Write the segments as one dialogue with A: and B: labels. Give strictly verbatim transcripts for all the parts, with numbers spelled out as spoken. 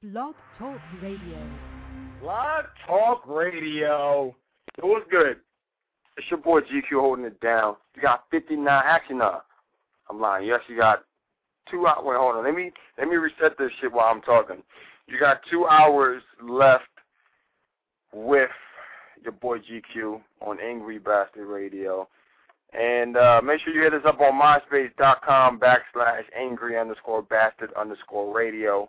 A: Blog Talk Radio.
B: Blog Talk Radio. It was good. It's your boy G Q holding it down. You got fifty-nine. Actually, no, I'm lying. You actually got two hours. Wait, hold on. Let me let me reset this shit while I'm talking. You got two hours left with your boy G Q on Angry Bastard Radio. And uh, make sure you hit us up on myspace.com backslash angry underscore bastard underscore radio.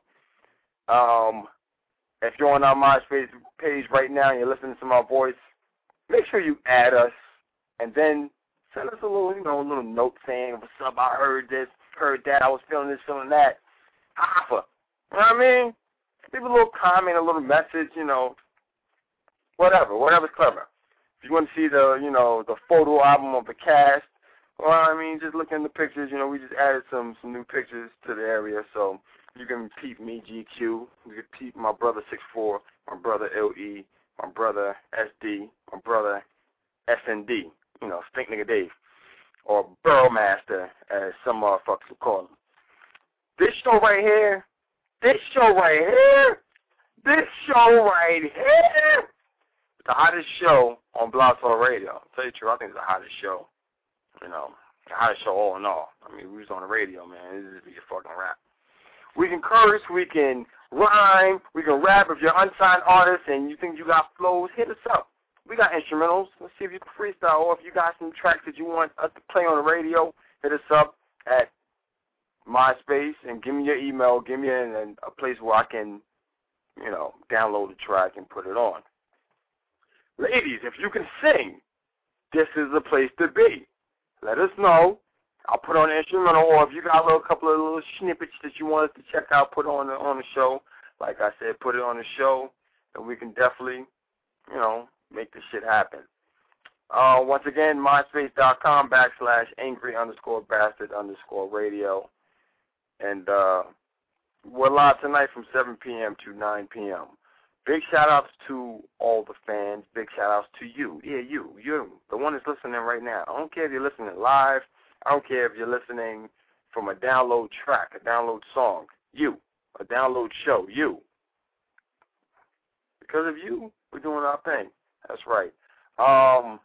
B: Um, if you're on our MySpace page right now and you're listening to my voice, make sure you add us and then send us a little, you know, a little note saying, what's up, I heard this, heard that, I was feeling this, feeling that. Alpha. You know what I mean? Leave a little comment, a little message, you know, whatever, whatever's clever. If you want to see the, you know, the photo album of the cast, well, I mean, just look in the pictures. You know, we just added some, some new pictures to the area, so you can peep me, G Q. You can peep my brother six four, my brother L E, my brother S D, my brother S N D, you know, Stink Nigga Dave, or Burrowmaster, as some motherfuckers will call him. This show right here, this show right here, this show right here, the hottest show on Blog Talk Radio. I'll tell you the truth, I think it's the hottest show. You know, the hottest show all in all. I mean, we was on the radio, man. This is be a fucking rap. We can curse, we can rhyme, we can rap. If you're an unsigned artist and you think you got flows, hit us up. We got instrumentals. Let's see if you can freestyle, or if you got some tracks that you want us to play on the radio, hit us up at MySpace and give me your email, give me a, a place where I can, you know, download the track and put it on. Ladies, if you can sing, this is the place to be. Let us know. I'll put on an instrumental, or if you got a little couple of little snippets that you want us to check out, put on the, on the show. Like I said, put it on the show, and we can definitely, you know, make this shit happen. Uh, once again, myspace.com backslash angry underscore bastard underscore radio. And uh, we're live tonight from seven p.m. to nine p.m. Big shout-outs to all the fans. Big shout-outs to you. Yeah, you. You. The one that's listening right now. I don't care if you're listening live. I don't care if you're listening from a download track, a download song. You. A download show. You. Because of you, we're doing our thing. That's right. Um,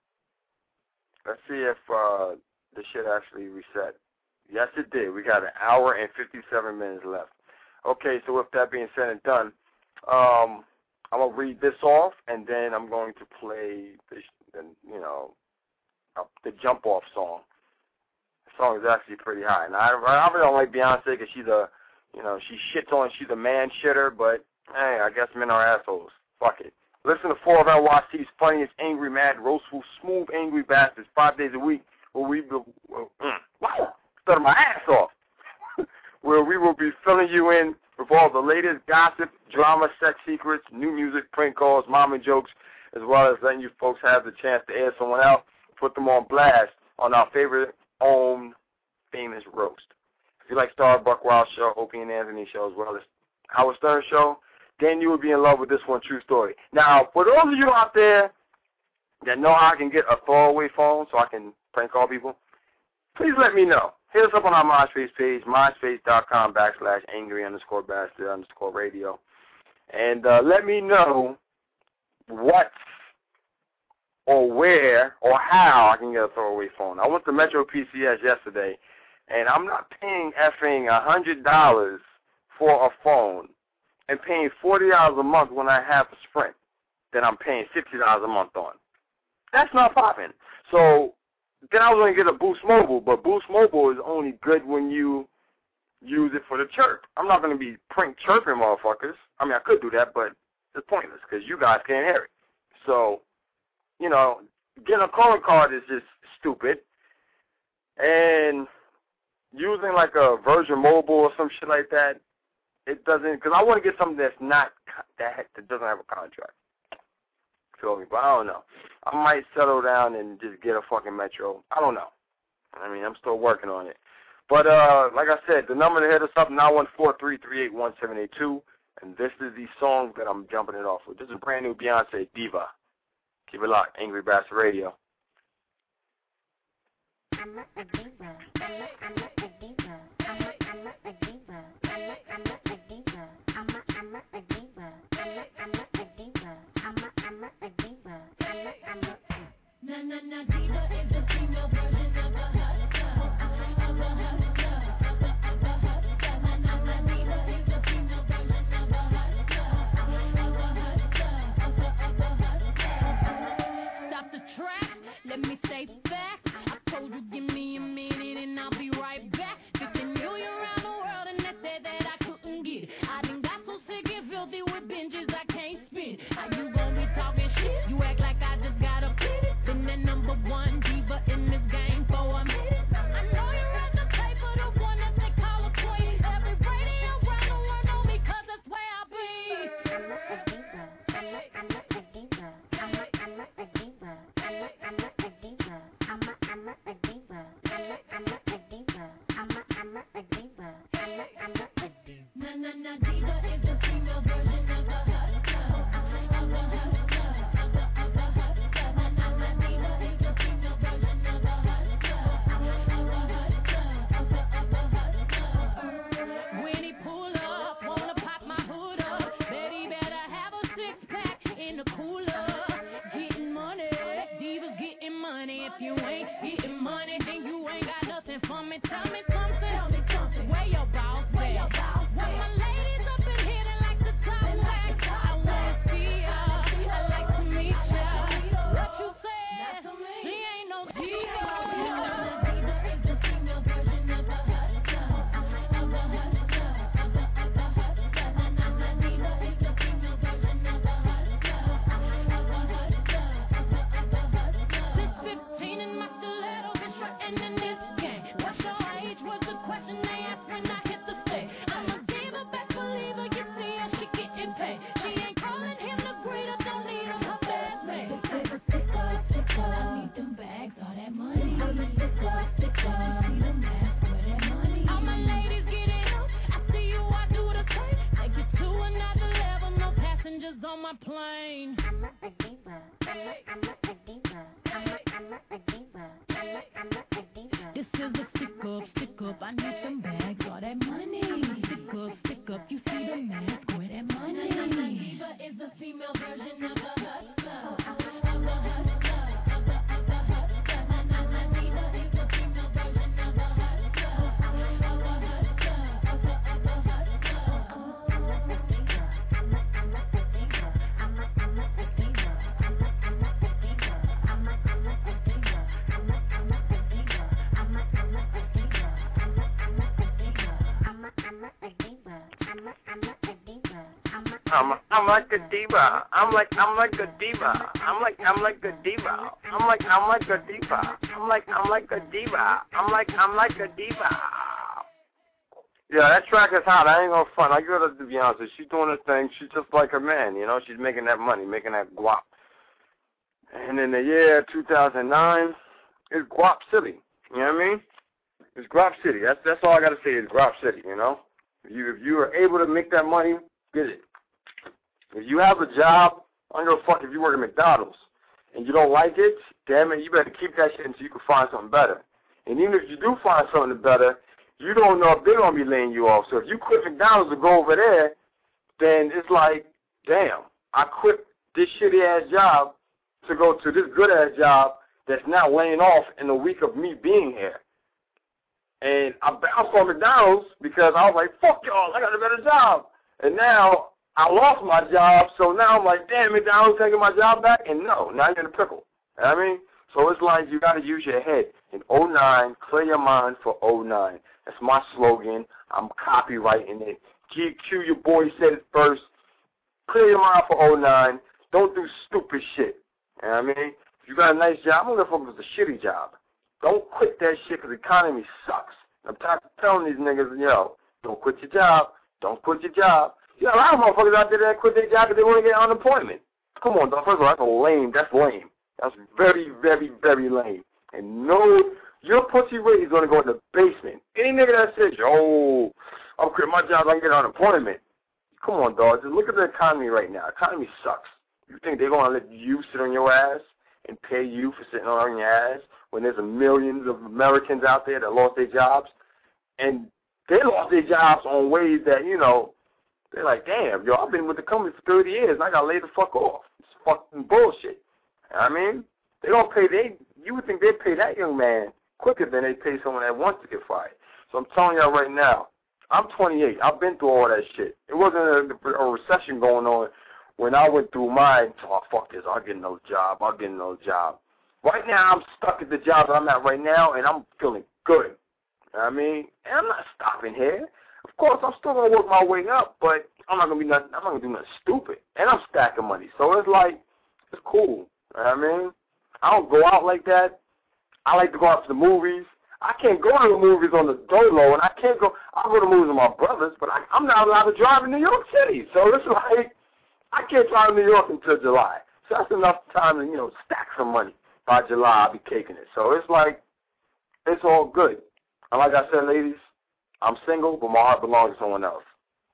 B: let's see if uh, the shit actually reset. Yes, it did. We got an hour and fifty-seven minutes left. Okay, so with that being said and done, um, I'm going to read this off, and then I'm going to play, the, the you know, uh, the jump-off song. The song is actually pretty high. Now, I, I really don't like Beyonce because she's a, you know, she shits on, she's a man shitter, but, hey, I guess men are assholes. Fuck it. Listen to four of N Y C's funniest, angry, mad, roastful, smooth, angry bastards five days a week where we will, uh, wow, stutter my ass off, where we will be filling you in with all the latest gossip, drama, sex secrets, new music, prank calls, mama jokes, as well as letting you folks have the chance to air someone out, put them on blast on our favorite own famous roast. If you like Starbuck Wild Show, Opie and Anthony Show, as well as Howard Stern Show, then you will be in love with this one, true story. Now, for those of you out there that know how I can get a throwaway phone so I can prank call people, please let me know. Hit us up on our MySpace page, myspace.com backslash angry underscore bastard underscore radio. And uh, let me know what or where or how I can get a throwaway phone. I went to Metro P C S yesterday, and I'm not paying effing one hundred dollars for a phone and paying forty dollars a month when I have a Sprint that I'm paying sixty dollars a month on. That's not popping. So then I was going to get a Boost Mobile, but Boost Mobile is only good when you use it for the chirp. I'm not going to be prank chirping motherfuckers. I mean, I could do that, but it's pointless because you guys can't hear it. So, you know, getting a calling card is just stupid. And using like a Virgin Mobile or some shit like that, it doesn't, because I want to get something that's not, that, that doesn't have a contract. Feel me? But I don't know. I might settle down and just get a fucking Metro. I don't know. I mean, I'm still working on it. But, uh, like I said, the number to hit us up, nine one four, three three eight, one seven eight two. And this is the song that I'm jumping it off with. This is a brand new Beyonce, Diva. Keep it locked. Angry Bastard Radio.
C: I'm not a diva. I'm not, I'm not a diva. I'm not, I'm not a diva. I'm not, I'm not a diva. I'm not, I'm
B: I'm I'm like a diva. I'm like I'm like a diva. I'm like I'm like a diva. I'm like I'm like a diva. I'm like I'm like a diva. I'm like I'm like a diva. Yeah, that track is hot. I ain't gonna front. I give it to Beyonce. She's doing her thing. She's just like her man, you know. She's making that money, making that guap. And in the year two thousand nine, it's Guap City. You know what I mean? It's Guap City. That's that's all I gotta say is Guap City. You know, if you if you are able to make that money, get it. If you have a job, I don't give a fuck if you work at McDonald's and you don't like it, damn it, you better keep that shit until you can find something better. And even if you do find something better, you don't know if they're going to be laying you off. So if you quit McDonald's to go over there, then it's like, damn, I quit this shitty-ass job to go to this good-ass job that's now laying off in a week of me being here. And I bounced on McDonald's because I was like, fuck y'all, I got a better job. And now I lost my job, so now I'm like, damn, McDonald's taking my job back? And no, now you're in a pickle. You know what I mean? So it's like you got to use your head. In oh nine, clear your mind for oh nine. That's my slogan. I'm copywriting it. G Q, your boy said it first. Clear your mind for oh nine. Don't do stupid shit. You know what I mean? If you got a nice job, I'm going to focus on a shitty job. Don't quit that shit because the economy sucks. I'm tired of telling these niggas, yo, don't quit your job. Don't quit your job. You know, a lot of motherfuckers out there that quit their job because they want to get unemployment. Come on, dog. First of all, that's a lame. That's lame. That's very, very, very lame. And no, your pussy rate is going to go in the basement. Any nigga that says, yo, I'm quitting my job, I can get unemployment. Come on, dog. Just look at the economy right now. The economy sucks. You think they're going to let you sit on your ass and pay you for sitting on your ass when there's a millions of Americans out there that lost their jobs? And they lost their jobs on ways that, you know, they're like, damn, yo, I've been with the company for thirty years and I got to lay the fuck off. It's fucking bullshit. I mean, they don't pay, they, you would think they'd pay that young man quicker than they pay someone that wants to get fired. So I'm telling y'all right now, I'm twenty-eight. I've been through all that shit. It wasn't a, a recession going on when I went through mine. Oh, fuck this. I'll get another job. I'll get another job. Right now, I'm stuck at the job that I'm at right now, and I'm feeling good. You know what I mean? And I'm not stopping here. Of course, I'm still going to work my way up, but I'm not going to be nothing, I'm not going to do nothing stupid. And I'm stacking money. So it's like, it's cool. You know what I mean? I don't go out like that. I like to go out to the movies. I can't go to the movies on the dolo, and I can't go, I'll go to the movies with my brothers, but I, I'm not allowed to drive in New York City. So it's like, I can't drive in New York until July. So that's enough time to, you know, stack some money. By July, I'll be caking it. So it's like, it's all good. And like I said, ladies, I'm single, but my heart belongs to someone else.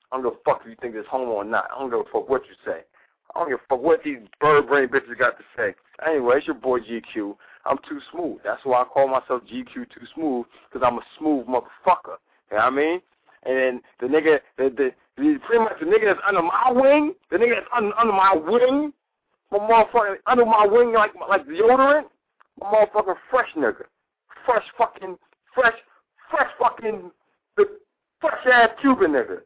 B: I don't give a fuck if you think it's homo or not. I don't give a fuck what you say. I don't give a fuck what these bird brain bitches got to say. Anyway, it's your boy G Q. I'm too smooth. That's why I call myself G Q Too Smooth, because I'm a smooth motherfucker. You know what I mean? And then the nigga, the, the, the pretty much the nigga that's under my wing, the nigga that's under, under my wing, my motherfucker under my wing like like deodorant, my motherfucking fresh nigga, fresh fucking fresh fresh fucking the fresh ass Cuban nigga,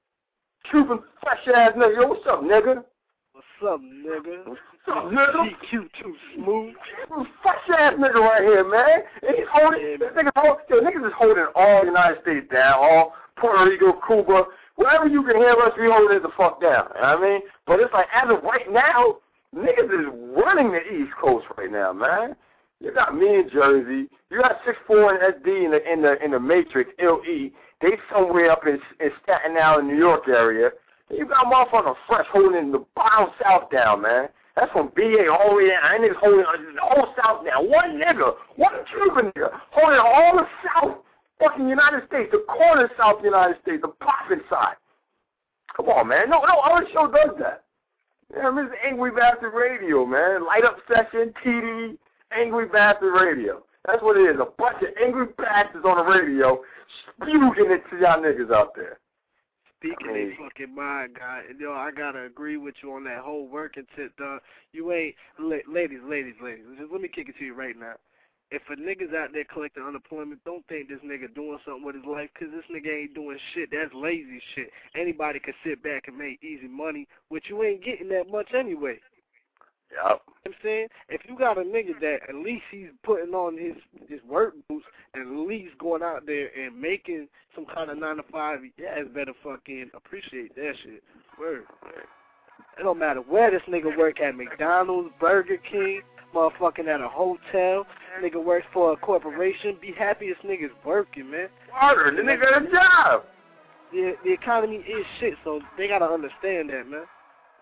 B: Cuban fresh ass nigga. Yo, what's up, nigga?
D: What's up, nigga?
B: What's up, nigga?
D: G Q Too Smooth.
B: Fresh ass nigga right here, man. And he's holding,
D: yeah,
B: this nigga's holding, yo, niggas is holding all the United States down, all Puerto Rico, Cuba, wherever you can hear us, we holding it the fuck down. You know what I mean? But it's like, as of right now, niggas is running the East Coast right now, man. You got me in Jersey. You got six four and S D in the in the in the Matrix, L E. They somewhere up in, in Staten Island, New York area. And you got motherfucking Fresh holding the bottom South down, man. That's from B A all the way down. And niggas holding the whole South down. One nigga, one Cuban nigga, holding all the South fucking United States, the corner South United States, the popping side. Come on, man. No, no other show does that. Yeah, I mean, it's Angry Bastard Radio, man. Light Up Session, T D, Angry Bastard Radio. That's what it is. A bunch of angry bastards on the radio spewing it to y'all niggas out there.
D: Speaking I mean, of fucking mind, guy, you know, I gotta agree with you on that whole working tip, dog. You ain't, la- ladies, ladies, ladies, just let me kick it to you right now. If a nigga's out there collecting unemployment, don't think this nigga doing something with his life, because this nigga ain't doing shit. That's lazy shit. Anybody can sit back and make easy money, which you ain't getting that much anyway.
B: Yep.
D: You know what I'm saying? If you got a nigga that at least he's putting on his, his work boots and at least going out there and making some kind of nine to five, yeah, it's better fucking appreciate that shit. Word. It don't matter where this nigga work at, McDonald's, Burger King, motherfucking at a hotel, nigga works for a corporation, be happy this nigga's working, man.
B: Harder, the nigga got a job.
D: The, the economy is shit, so they gotta understand that, man.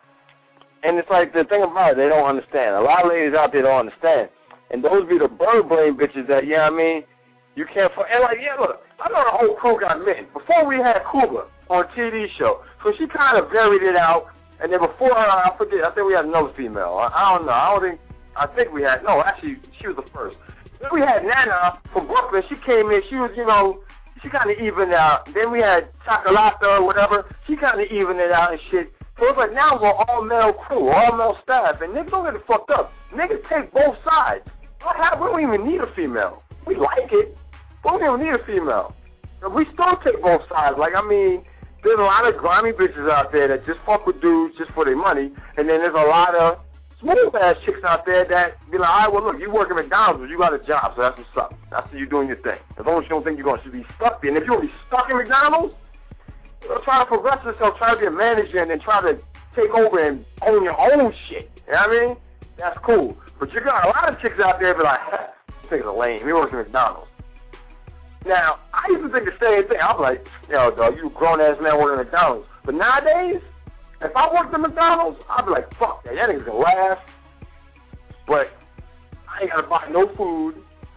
B: And it's like, the thing about it, they don't understand. A lot of ladies out there don't understand. And those be the bird brain bitches that, you know what I mean, you can't, and like, yeah, look, I know the whole crew got men. Before we had Cuba on a T V show, so she kind of buried it out, and then before her, I forget, I think we had another female. I, I don't know, I don't think, I think we had, no, actually, she was the first. Then we had Nana from Brooklyn. She came in, she was, you know, she kind of evened out. Then we had Chocolata or whatever. She kind of evened it out and shit. So it's like now we're all male crew, all male staff, and niggas don't get it fucked up. Niggas take both sides. We don't even need a female. We like it, but we don't even need a female. We still take both sides. Like, I mean, there's a lot of grimy bitches out there that just fuck with dudes just for their money, and then there's a lot of smooth-ass chicks out there that be like, all right, well, look, you work at McDonald's, but you got a job, so that's what's up. That's you doing your thing. As long as you don't think you're going to be stuck there. And if you're going to be stuck in McDonald's, you know, try to progress yourself, try to be a manager, and then try to take over and own your own shit. You know what I mean? That's cool. But you got a lot of chicks out there be like, this nigga's a lame. He works at McDonald's. Now, I used to think the same thing. I'm like, yo, dog, you a grown-ass man working at McDonald's. But nowadays, if I worked at McDonald's, I'd be like, fuck that. That nigga's gonna laugh. But I ain't gotta buy no food.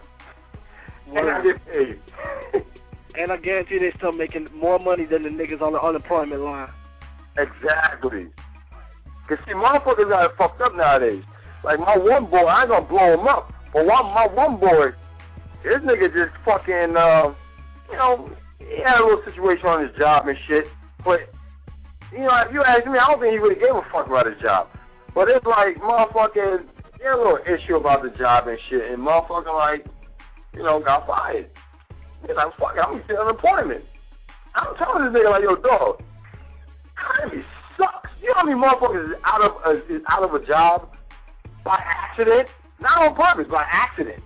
B: And I get paid.
D: And I guarantee they still making more money than the niggas on the unemployment line.
B: Exactly. Because, see, motherfuckers got it fucked up nowadays. Like, my one boy, I ain't gonna blow him up. But one, my one boy, this nigga just fucking, uh, you know, he had a little situation on his job and shit. But, you know, if you ask me, I don't think he really gave a fuck about his job. But it's like, motherfucking, he had a little issue about the job and shit. And motherfucking, like, you know, got fired. He's like, fuck it, I'm gonna get unemployment. I'm telling this nigga, like, yo, dog, economy sucks. You know how many motherfuckers is out of uh, is out of a job by accident? Not on purpose, by accident.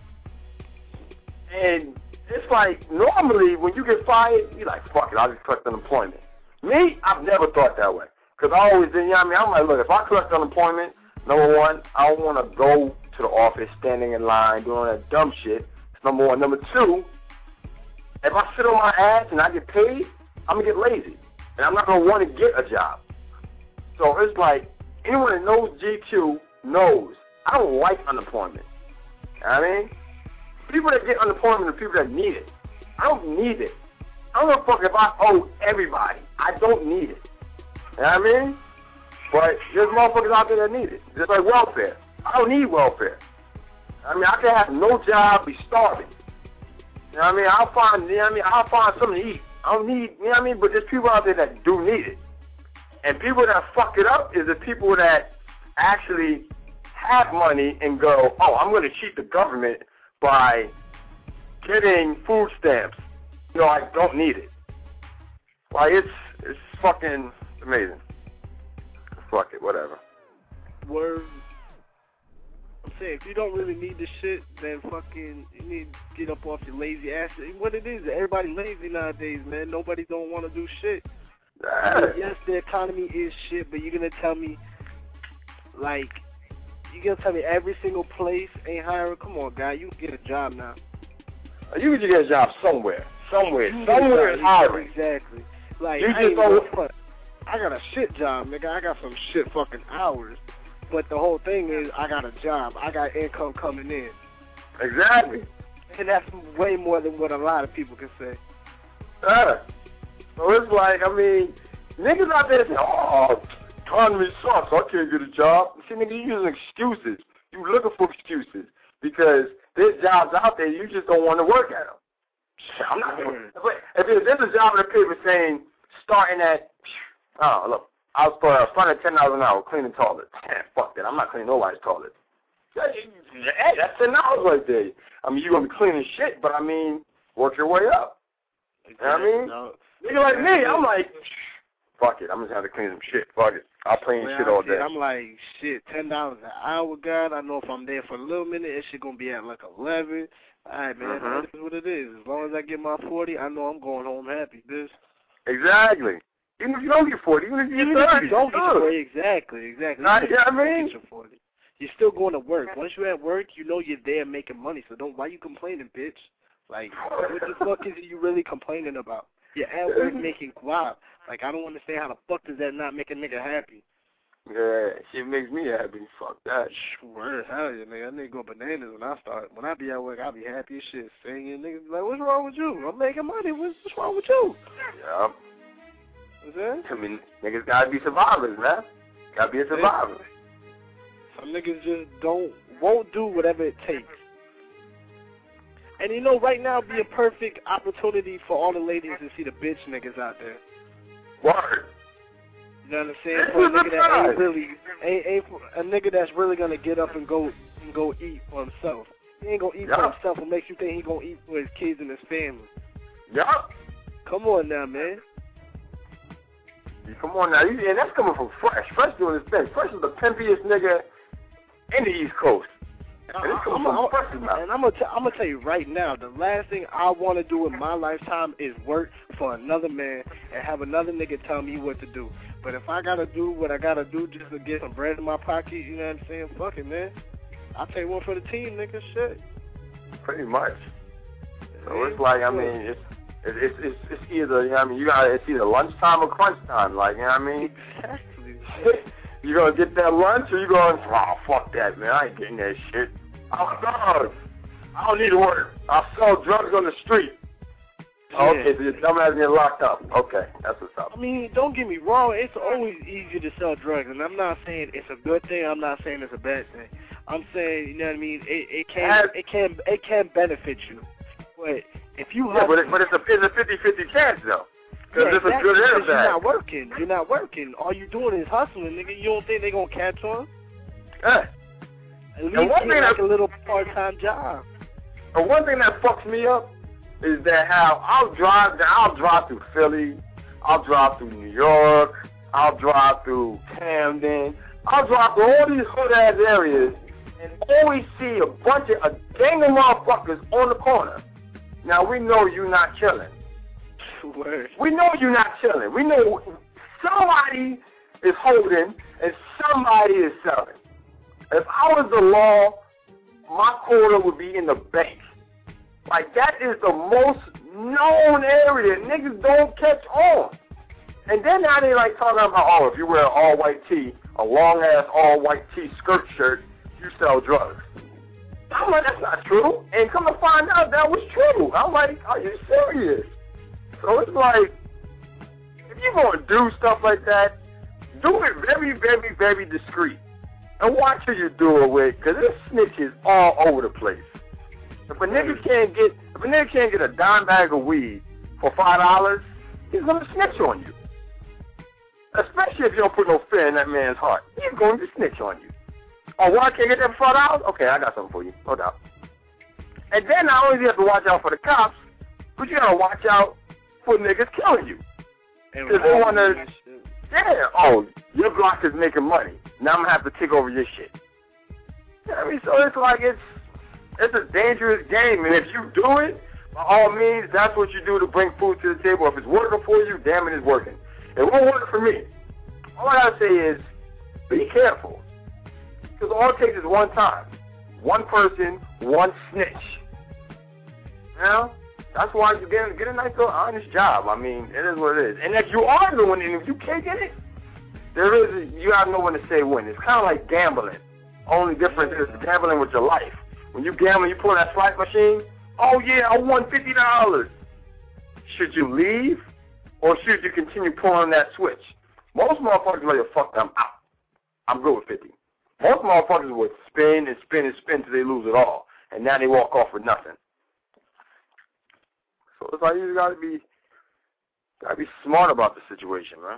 B: And it's like, normally, when you get fired, you're like, fuck it, I'll just collect unemployment. Me, I've never thought that way. Because I always did, you know what I mean? I'm like, look, if I collect unemployment, number one, I don't want to go to the office, standing in line, doing all that dumb shit. That's number one. Number two, if I sit on my ass and I get paid, I'm going to get lazy. And I'm not going to want to get a job. So it's like, anyone that knows G Q knows I don't like unemployment. You know what I mean? People that get unemployment are people that need it. I don't need it. I don't give a fuck if I owe everybody. I don't need it. You know what I mean? But there's motherfuckers out there that need it. Just like welfare. I don't need welfare. I mean, I can have no job, be starving. You know what I mean? I'll find, you know what I mean? I'll find something to eat. I don't need, you know what I mean? But there's people out there that do need it. And people that fuck it up is the people that actually have money and go, oh, I'm going to cheat the government by getting food stamps. You know, I don't need it. Like, it's, it's fucking amazing. Fuck it, whatever.
D: Word. I'm saying, if you don't really need this shit, then fucking, you need to get up off your lazy ass. What it is, everybody lazy nowadays, man. Nobody don't want to do shit. I mean, yes, the economy is shit, but you're going to tell me, like, you're going to tell me every single place ain't hiring? Come on, guy, you can get a job now.
B: You can get a job somewhere. Somewhere. Somewhere is hiring.
D: Exactly. Like,
B: you
D: I
B: just
D: ain't
B: don't...
D: gonna I got a shit job, nigga. I got some shit fucking hours. But the whole thing is, I got a job. I got income coming in.
B: Exactly.
D: And that's way more than what a lot of people can say.
B: Yeah. So it's like, I mean, niggas out there say, oh, economy sucks, I can't get a job. See, nigga, you using excuses. You looking for excuses. Because there's jobs out there, you just don't want to work at them. Shit, I'm not doing it. If there's a job in the paper saying, starting at, oh, look, I was for a fund of ten dollars an hour cleaning toilets. Man, fuck that. I'm not cleaning nobody's toilet. Hey, that's ten dollars right there. I mean, you're going to be cleaning shit, but I mean, work your way up. You know what I mean?
D: No.
B: Nigga like me, I'm like, fuck it. I'm just going to have to clean some shit. Fuck it. I'll clean
D: Well,
B: shit all day.
D: I'm like, shit, ten dollars an hour, God. I know if I'm there for a little minute, it shit going to be at like eleven. All right, man,
B: Mm-hmm.
D: that is what it is. As long as I get my forty, I know I'm going home happy, bitch.
B: Exactly. Even if you don't get forty, even if you
D: Even
B: get
D: if
B: thirty,
D: you don't get
B: good.
D: your forty, exactly, exactly.
B: Nah,
D: Even
B: yeah,
D: if
B: I
D: you don't
B: mean-
D: get your forty. You're still going to work. Once you're at work, you know you're there making money, so don't, why you complaining, bitch? Like, what the fuck is it you really complaining about? You're at work making guap. Like, I don't understand how the fuck does that not make a nigga happy?
B: Yeah, shit makes me happy. Fuck that.
D: Swear, hell yeah, nigga. That nigga go bananas when I start. When I be at work, I be happy as shit. Singing, niggas be like, what's wrong with you? I'm making money. What's, what's wrong with you?
B: Yeah.
D: What's that?
B: I mean, niggas gotta be survivors, man. Gotta be a survivor.
D: Some niggas just don't, won't do whatever it takes. And you know, right now be a perfect opportunity for all the ladies to see the bitch niggas out there.
B: Word.
D: You know what I'm saying? For a nigga that ain't really, ain't, ain't for a nigga that's really gonna get up and go and go eat for himself. He ain't gonna eat
B: Yeah.
D: for himself. What makes you think he gonna eat for his kids and his family?
B: Yup.
D: Come on now, man.
B: Come on now, you, and that's coming from Fresh. Fresh doing his thing. Fresh is the pimpiest nigga in the East Coast. And it's coming from Fresh's mouth.
D: And I'm gonna, t- I'm gonna tell you right now, the last thing I want to do in my lifetime is work for another man and have another nigga tell me what to do. But if I gotta do what I gotta do just to get some bread in my pocket, you know what I'm saying? Fuck it, man. I'll take one for the team, nigga. Shit.
B: Pretty much. So it's like, I mean, it's it's it's, it's either, you know what I mean, you got it's either lunchtime or crunch time, like, you know what I mean?
D: Exactly.
B: You gonna get that lunch or you going, oh, fuck that, man, I ain't getting that shit. I'll drugs. I don't need to work. I'll sell drugs on the street.
D: Yeah.
B: Okay, so your dumbass getting locked up. Okay, that's what's up.
D: I mean, don't get me wrong. It's always easier to sell drugs, and I'm not saying it's a good thing. I'm not saying it's a bad thing. I'm saying, you know what I mean? It, it can, it can, it can benefit you. But if you
B: Yeah,
D: have,
B: but, it, but it's a it's a fifty-fifty chance though, because
D: yeah,
B: it's a
D: exactly,
B: good and a
D: because you're
B: bad.
D: not working. You're not working. All you doing is hustling, nigga. You don't think they gonna catch on?
B: Yeah.
D: At least
B: And one
D: get
B: thing
D: like
B: that-
D: a little part-time job.
B: And one thing that fucks me up is that how I'll drive I'll drive through Philly, I'll drive through New York, I'll drive through Camden, I'll drive through all these hood ass areas and always see a bunch of a gang of motherfuckers on the corner. Now we know you're not chilling.
D: Word.
B: We know you're not chilling. We know somebody is holding and somebody is selling. If I was the law, my quarter would be in the bank. Like, that is the most known area. Niggas don't catch on. And then now they like talking about, oh, if you wear an all-white tee, a long-ass all-white tee skirt shirt, you sell drugs. I'm like, that's not true. And come to find out, that was true. I'm like, are you serious? So it's like, if you're going to do stuff like that, do it very, very, very discreet. And watch who you do it with, because there's snitches all over the place. If a nigga can't get, if a nigga can't get a dime bag of weed for five dollars, he's going to snitch on you. Especially if you don't put no fear in that man's heart. He's going to snitch on you. Oh, what, I can't get that for five dollars? Okay, I got something for you, no doubt. And then not only do you have to watch out for the cops, but you got to watch out for niggas killing you. Because they want to, yeah, oh, your block is making money. Now I'm going to have to take over your shit. You know what I mean? So it's like it's it's a dangerous game. And if you do it, by all means, that's what you do to bring food to the table. If it's working for you, damn it, it's working. It won't work for me. All I got to say is be careful. Because all it takes is one time. One person, one snitch. You know? That's why you get, get a nice little honest job. I mean, it is what it is. And if you are doing it, if you can't get it, there is a, you have no one to say when. It's kind of like gambling. Only difference is gambling with your life. When you gamble, you pull that slot machine. Oh yeah, I won fifty dollars. Should you leave, or should you continue pulling that switch? Most motherfuckers are like, fuck, I'm out. I'm good with fifty. Most motherfuckers would spin and spin and spin till they lose it all, and now they walk off with nothing. So it's like you gotta be, gotta be smart about the situation, man.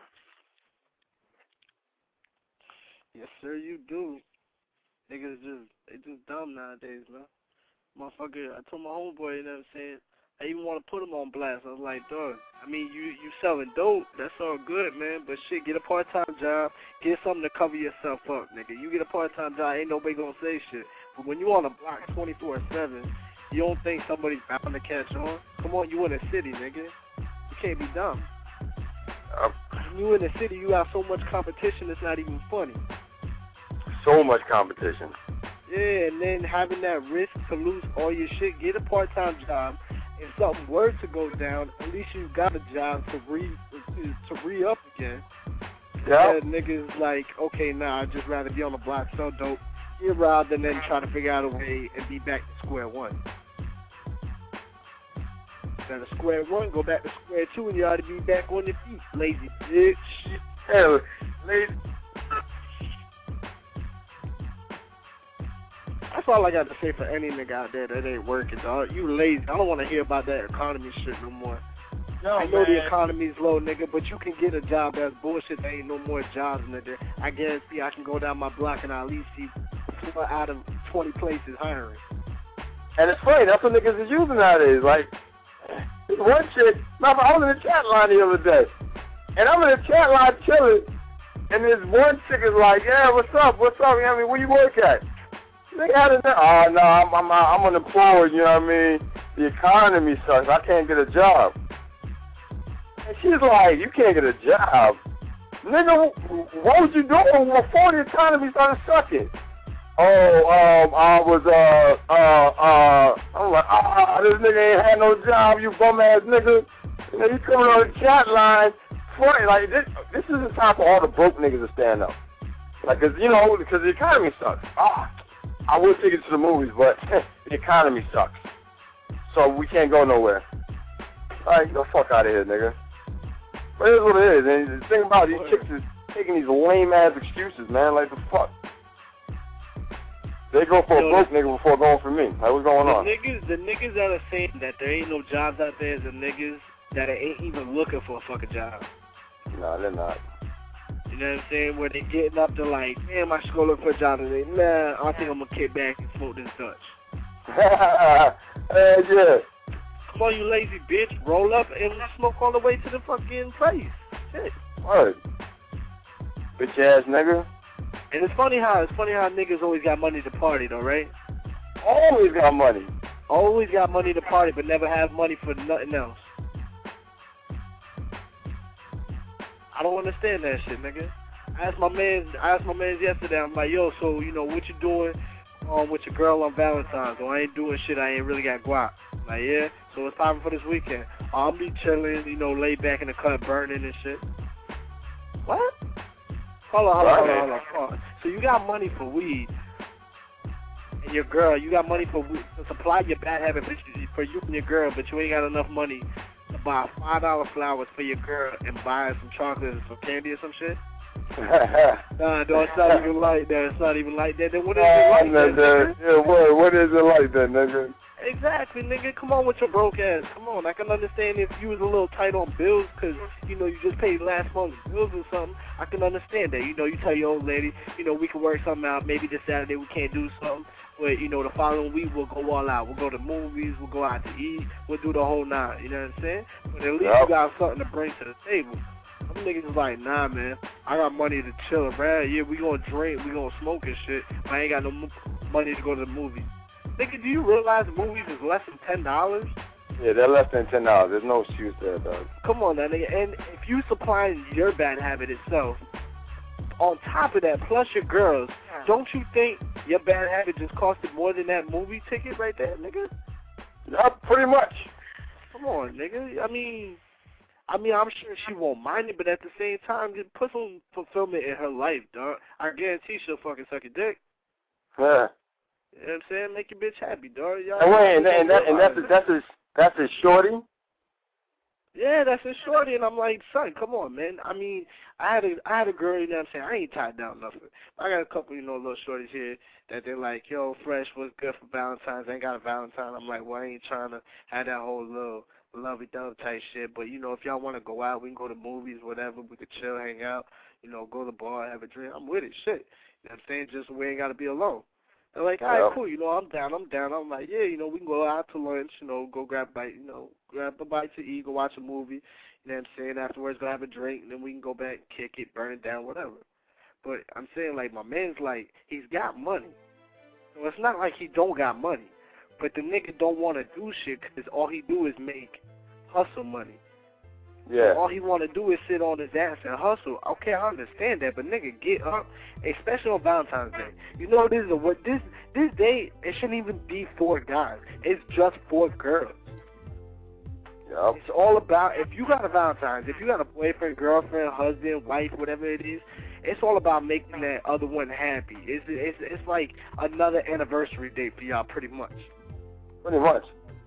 D: Yes, sir, you do. Niggas just, they just dumb nowadays, man. Motherfucker, I told my homeboy, you know what I'm saying, I even want to put him on blast. I was like, dog, I mean, you you selling dope, that's all good, man, but shit, get a part-time job, get something to cover yourself up, nigga. You get a part-time job, ain't nobody gonna say shit. But when you on the block twenty-four seven, you don't think somebody's bound to catch on? Come on, you in the city, nigga. You can't be dumb.
B: Uh,
D: When you in the city, you have so much competition, it's not even funny.
B: So much competition.
D: Yeah, and then having that risk to lose all your shit, get a part-time job. If something were to go down, at least you got a job to re to re-up again.
B: Yeah.
D: Yeah, niggas like, okay, nah, I'd just rather be on the block, sell dope, get robbed, and then try to figure out a way and be back to square one. Instead of square one, go back to square two, and you ought to be back on your feet, lazy bitch.
B: Hell, lazy.
D: That's all I got to say for any nigga out there that ain't working, dog. You lazy. I don't want to hear about that economy shit no more.
B: No,
D: I know
B: man.
D: the economy's low, nigga, but you can get a job that's bullshit. There ain't no more jobs, nigga. I guarantee I can go down my block and I'll at least see four out of twenty places hiring.
B: And it's funny, that's what niggas is using nowadays. Like, this one chick, matter of fact, I was in the chat line the other day, and I'm in the chat line chilling, and this one chick is like, yeah, what's up, what's up, you know what I mean, where you work at? They got it. Oh no, I'm I'm I'm unemployed. You know what I mean? The economy sucks. I can't get a job. And she's like, you can't get a job, nigga. What was you doing before the economy started sucking? Oh, um, I was uh uh uh. I'm like, ah, this nigga ain't had no job. You bum ass nigga. And then you coming on the chat line, funny like this. This is the time for all the broke niggas to stand up, like, cause you know, because the economy sucks. Ah. I would take it to the movies, but the economy sucks. So we can't go nowhere. All right, get the fuck out of here, nigga. But it is what it is. And the thing about these chicks is taking these lame-ass excuses, man. Like, the fuck? They go for a broke nigga before going for me. Like, what's going
D: the
B: on?
D: Niggas, the niggas that are saying that there ain't no jobs out there is the niggas that ain't even looking for a fucking job.
B: Nah, they're not.
D: You know what I'm saying? Where they getting up to like, damn, I should go look for a job today. Nah, I think I'm gonna kick back and smoke this Dutch.
B: Hey, yeah.
D: Come on, you lazy bitch. Roll up and smoke all the way to the fucking place. Shit.
B: What? Bitch ass nigga.
D: And it's funny how it's funny how niggas always got money to party though, right?
B: Always got money.
D: Always got money to party, but never have money for nothing else. I don't understand that shit, nigga. I asked my man, I asked my man yesterday. I'm like, yo, so you know what you doing um, with your girl on Valentine's? Or I ain't doing shit. I ain't really got guap. Like, yeah. So what's poppin' for this weekend? I'll be chilling, you know, laid back in the cut, burning and shit. What? Hold on, hold on, hold on, hold on, hold on. So you got money for weed, and your girl, you got money for weed to supply your bad habit for you and your girl, but you ain't got enough money to buy five dollar flowers for your girl and buy her some chocolate and some candy or some shit? Nah, no, it's not even like that. It's not even like that. Then what is it like
B: uh,
D: that, nigga?
B: Yeah, what, what is it like that, nigga?
D: Exactly, nigga. Come on with your broke ass. Come on. I can understand if you was a little tight on bills because, you know, you just paid last month's bills or something. I can understand that. You know, you tell your old lady, you know, we can work something out. Maybe this Saturday we can't do something. But, you know, the following week we'll go all out. We'll go to movies. We'll go out to eat. We'll do the whole nine. You know what I'm saying? But at least
B: yep.
D: you got something to bring to the table. Some niggas is like, nah, man. I got money to chill around. Yeah, we gonna drink. We gonna smoke and shit. But I ain't got no mo- money to go to the movies. Nigga, do you realize movies is less than ten dollars?
B: Yeah, they're less than ten dollars. There's no excuse there, dog.
D: Come on, now, nigga. And if you supplying your bad habit itself, on top of that, plus your girls, don't you think your bad habit just costed more than that movie ticket right there, nigga?
B: Yeah, pretty much.
D: Come on, nigga. I mean, I mean, I'm sure she won't mind it, but at the same time, just put some fulfillment in her life, dog. I guarantee she'll fucking suck your dick.
B: Yeah.
D: You know what I'm saying? Make your bitch happy, dog. Y'all
B: and wait, and, that, and, that, and that's a, that's a, that's a shorty?
D: Yeah, that's a shorty, and I'm like, son, come on, man. I mean, I had a I had a girl, you know what I'm saying? I ain't tied down nothing. I got a couple, you know, little shorties here that they're like, yo, Fresh, what's good for Valentine's? I ain't got a Valentine. I'm like, well, I ain't trying to have that whole little lovey-dovey type shit, but, you know, if y'all want to go out, we can go to movies, whatever. We could chill, hang out, you know, go to the bar, have a drink. I'm with it, shit. You know what I'm saying? Just we ain't got to be alone. They're like, all right,
B: yep.
D: cool, you know, I'm down, I'm down. I'm like, yeah, you know, we can go out to lunch, you know, go grab a bite, you know, grab a bite to eat, go watch a movie, you know what I'm saying? Afterwards, go have a drink, and then we can go back, kick it, burn it down, whatever. But I'm saying, like, my man's like, he's got money. So it's not like he don't got money, but the nigga don't want to do shit because all he do is make hustle money.
B: Yeah.
D: All he want to do is sit on his ass and hustle. Okay, I understand that, but nigga, get up, especially on Valentine's Day. You know this is a, what this this day. It shouldn't even be for guys. It's just for girls.
B: Yep.
D: It's all about if you got a Valentine's, if you got a boyfriend, girlfriend, husband, wife, whatever it is. It's all about making that other one happy. It's it's it's like another anniversary date for y'all, pretty much.
B: Pretty much.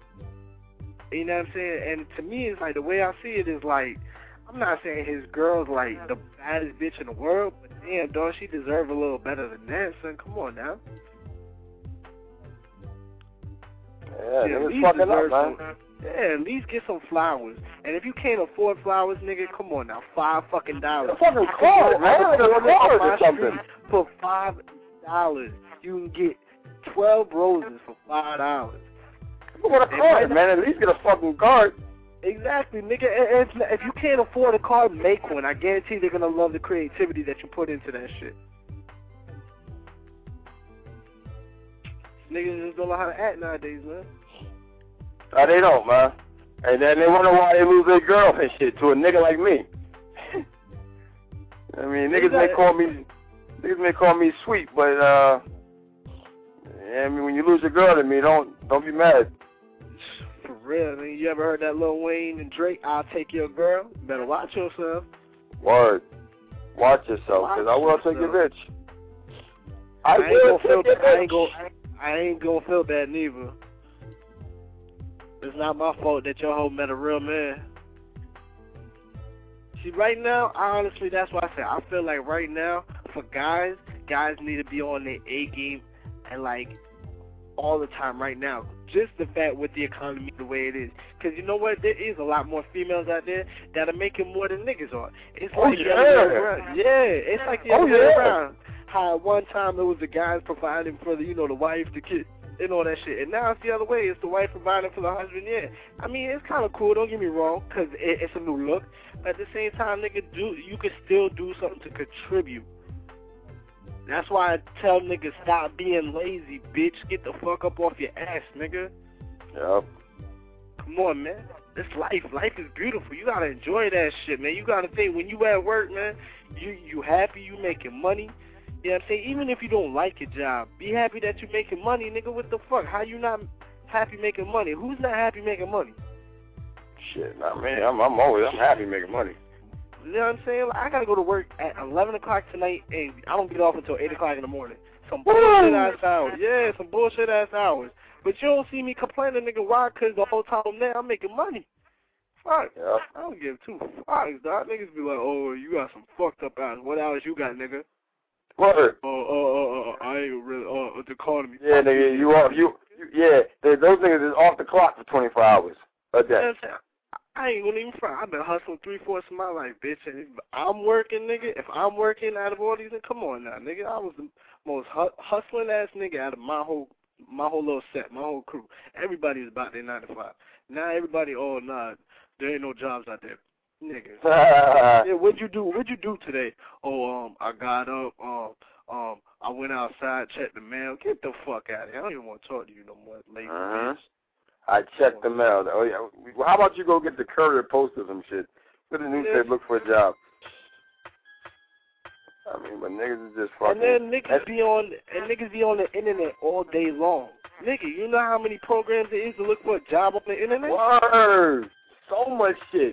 D: You know what I'm saying? And to me, it's like the way I see it is like, I'm not saying his girl's like the baddest bitch in the world, but damn, dog, she deserve a little better than that, son. Come on now.
B: Yeah,
D: yeah
B: niggas fucking up, man.
D: Some, yeah, at least get some flowers. And if you can't afford flowers, nigga, come on now, five fucking dollars.
B: A fucking card, man. A card or something.
D: For five dollars, you can get twelve roses for five dollars.
B: What a card, man. At least get a fucking card.
D: Exactly, nigga. If, if you can't afford a card, make one. I guarantee they're going to love the creativity that you put into that shit. Niggas just don't know how to act nowadays, man.
B: No, they don't, man. And then they wonder why they lose their girl and shit to a nigga like me. I mean, niggas may call me, niggas may call me sweet, but uh, I mean, when you lose your girl to me, don't don't be mad.
D: For real, I mean, you ever heard that Lil Wayne and Drake? I'll take your girl. You better watch yourself.
B: Word. Watch yourself, because I will take your bitch. I,
D: I
B: will
D: ain't gonna feel
B: take
D: bad. I ain't gonna, I ain't gonna feel bad neither. It's not my fault that your hoe met a real man. See, right now, I honestly, that's why I say I feel like right now, for guys, guys need to be on their A game and like all the time right now. Just the fact with the economy the way it is. Because you know what? There is a lot more females out there that are making more than niggas are. It's
B: oh,
D: like
B: yeah.
D: the other way around. Yeah, it's like the
B: oh,
D: other way
B: yeah.
D: around. How at one time it was the guys providing for the, you know, the wife, the kid, and all that shit. And now it's the other way. It's the wife providing for the husband, yeah. I mean, it's kind of cool, don't get me wrong, because it, it's a new look. But at the same time, nigga, do you can still do something to contribute. That's why I tell niggas stop being lazy, bitch. Get the fuck up off your ass, nigga.
B: Yep.
D: Come on, man. It's life. Life is beautiful. You gotta enjoy that shit, man. You gotta think when you at work, man, you you happy, you making money. You know what I'm saying? Even if you don't like your job, be happy that you're making money, nigga. What the fuck? How you not happy making money? Who's not happy making money?
B: Shit, not me. I'm I'm always I'm happy making money.
D: You know what I'm saying? Like, I gotta go to work at eleven o'clock tonight, and I don't get off until eight o'clock in the morning. Some bullshit ass hours. Yeah, some bullshit ass hours. But you don't see me complaining, nigga. Why? Because the whole time I'm there, I'm making money. Fuck.
B: Yeah.
D: I don't give two fucks, dog. Niggas be like, oh, you got some fucked up hours. What hours you got, nigga?
B: What?
D: Oh, oh, oh, oh, I ain't really, oh, uh, they're calling me.
B: Yeah, nigga, you off, you, you yeah, they, those niggas is off the clock for twenty-four hours a day.
D: You know what I'm saying? I ain't gonna even front. I've been hustling three-fourths of my life, bitch. And if I'm working, nigga, if I'm working out of all these, then come on now, nigga. I was the most hu- hustling-ass nigga out of my whole my whole little set, my whole crew. Everybody was about their nine to five. Now everybody, oh, nah, there ain't no jobs out there. Nigga. Yeah, what'd you do? What'd you do today? Oh, um, I got up, um, um, I went outside, checked the mail. Get the fuck out of here. I don't even want to talk to you no more, lazy
B: uh-huh.
D: bitch.
B: I checked the mail. Oh, yeah. How about you go get the Courier Post or some shit? Go to the newspaper, look for a job. I mean, but niggas is just fucking.
D: And then niggas be on, and niggas be on the internet all day long. Nigga, you know how many programs there is to look for a job on the internet?
B: Word. So much shit.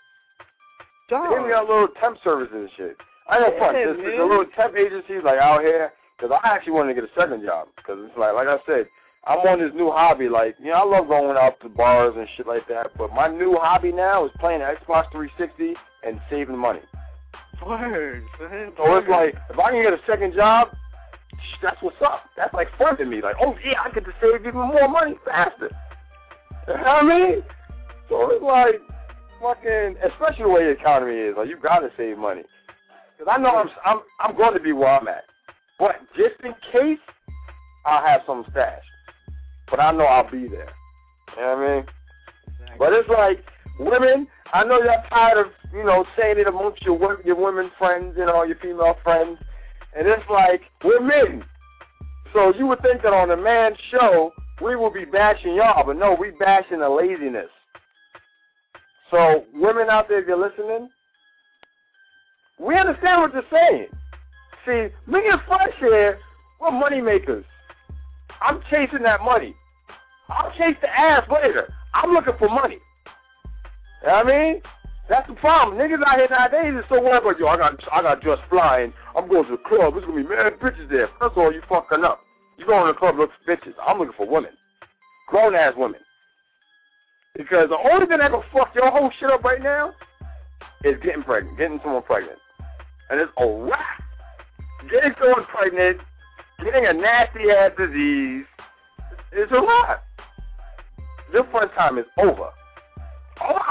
D: Dog.
B: Then we got little temp services and shit. I know, fun.
D: Yeah,
B: There's,
D: man.
B: there's a little temp agencies like out here. Because I actually wanted to get a second job. Because it's like, like I said, I'm on this new hobby. Like, you know, I love going out to bars and shit like that. But my new hobby now is playing Xbox three sixty and saving money.
D: Word, man.
B: So it's like, if I can get a second job, that's what's up. That's like fun to me. Like, oh yeah, I get to save even more money faster. You know what I mean? So it's like, fucking, especially the way the economy is, like, you gotta save money. Because I know I'm, I'm, I'm going to be where I'm at. But just in case, I'll have some stashed. But I know I'll be there. You know what I mean? Exactly. But it's like, women, I know you're tired of, you know, saying it amongst your, your women friends, you know, your female friends. And it's like, we're men. So you would think that on a man's show, we would be bashing y'all. But no, we bashing the laziness. So women out there, if you're listening, we understand what you're saying. See, me and Fresh here, we're money makers. I'm chasing that money. I'll chase the ass later. I'm looking for money. You know what I mean? That's the problem. Niggas out here nowadays is so worried about, yo, I got I got just flying. I'm going to the club. There's going to be mad bitches there. First of all, you fucking up. You go in the club looking for bitches. I'm looking for women. Grown-ass women. Because the only thing that can fuck your whole shit up right now is getting pregnant, getting someone pregnant. And it's a wrap. Getting someone pregnant, getting a nasty-ass disease, it's a wrap. Your fun time is over. Over.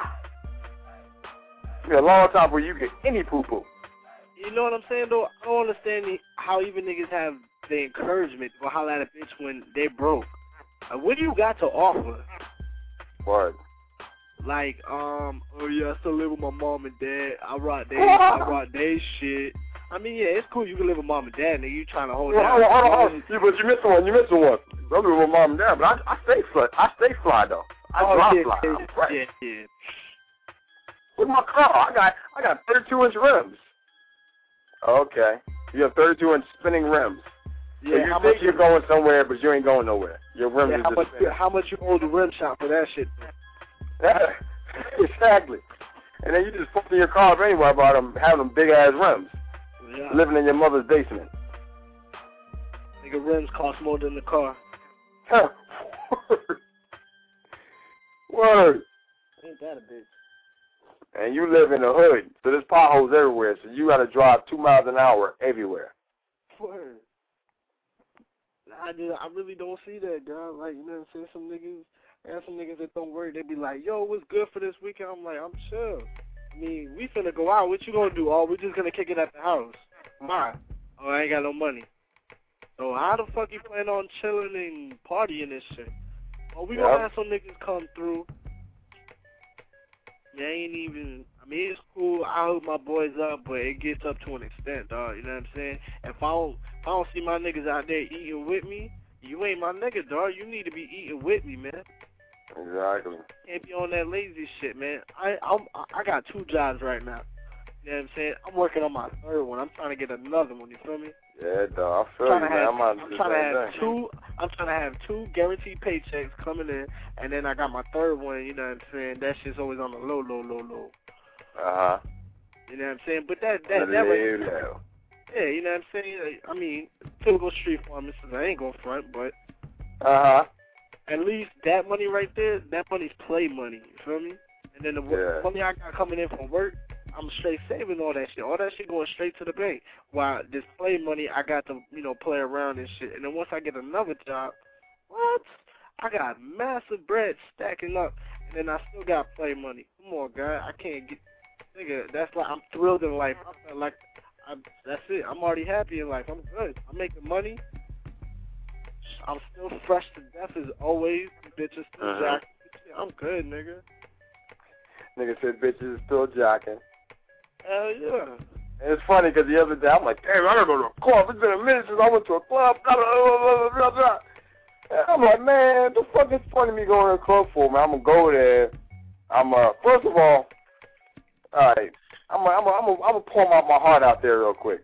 B: It's been a long time before you get any poo-poo.
D: You know what I'm saying, though? I don't understand the, how even niggas have the encouragement to holler at a bitch when they broke. Uh, what do you got to offer?
B: What?
D: Like, um, oh yeah, I still live with my mom and dad. I rock they, I rock they shit. I mean, yeah, it's cool you can live with mom and dad, nigga. You trying to hold
B: well,
D: down.
B: Hold on, hold on, hold on. Yeah, but you missing one. You missing one. I live with mom and dad, but I, I stay fly. I stay fly though. I
D: oh,
B: drive
D: yeah,
B: fly.
D: Yeah,
B: I'm fresh.
D: yeah, yeah.
B: With my car, I got I got thirty-two inch rims. Okay, you have thirty-two inch spinning rims.
D: Yeah,
B: so you
D: how
B: think
D: much
B: you're
D: you,
B: going somewhere, but you ain't going nowhere. Your rims
D: yeah,
B: are
D: how
B: just
D: much,
B: spinning.
D: how much you owe the rim shop for that shit?
B: Yeah, exactly. And then you just fuck in your car up anyway about them having them big ass rims.
D: Yeah.
B: Living in your mother's basement.
D: Nigga, rims cost more than the car.
B: Huh. Word.
D: Ain't that a bitch?
B: And you live in the hood, so there's potholes everywhere, so you gotta drive two miles an hour everywhere.
D: Word. I just, I really don't see that, dog. Like, you know what I'm saying? Some niggas, I got some niggas that don't work. They be like, yo, what's good for this weekend? I'm like, I'm chill. I mean, we finna go out. What you gonna do? Oh, we just gonna kick it at the house. Why? Oh, I ain't got no money. So how the fuck you plan on chilling and partying and shit? Oh, we gonna
B: yep.
D: have some niggas come through. They ain't even, I mean, it's cool. I hook my boys up, but it gets up to an extent, dog. You know what I'm saying? If I don't, if I don't see my niggas out there eating with me, you ain't my nigga, dog. You need to be eating with me, man.
B: Exactly.
D: Can't be on that lazy shit, man. I I'm, I got two jobs right now. You know what I'm saying? I'm working on my third one. I'm trying to get another one. You feel me?
B: Yeah, dog. I feel
D: I'm
B: you,
D: trying to
B: man.
D: have,
B: I'm, out
D: I'm
B: to
D: trying to have
B: thing.
D: two. I'm trying to have two guaranteed paychecks coming in, and then I got my third one. You know what I'm saying? That shit's always on the low, low, low, low.
B: Uh huh.
D: You know what I'm saying? But that that
B: Low,
D: never.
B: low.
D: Yeah, you know what I'm saying? I mean, typical street pharmacist. I ain't gonna front, but
B: Uh huh.
D: at least that money right there, that money's play money. You feel me? And then the
B: yeah.
D: money I got coming in from work, I'm straight saving all that shit. All that shit going straight to the bank. While this play money, I got to, you know, play around and shit. And then once I get another job, what? I got massive bread stacking up, and then I still got play money. Come on, guy. I can't get, nigga, that's like, I'm thrilled in life. I feel like, I, that's it. I'm already happy in life. I'm good. I'm making money. I'm still fresh to death as always. Bitches still
B: uh-huh.
D: jacking. I'm good, nigga.
B: Nigga said bitches is still jacking.
D: Hell yeah.
B: And it's funny because the other day I'm like, damn, I gotta go to a club. It's been a minute since I went to a club. Blah, blah, blah, blah, blah. And I'm like, man, the fuck is funny me going to a club for, man? I'm gonna go there. I'm uh, first of all, all right. I'm gonna, I'm gonna, I'm gonna, I'm gonna pour my, my heart out there real quick.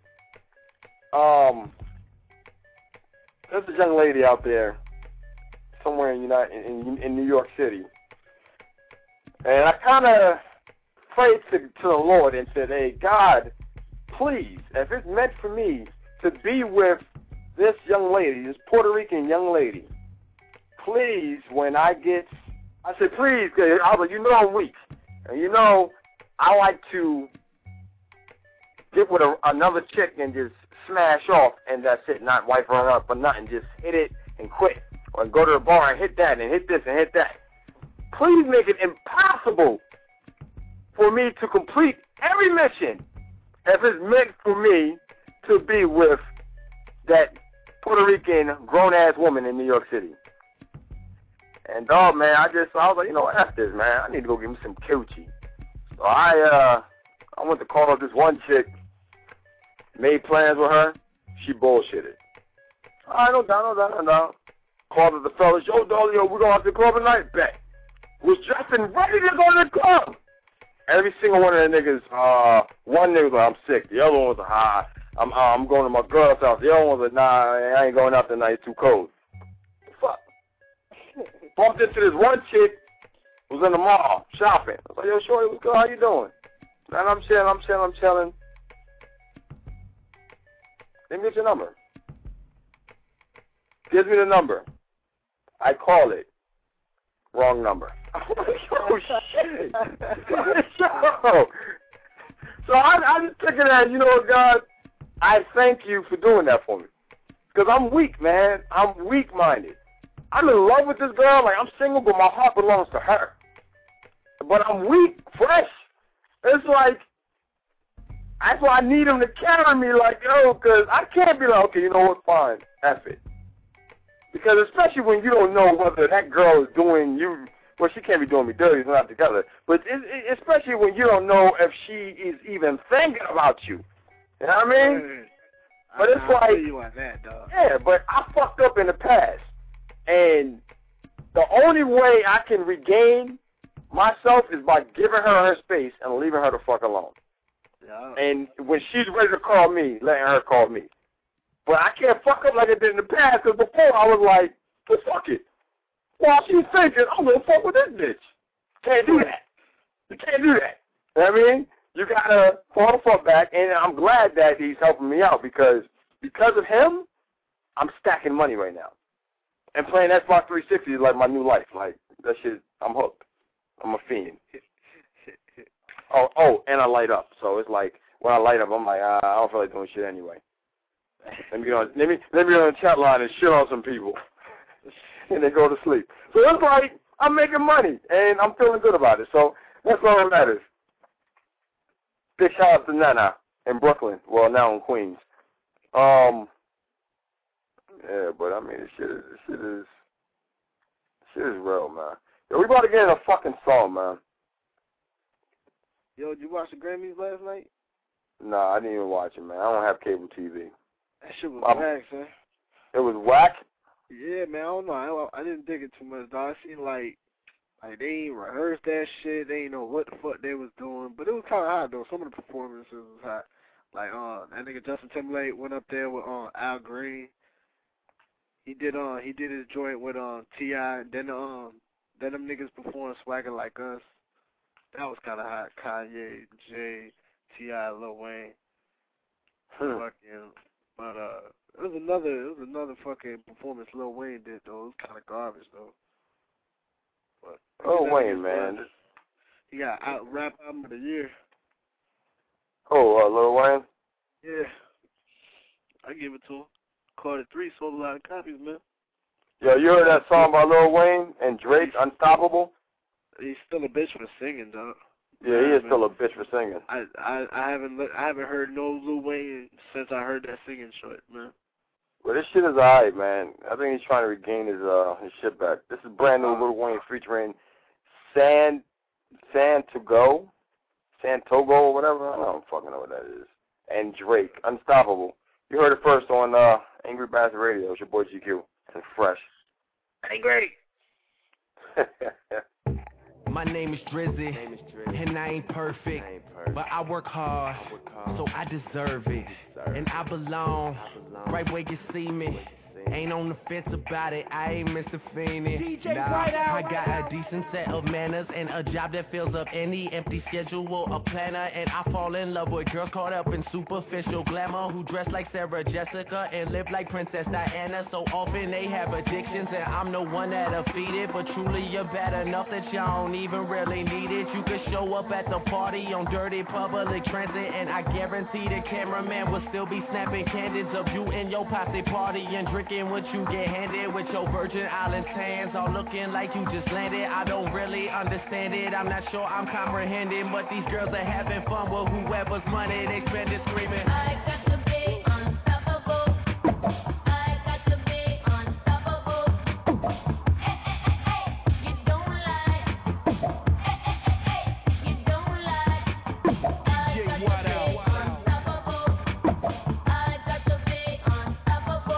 B: Um, there's a young lady out there somewhere in United in, in New York City, and I kind of prayed to, to the Lord and said, hey, God, please, if it's meant for me to be with this young lady, this Puerto Rican young lady, please, when I get, I said, please, because I was like, you know I'm weak. And you know, I like to get with a, another chick and just smash off, and that's it, not wipe her up or nothing, just hit it and quit. Or go to the bar and hit that and hit this and hit that. Please make it impossible for me to complete every mission if it's meant for me to be with that Puerto Rican grown-ass woman in New York City. And, dog, man, I just, I was like, you know what, F this, man. I need to go get me some coochie. So I, uh, I went to call up this one chick, made plans with her. She bullshitted. All right, no doubt, no doubt, no doubt. Called up the fellas, yo, dog, yo, we're going out to the club tonight? Bet. Was dressing ready to go to the club. Every single one of the niggas, uh, one nigga was like, I'm sick. The other one was like, ah, I'm, uh, I'm going to my girl's house. The other one was like, nah, I ain't going out tonight. It's too cold. Fuck. Bumped into this one chick who was in the mall shopping. I was like, yo, shorty, what's good? How you doing? Man, I'm chilling, I'm chilling, I'm chilling. Let me get your number. Gives me the number. I call it. Wrong number. Oh, shit. so, so I, I just took it as, you know what, God, I thank you for doing that for me. Because I'm weak, man. I'm weak-minded. I'm in love with this girl. Like, I'm single, but my heart belongs to her. But I'm weak, fresh. It's like, that's why I need him to carry me like, yo, because I can't be like, okay, you know what, fine, F it. Because especially when you don't know whether that girl is doing you, well, she can't be doing me dirty, it's not together. But it, it, especially when you don't know if she is even thinking about you. You know what I mean?
D: Mm.
B: But
D: I,
B: it's
D: I
B: like,
D: feel you on that, dog.
B: yeah, but I fucked up in the past. And the only way I can regain myself is by giving her her space and leaving her the fuck alone.
D: Yeah.
B: And when she's ready to call me, letting her call me. But I can't fuck up like I did in the past, because before I was like, well, fuck it. While she's thinking, I'm going to fuck with this bitch. Can't do that. You can't do that. You know what I mean? You got to fall the fuck back, and I'm glad that he's helping me out, because because of him, I'm stacking money right now. And playing Xbox three sixty is like my new life. Like, that shit, I'm hooked. I'm a fiend. Oh, oh, and I light up. So it's like, when I light up, I'm like, uh, I don't feel like doing shit anyway. Let me get on, let me, let me get on the chat line and shit on some people. And they go to sleep. So it's like, I'm making money, and I'm feeling good about it. So that's all that matters. Big shout out to Nana in Brooklyn. Well, now in Queens. Um, yeah, but I mean, this shit is, this shit is, this shit is real, man. Yo, we about to get in a fucking song, man.
D: Yo, did you watch the Grammys last night?
B: Nah, I didn't even watch it, man. I don't have cable T V.
D: That shit was
B: Um,
D: whack, son.
B: It was whack?
D: Yeah, man, I don't know. I, I didn't dig it too much, dog. I seen, like, like, they ain't rehearsed that shit. They ain't know what the fuck they was doing. But it was kind of hot, though. Some of the performances was hot. Like, uh, that nigga Justin Timberlake went up there with uh, Al Green. He did uh, he did his joint with uh, T I Then um, then them niggas performed Swagger Like Us. That was kind of hot. Kanye, Jay, T I, Lil Wayne.
B: Hmm.
D: Fucking, but uh, it was another, it was another fucking performance Lil Wayne did though. It was kind of garbage though. But
B: Lil Wayne, man.
D: He got out rap album of the year.
B: Oh, uh, Lil Wayne?
D: Yeah. I give it to him. Carter three sold a lot of copies, man.
B: Yeah, you heard that song by Lil Wayne and Drake, Unstoppable?
D: He's still a bitch for singing, dog.
B: Yeah, he is still a bitch for singing.
D: I I I haven't li- I haven't heard no Lil Wayne since I heard that singing short, man.
B: Well, this shit is alright, man. I think he's trying to regain his uh his shit back. This is brand new Lil Wayne featuring San San to Go, Santogo or whatever. I don't fucking know what that is. And Drake, Unstoppable. You heard it first on uh Angry Bastard Radio. It's your boy G Q and Fresh.
D: Angry.
E: My name is Drizzy, and I ain't perfect, but I work hard, so I deserve it, and I belong right where you see me. Ain't on the fence about it, I ain't missing fiending. Nah, I got a decent set of manners and a job that fills up any empty schedule, a planner, and I fall in love with girls caught up in superficial glamour who dress like Sarah Jessica and live like Princess Diana. So often they have addictions and I'm the one that'll feed it, but truly you're bad enough that y'all don't even really need it. You could show up at the party on dirty public transit and I guarantee the cameraman will still be snapping candids of you and your posse party and drinking what you get handed with your Virgin Islands hands all looking like you just landed. I don't really understand it, I'm not sure I'm comprehending, but these girls are having fun with whoever's money they spend it screaming. I got to be unstoppable. I got to be unstoppable. Hey, hey, hey, hey, you don't lie. Hey, hey, hey, hey, you don't lie. I got to be unstoppable. I got to be unstoppable.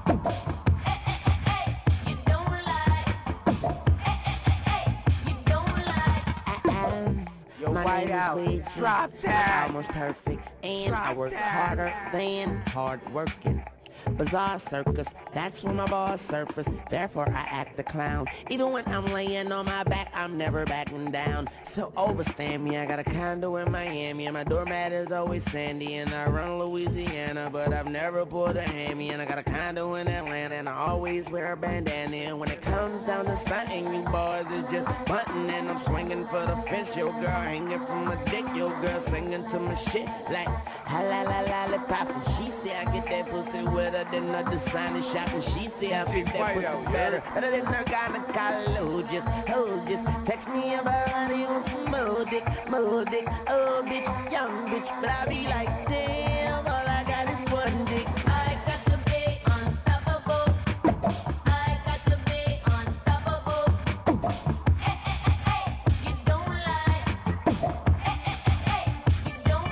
F: White out, drop that. Almost perfect, and drop I work that. Harder than hard working. Bizarre circus, that's when my balls surface. Therefore I act the clown. Even when I'm laying on my back, I'm never backing down. So overstand me, I got a condo in Miami, and my doormat is always sandy. And I run Louisiana, but I've never pulled a hammy. And I got a condo in Atlanta, and I always wear a bandana. And when it comes down to stunting, you boys is just bunting. And I'm swinging for the fence, your girl hanging from my dick. Your girl singing to my shit like ha la la lollipop. And she say I get that pussy with her than a designer shop. And she say I fit that pussy better, better than her gynecologist. Oh, just text me about you. More dick, more dick, oh bitch, young bitch, but I be like, damn, all I got is one dick. I got to be unstoppable. I got to be unstoppable. Hey, hey, hey, hey, you don't lie. Hey, hey, hey, you don't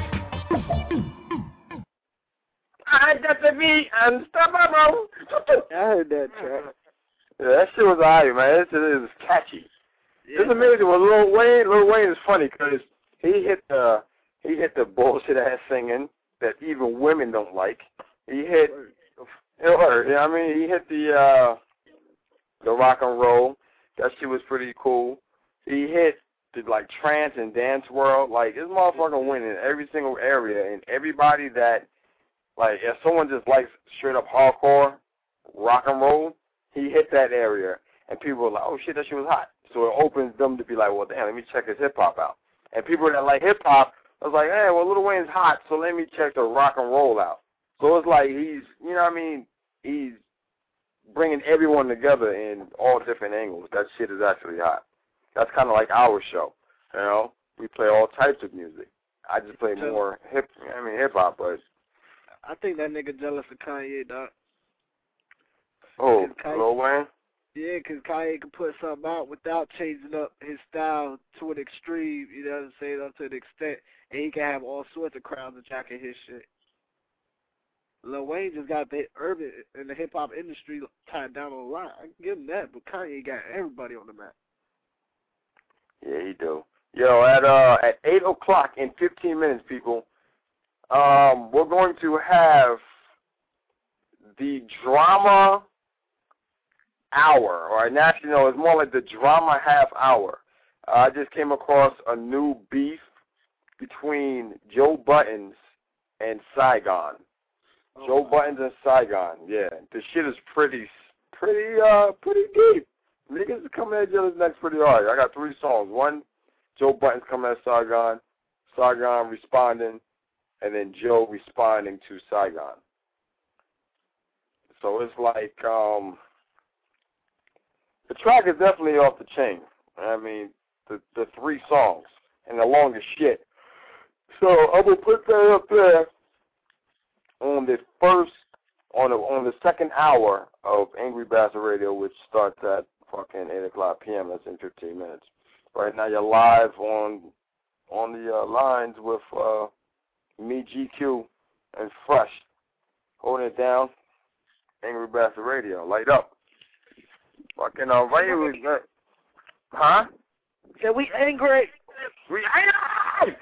F: lie.
B: I got to be unstoppable.
D: I heard that track.
B: Yeah, that shit was alright, man. That shit is catchy.
D: Yeah.
B: It's amazing. Well, Lil Wayne, Lil Wayne is funny because he hit the he hit the bullshit ass singing that even women don't like. He hit, it hurt. You know what I mean? He hit the uh, the rock and roll. That shit was pretty cool. He hit the like trance and dance world. Like this motherfucker went in every single area, and everybody that like if someone just likes straight up hardcore rock and roll, he hit that area, and people were like, oh shit, that shit was hot. So it opens them to be like, well, damn, let me check his hip-hop out. And people that like hip-hop, I was like, hey, well, Lil Wayne's hot, so let me check the rock and roll out. So it's like he's, you know what I mean, he's bringing everyone together in all different angles. That shit is actually hot. That's kind of like our show, you know. We play all types of music. I just play more hip, I mean, hip-hop, but.
D: I think that nigga jealous of Kanye, dog.
B: Oh, Lil Wayne?
D: Yeah, because Kanye can put something out without changing up his style to an extreme, you know what I'm saying, up to an extent, and he can have all sorts of crowds jacking his shit. Lil Wayne just got the urban and the hip-hop industry tied down a lot. I can give him that, but Kanye got everybody on the map.
B: Yeah, he do. Yo, at uh at eight o'clock in fifteen minutes, people, um, we're going to have the drama hour, or actually, no, it's more like the drama half hour. Uh, I just came across a new beef between Joe Buttons and Saigon. Oh, Joe wow. Buttons and Saigon, yeah. The shit is pretty, pretty, uh, pretty deep. Niggas is coming at each other's necks pretty hard. I got three songs. One, Joe Budden's coming at Saigon, Saigon responding, and then Joe responding to Saigon. So it's like, um, the track is definitely off the chain. I mean, the the three songs and the longest shit. So I'm gonna put that up there on the first, on the on the second hour of Angry Bastard Radio, which starts at fucking eight o'clock p.m. That's in fifteen minutes. Right now you're live on on the uh, lines with uh, me, G Q, and Fresh, holding it down. Angry Bastard Radio, light up. Fucking uh, right here, huh?
D: Yeah, we angry.
B: We angry.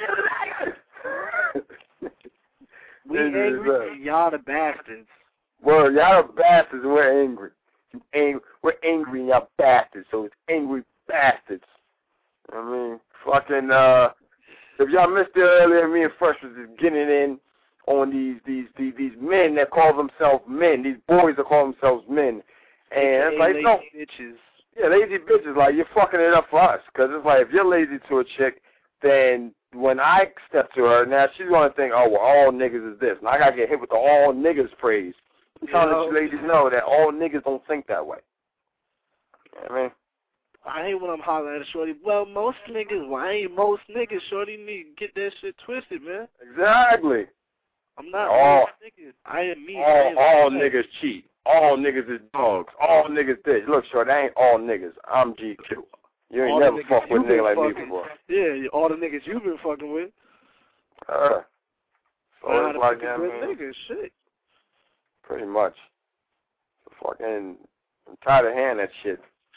D: We angry. Y'all the bastards.
B: Well, y'all the bastards. And we're angry. Ang- we're angry, and y'all bastards. So it's angry bastards. I mean, fucking. Uh, if y'all missed it earlier, me and Fresh was just getting in on these these these, these men that call themselves men. These boys that call themselves men, and it's like
D: lazy
B: no.
D: bitches.
B: Yeah, lazy bitches, like, you're fucking it up for us. Because it's like, if you're lazy to a chick, then when I step to her, now she's going to think, oh, well, all niggas is this. And I got to get hit with the all niggas phrase. I'm trying to let you ladies know that all niggas don't think that way. You know what I mean?
D: I hate when I'm hollering at a shorty. Well, most niggas, why ain't most niggas? Shorty need to get that shit twisted, man.
B: Exactly.
D: I'm not
B: all,
D: most niggas. I am me.
B: All,
D: I am
B: all
D: me.
B: niggas cheat. All niggas is dogs. All niggas this. Look, short, that ain't all niggas. I'm G Q. You ain't
D: all
B: never fucked with a nigga like
D: fucking,
B: me before.
D: Yeah, all the niggas you've been fucking with.
B: Uh, so
D: Well,
B: it's like,
D: yeah,
B: yeah,
D: man. Niggas, shit.
B: Pretty much. Fucking, I'm tired of hearing that shit.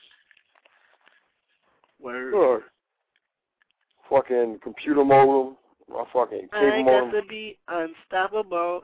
D: Word.
B: Sure. Fucking computer modem. My fucking cable
D: I
B: modem.
D: got to be unstoppable.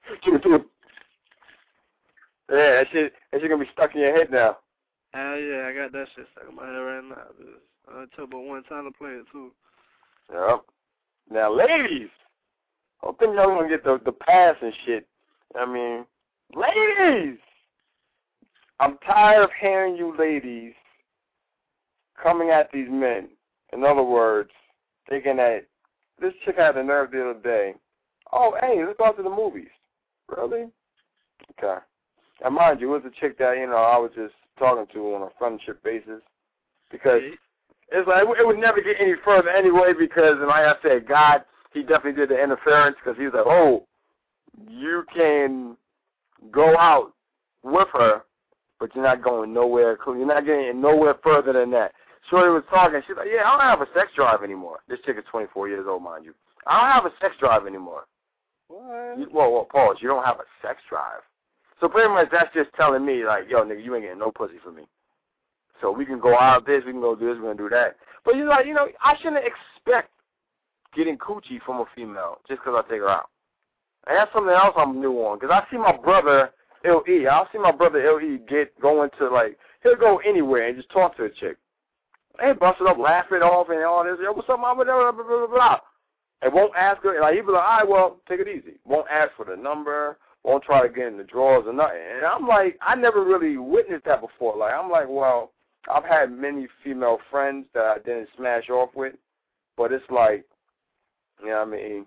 B: Yeah, that shit, that shit gonna be stuck in your head now.
D: Hell yeah, I got that shit stuck in my head right now. I took about one time to play it too.
B: Yep. Now, ladies, I don't think y'all gonna get the the pass and shit. I mean, ladies, I'm tired of hearing you ladies coming at these men. In other words, thinking that this chick had the nerve the other day. Oh, hey, let's go out to the movies. Really? Okay. And mind you, it was a chick that, you know, I was just talking to on a friendship basis. Because it's like, it would never get any further anyway because, and like I said, God, he definitely did the interference because he was like, oh, you can go out with her, but you're not going nowhere. You're not getting nowhere further than that. Shorty was talking. She's like, yeah, I don't have a sex drive anymore. This chick is twenty-four years old, mind you. I don't have a sex drive anymore.
D: What?
B: You, whoa, whoa, pause. You don't have a sex drive. So pretty much that's just telling me, like, yo, nigga, you ain't getting no pussy from me. So we can go out this, we can go do this, we're going to do that. But you're like, you know, I shouldn't expect getting coochie from a female just because I take her out. And that's something else I'm new on. Because I see my brother, L E, I'll see my brother, L E, get going to, like, he'll go anywhere and just talk to a chick. Hey, bust it up, laugh it off and all this. Yo, what's up, mama? Blah, blah, blah, blah. And won't ask her. Like, he'll be like, all right, well, take it easy. Won't ask for the number. Won't try to get in the drawers or nothing. And I'm like, I never really witnessed that before. Like, I'm like, well, I've had many female friends that I didn't smash off with. But it's like, you know what I mean?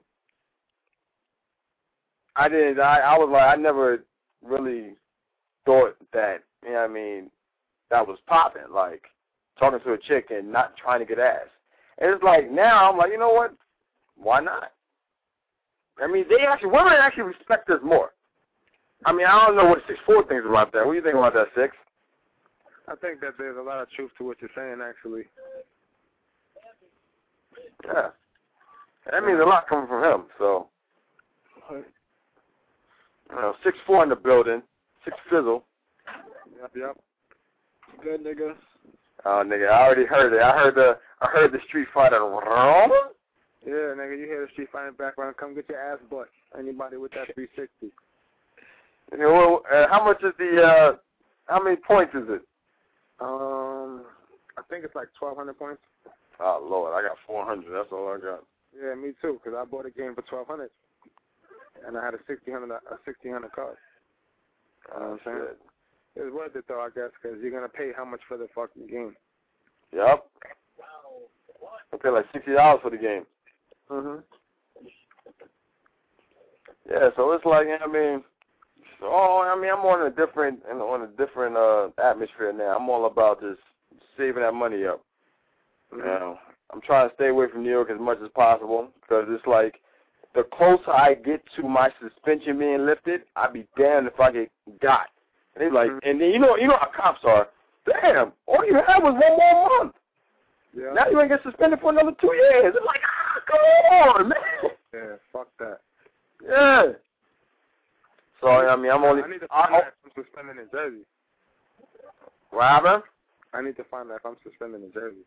B: I didn't, I, I was like, I never really thought that, you know what I mean, that was popping. Like, talking to a chick and not trying to get ass. And it's like, now I'm like, you know what? Why not? I mean, they actually, women actually respect us more. I mean, I don't know what six four thinks about that. What do you think about that, Six?
G: I think that there's a lot of truth to what you're saying, actually.
B: Yeah. That means a lot coming from him, so. You know, six four in the building. Six Fizzle.
G: Yep, yep.
D: Good, nigga.
B: Oh, nigga, I already heard it. I heard the I heard the Street Fighter.
G: Yeah, nigga, you hear the Street Fighter background. Come get your ass butt. Anybody with that three sixty.
B: You know, uh, how much is the, uh, how many points is it?
G: Um, I think it's like twelve hundred points.
B: Oh, Lord, I got four hundred. That's all I got.
G: Yeah, me too, because I bought a game for twelve hundred. And I had a sixteen hundred a sixteen hundred card. You know what I'm saying?
B: Shit.
G: It's worth it, though, I guess, because you're going to pay how much for the fucking game.
B: Yep. I pay like sixty dollars for the game.
G: Mhm.
B: Yeah, so it's like, I mean, so, I mean, I'm on a different, on a different uh, atmosphere now. I'm all about just saving that money up.
G: Mhm.
B: You know, I'm trying to stay away from New York as much as possible because it's like the closer I get to my suspension being lifted, I'd be damned if I get got. And they like,
G: Mhm.
B: and then you know, you know how cops are. Damn, all you had was one more month.
G: Yeah.
B: Now you ain't get suspended for another two years. It's like, ah, come on, man.
G: Yeah. Fuck that.
B: Yeah. So I mean, I'm only.
G: I need to
B: I,
G: find out if I'm suspended in Jersey.
B: what happened?
G: I need to find out if I'm suspended in Jersey.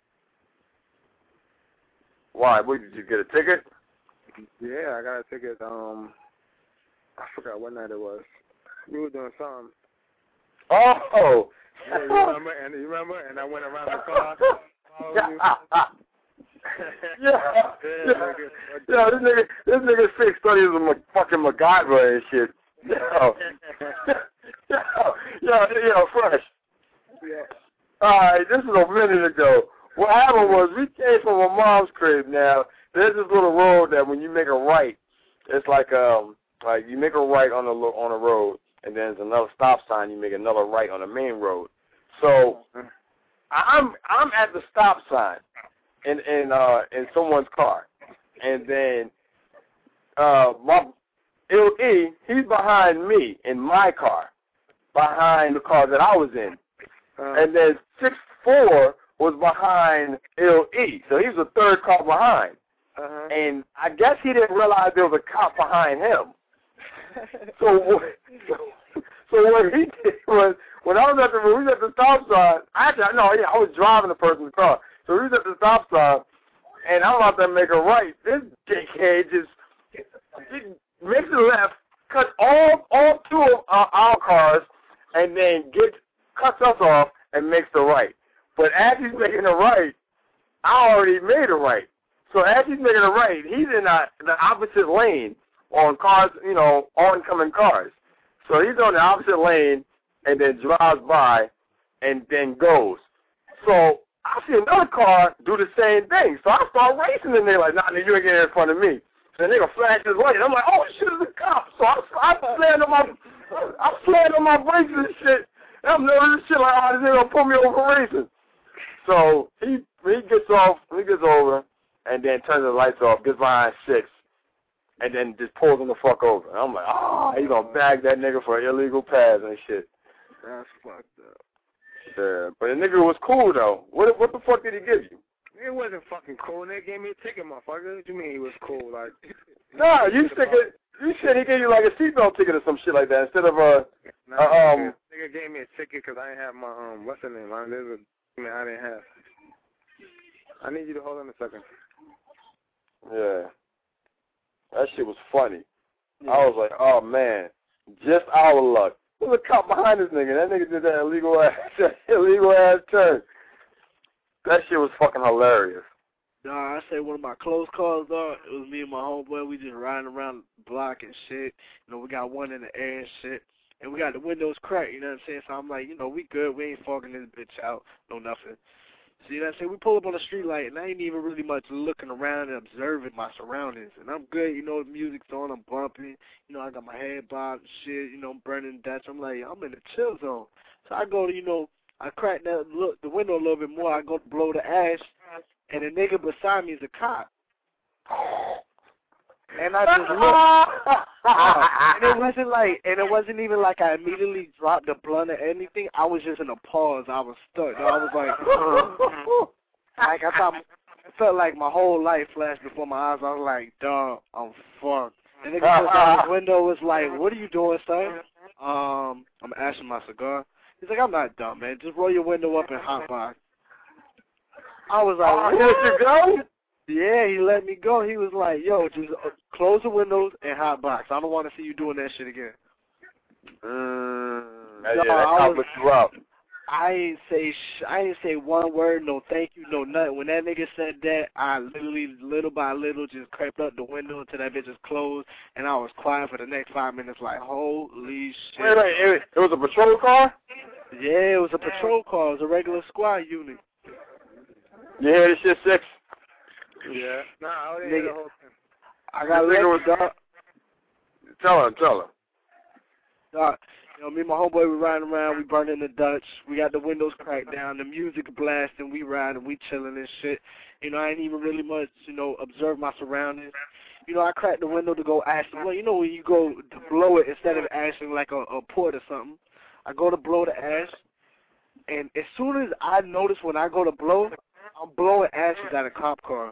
B: Why? What, did you get a ticket?
G: Yeah, I got a ticket. Um, I forgot what night it was. We were doing something.
B: Oh.
G: Yeah, you remember? And you remember? And I went around the car.
B: yeah.
G: You.
B: yeah.
G: Yeah, nigga.
B: Yeah, this nigga, this nigga six thought he was a ma- fucking MacGyver and shit. Yo. yo, yo, yo, fresh.
G: Yeah.
B: Alright, this is a minute ago. What happened was we came from my mom's crib now. There's this little road that when you make a right, it's like um like you make a right on the lo- on a road and then there's another stop sign, you make another right on the main road. So I'm I'm at the stop sign in in uh in someone's car. And then uh my L E, he's behind me in my car, behind the car that I was in.
G: Uh,
B: And then six four was behind L E. So he was the third car behind.
G: uh-huh.
B: And I guess he didn't realize there was a cop behind him. So, so, so what he did was, when I was at the, when we was at the stop sign, actually, no, yeah, I was driving the person's car. So we was at the stop sign, and I'm about to make a right. This dickhead just he makes a left, cuts all all two of our, our cars, and then gets cuts us off and makes the right. But as he's making a right, I already made a right. So as he's making a right, he's in a, the opposite lane on cars, you know, oncoming cars. So he's on the opposite lane and then drives by and then goes. So I see another car do the same thing. So I start racing and they're like, nah, you ain't getting in front of me. So the nigga flashes his light. I'm like, oh, shit, it's a cop. So I, I slammed on my, I slammed on my brakes and shit. And I'm nervous as shit like, oh, this nigga gonna pull me over racing. So he he gets off, he gets over, and then turns the lights off, gets behind six, and then just pulls him the fuck over. And I'm like, oh, he gonna bag that nigga for illegal pads and shit.
D: That's fucked up.
B: Yeah, but the nigga was cool though. What what the fuck did he give you?
G: It wasn't fucking cool. They gave me a ticket, motherfucker. What do you mean he was cool? Like,
B: Nah, you said it. You said he gave you like a seatbelt ticket or some shit like that instead of a.
G: nah,
B: uh, um.
G: nigga, nigga gave me a ticket because I didn't have my um. What's the name? I, there's a, I mean, I didn't have. I need you to hold on a second.
B: Yeah. That shit was funny. Yeah. I was like, oh man, just our luck. There's a cop behind this nigga. That nigga did that illegal ass, illegal ass turn. That shit was fucking hilarious.
D: Nah, I say one of my close calls, dog. It was me and my homeboy. We just riding around the block and shit. You know, we got one in the air and shit. And we got the windows cracked, you know what I'm saying? So I'm like, you know, we good. We ain't fogging this bitch out. No nothing. So, you know what I'm saying? We pull up on the street light, and I ain't even really much looking around and observing my surroundings. And I'm good, you know, the music's on, I'm bumping. You know, I got my head bobbed and shit, you know, I'm burning Dutch. I'm like, I'm in the chill zone. So I go to, you know, I crack that look the window a little bit more. I go to blow the ash, and the nigga beside me is a cop. And I just looked. uh, and it wasn't like, and it wasn't even like I immediately dropped the blunt or anything. I was just in a pause. I was stuck. I was like, like I thought, it felt like my whole life flashed before my eyes. I was like, dog, I'm fucked. And the nigga just out his window was like, what are you doing, son? Um, I'm ashing my cigar. He's like, I'm not dumb, man. Just roll your window up and hotbox. I was like,
B: oh, here you go?
D: Yeah, he let me go. He was like, yo, just uh, close the windows and hotbox. I don't want to see you doing that shit again.
B: Mm,
D: no,
B: yeah, that cop looked you up.
D: I ain't say sh- I ain't say one word, no thank you, no nothing. When that nigga said that, I literally, little by little, just crept up the window until that bitch was closed, and I was quiet for the next five minutes like, holy shit.
B: Wait, wait, it, it was a patrol car?
D: Yeah, it was a patrol car. It was a regular squad unit.
B: Yeah, this shit six.
G: Yeah. Nah, I didn't
D: Nigga,
G: hear the whole thing.
D: I got
B: This nigga
D: lucky,
B: was-
D: dog.
B: Tell him, tell him.
D: Dog, you know, me and my homeboy, we riding around, we burning the Dutch, we got the windows cracked down, the music blasting, we riding, we chilling and shit. You know, I ain't even really much, you know, observe my surroundings. You know, I cracked the window to go ash. Well, you know when you go to blow it instead of ashing like a, a port or something. I go to blow the ash, and as soon as I notice when I go to blow, I'm blowing ashes at a cop car.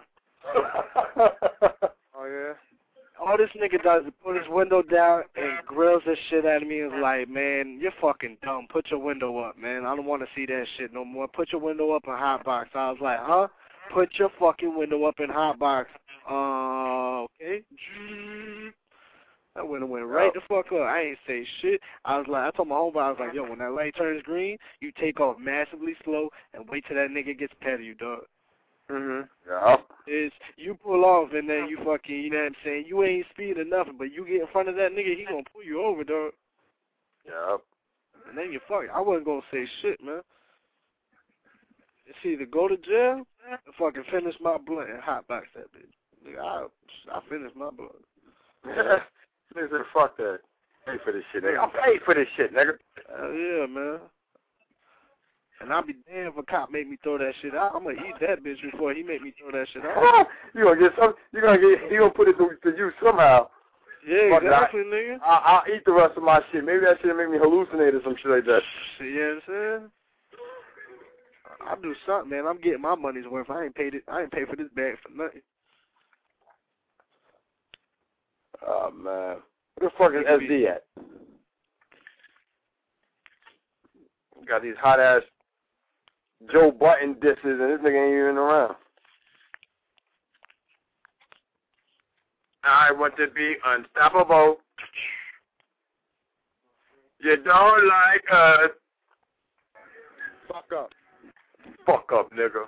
G: Oh, yeah?
D: All this nigga does is put his window down and grills this shit at me and is like, man, you're fucking dumb. Put your window up, man. I don't want to see that shit no more. Put your window up in Hotbox. I was like, huh? Put your fucking window up in Hotbox. Uh, okay. That window went right the fuck up. I ain't say shit. I was like, I told my homeboy, I was like, yo, when that light turns green, you take off massively slow and wait till that nigga gets past you, dog.
B: Mhm. Yeah.
D: Is you pull off and then you fucking, you know what I'm saying? You ain't speeding nothing, but you get in front of that nigga, he gonna pull you over, dog.
B: Yeah.
D: And then you fuck. I wasn't gonna say shit, man. It's either go to jail or fucking finish my blunt and hotbox that bitch. Nigga, I I finished my blunt.
B: Nigga said, fuck that. Pay for this shit, nigga. I'm paid for this shit, nigga.
D: Hell yeah, man. And I'll be damned if a cop make me throw that shit out. I'm gonna eat that bitch before he make me throw that shit out.
B: You gonna get some? You gonna get? You gonna put it to, to use somehow?
D: Yeah,
B: Fuck
D: exactly,
B: it, I,
D: nigga.
B: I, I'll eat the rest of my shit. Maybe that shit make me hallucinate or some shit like that.
D: See, you know what I'm saying? I'll do something, man. I'm getting my money's worth. I ain't paid it. I ain't paid for this bag for nothing.
B: Oh man, where the fuck is S D at? Got these hot ass Joe Button disses, and this nigga ain't even around. I want to be unstoppable. You don't like us.
G: Fuck up.
B: Fuck up, nigga.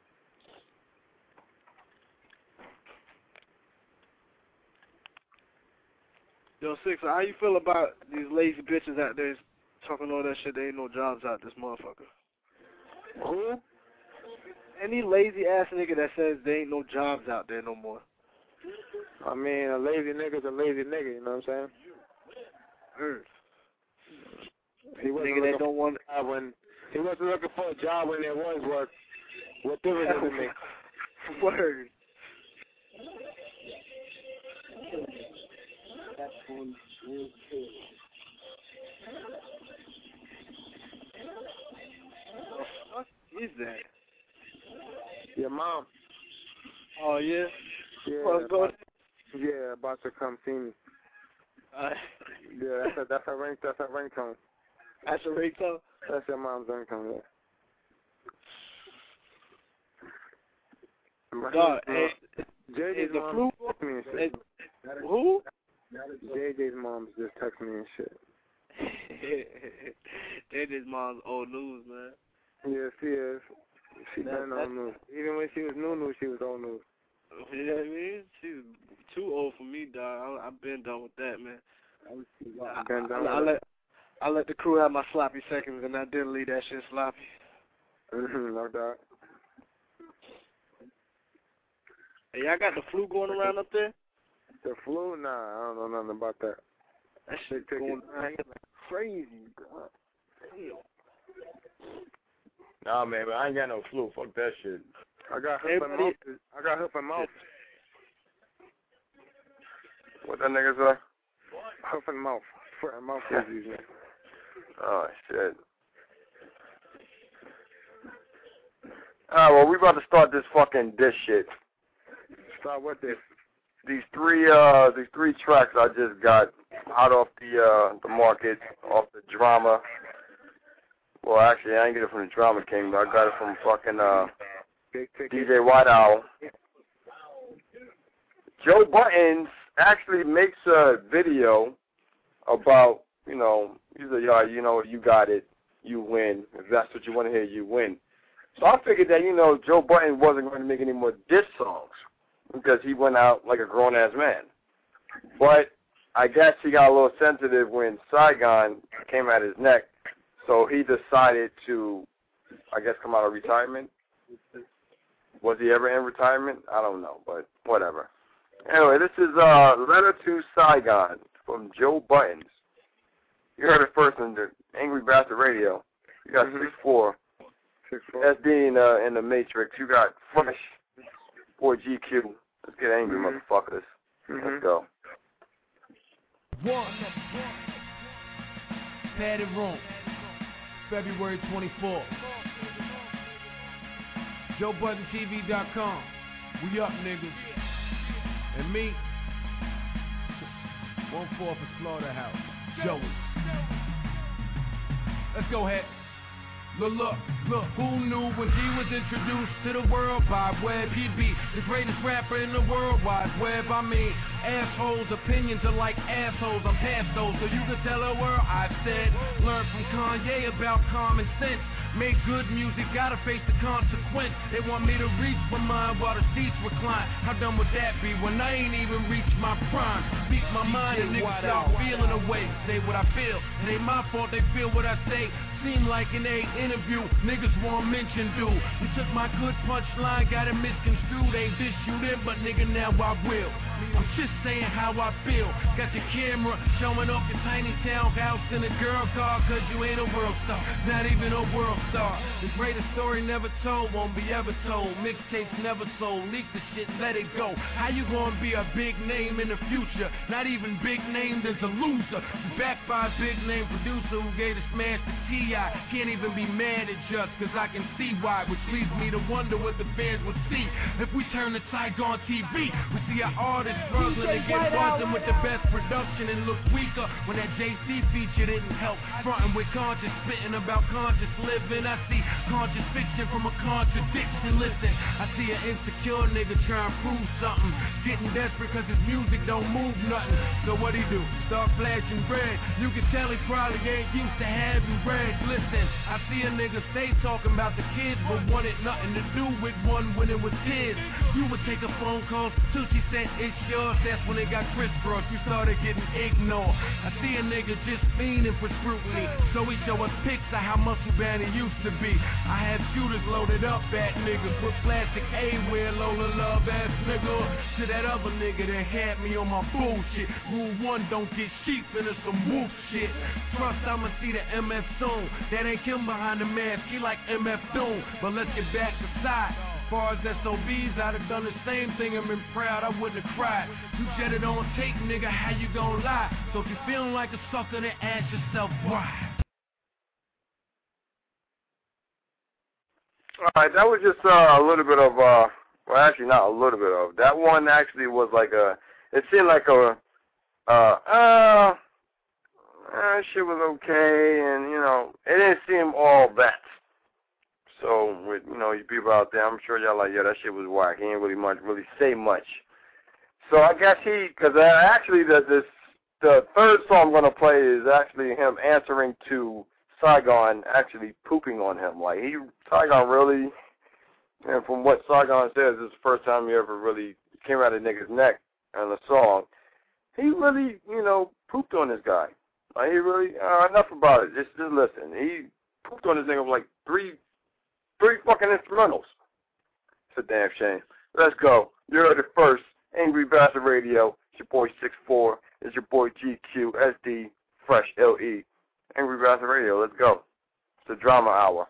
D: Yo, Six, how you feel about these lazy bitches out there talking all that shit? There ain't no jobs out this motherfucker.
G: Who?
D: Any lazy ass nigga that says there ain't no jobs out there no more.
G: I mean, a lazy nigga's a lazy nigga, you know what I'm saying?
D: Earth.
G: He wasn't
D: Nigga that
G: looking
D: don't want.
G: for a job when he wasn't looking for a job when there was work. What difference does it make?
D: Word. What is that?
G: Your mom.
D: Oh yeah.
G: Yeah.
D: Well, go.
G: about, yeah, about to come see me.
D: Uh,
G: Yeah, that's a that's a ring that's a ringtone.
D: that's a ringtone.
G: That's your mom's ringtone. Yeah.
D: Dog, hey,
G: J J's
D: is the
G: mom
D: flu?
G: text me and
D: Is,
G: shit.
D: who?
G: J J's mom just text me and shit.
D: That is mom's old news, man.
G: Yeah, she is. She
D: That-
G: been
D: that's-
G: old news. Even when she was new news, she was old news.
D: You know what I mean? She's too old for me, dog. I, I've been done with that, man. I,
G: Been done
D: I, I
G: with
D: let I let the crew have my sloppy seconds, and I didn't leave that shit sloppy.
G: Mhm, no doubt.
D: Hey, y'all got the flu going around up there?
G: The flu? Nah, I don't know nothing about that.
D: That shit
G: Big
D: going
G: ticket.
D: around here like crazy, God. Damn.
B: Nah, man, but I ain't got no flu. Fuck that shit.
G: I got hoof and
D: Everybody-
G: mouth. I got hoof and mouth.
B: What that nigga say?
G: Hoof and mouth. Foot and mouth
B: Yeah.
G: disease, man.
B: Oh, shit. Alright, well, we about to start this fucking dish shit.
G: Start with this.
B: These three, uh, these three tracks I just got out off the, uh, the market, off the Drama. Well, actually, I didn't get it from the Drama King, but I got it from fucking, uh,
G: Big ticket.
B: D J White Owl. Joe Buttons actually makes a video about, you know, he's a, yeah, you know, you got it, you win. If that's what you want to hear, you win. So I figured that, you know, Joe Button wasn't going to make any more diss songs because he went out like a grown-ass man. But I guess he got a little sensitive when Saigon came at his neck, so he decided to, I guess, come out of retirement. Was he ever in retirement? I don't know, but whatever. Anyway, this is uh, Letter to Saigon from Joe Buttons. You heard it first on the Angry Bastard Radio. You got mm-hmm. six four.
G: six four.
B: That's being uh, in the Matrix. You got Fresh for G Q. Let's get angry, mm-hmm. motherfuckers. Mm-hmm. Let's go.
E: One. Padded Room. February twenty-fourth. Joe Button T V dot com. We up, niggas. And me, one four for Slaughterhouse. Joey. Let's go ahead. Look, look, look, who knew when he was introduced to the World Wide Web, he'd be the greatest rapper in the World Wide Web. I mean, assholes' opinions are like assholes, I'm past those, so you can tell the world I've said. Learn from Kanye about common sense. Make good music, gotta face the consequence. They want me to reach for mine while the seats recline. How dumb would that be when I ain't even reached my prime? Speak my mind and niggas start feeling away. Say what I feel, it ain't my fault they feel what I say. Seem like in a interview, niggas won't mention dude. You took my good punchline, got it misconstrued. Ain't this you then, but nigga now I will. I'm just saying how I feel. Got your camera showing off your tiny townhouse in a girl car, cause you ain't a world star, not even a world star. The greatest story never told, won't be ever told. Mixtapes never sold, leak the shit, let it go. How you gonna be a big name in the future? Not even big named as a loser. Backed by a big name producer who gave the smash to T I Can't even be mad at just cause I can see why, which leads me to wonder what the fans would see if we turn to Saigon T V. We see our artists struggling to get buzzing with the best production and look weaker when that J C feature didn't help. Frontin' with conscious, spitting about conscious living. I see conscious fiction from a contradiction. Listen, I see an insecure nigga trying to prove something, getting desperate cause his music don't move nothing. So what he do? Start flashing bread. You can tell he probably ain't used to having bread. Listen, I see a nigga stay talking about the kids but wanted nothing to do with one when it was his. You would take a phone call till she said it's yours. That's when it got crisscrossed. You started getting ignored. I see a nigga just fiending for scrutiny, so he show us pics of how muscle bound he used to be. I have shooters loaded up at niggas, put plastic A where Lola love ass nigga. To that other nigga that had me on my bullshit. Rule one, don't get sheep into some wolf shit. Trust I'ma see the M F soon. That ain't him behind the mask, he like M F Doom. But let's get back to side. As far as S O Bs, I'd have done the same thing and been proud, I wouldn't have cried. You jetted on tape, nigga, how you gon' lie? So if you feeling like a sucker, then ask yourself why.
B: Alright, that was just uh, a little bit of, uh, well actually not a little bit of, that one actually was like a, it seemed like a, uh, uh, uh shit was okay, and you know, it didn't seem all that. So, with, you know, you people out there, I'm sure y'all like, yeah, that shit was whack. He ain't really much, really say much. So I guess he, because uh, actually the, this, the third song I'm going to play is actually him answering to Saigon actually pooping on him. Like, he, Saigon really, and from what Saigon says, this is the first time he ever really came out of nigga's neck on the song. He really, you know, pooped on this guy. Like, he really, uh, enough about it. Just, just listen. He pooped on this nigga like three Three fucking instrumentals. It's a damn shame. Let's go. You heard it first. Angry Bastard Radio. It's your boy six four. It's your boy G Q S D Fresh L E. Angry Bastard Radio. Let's go. It's the drama hour.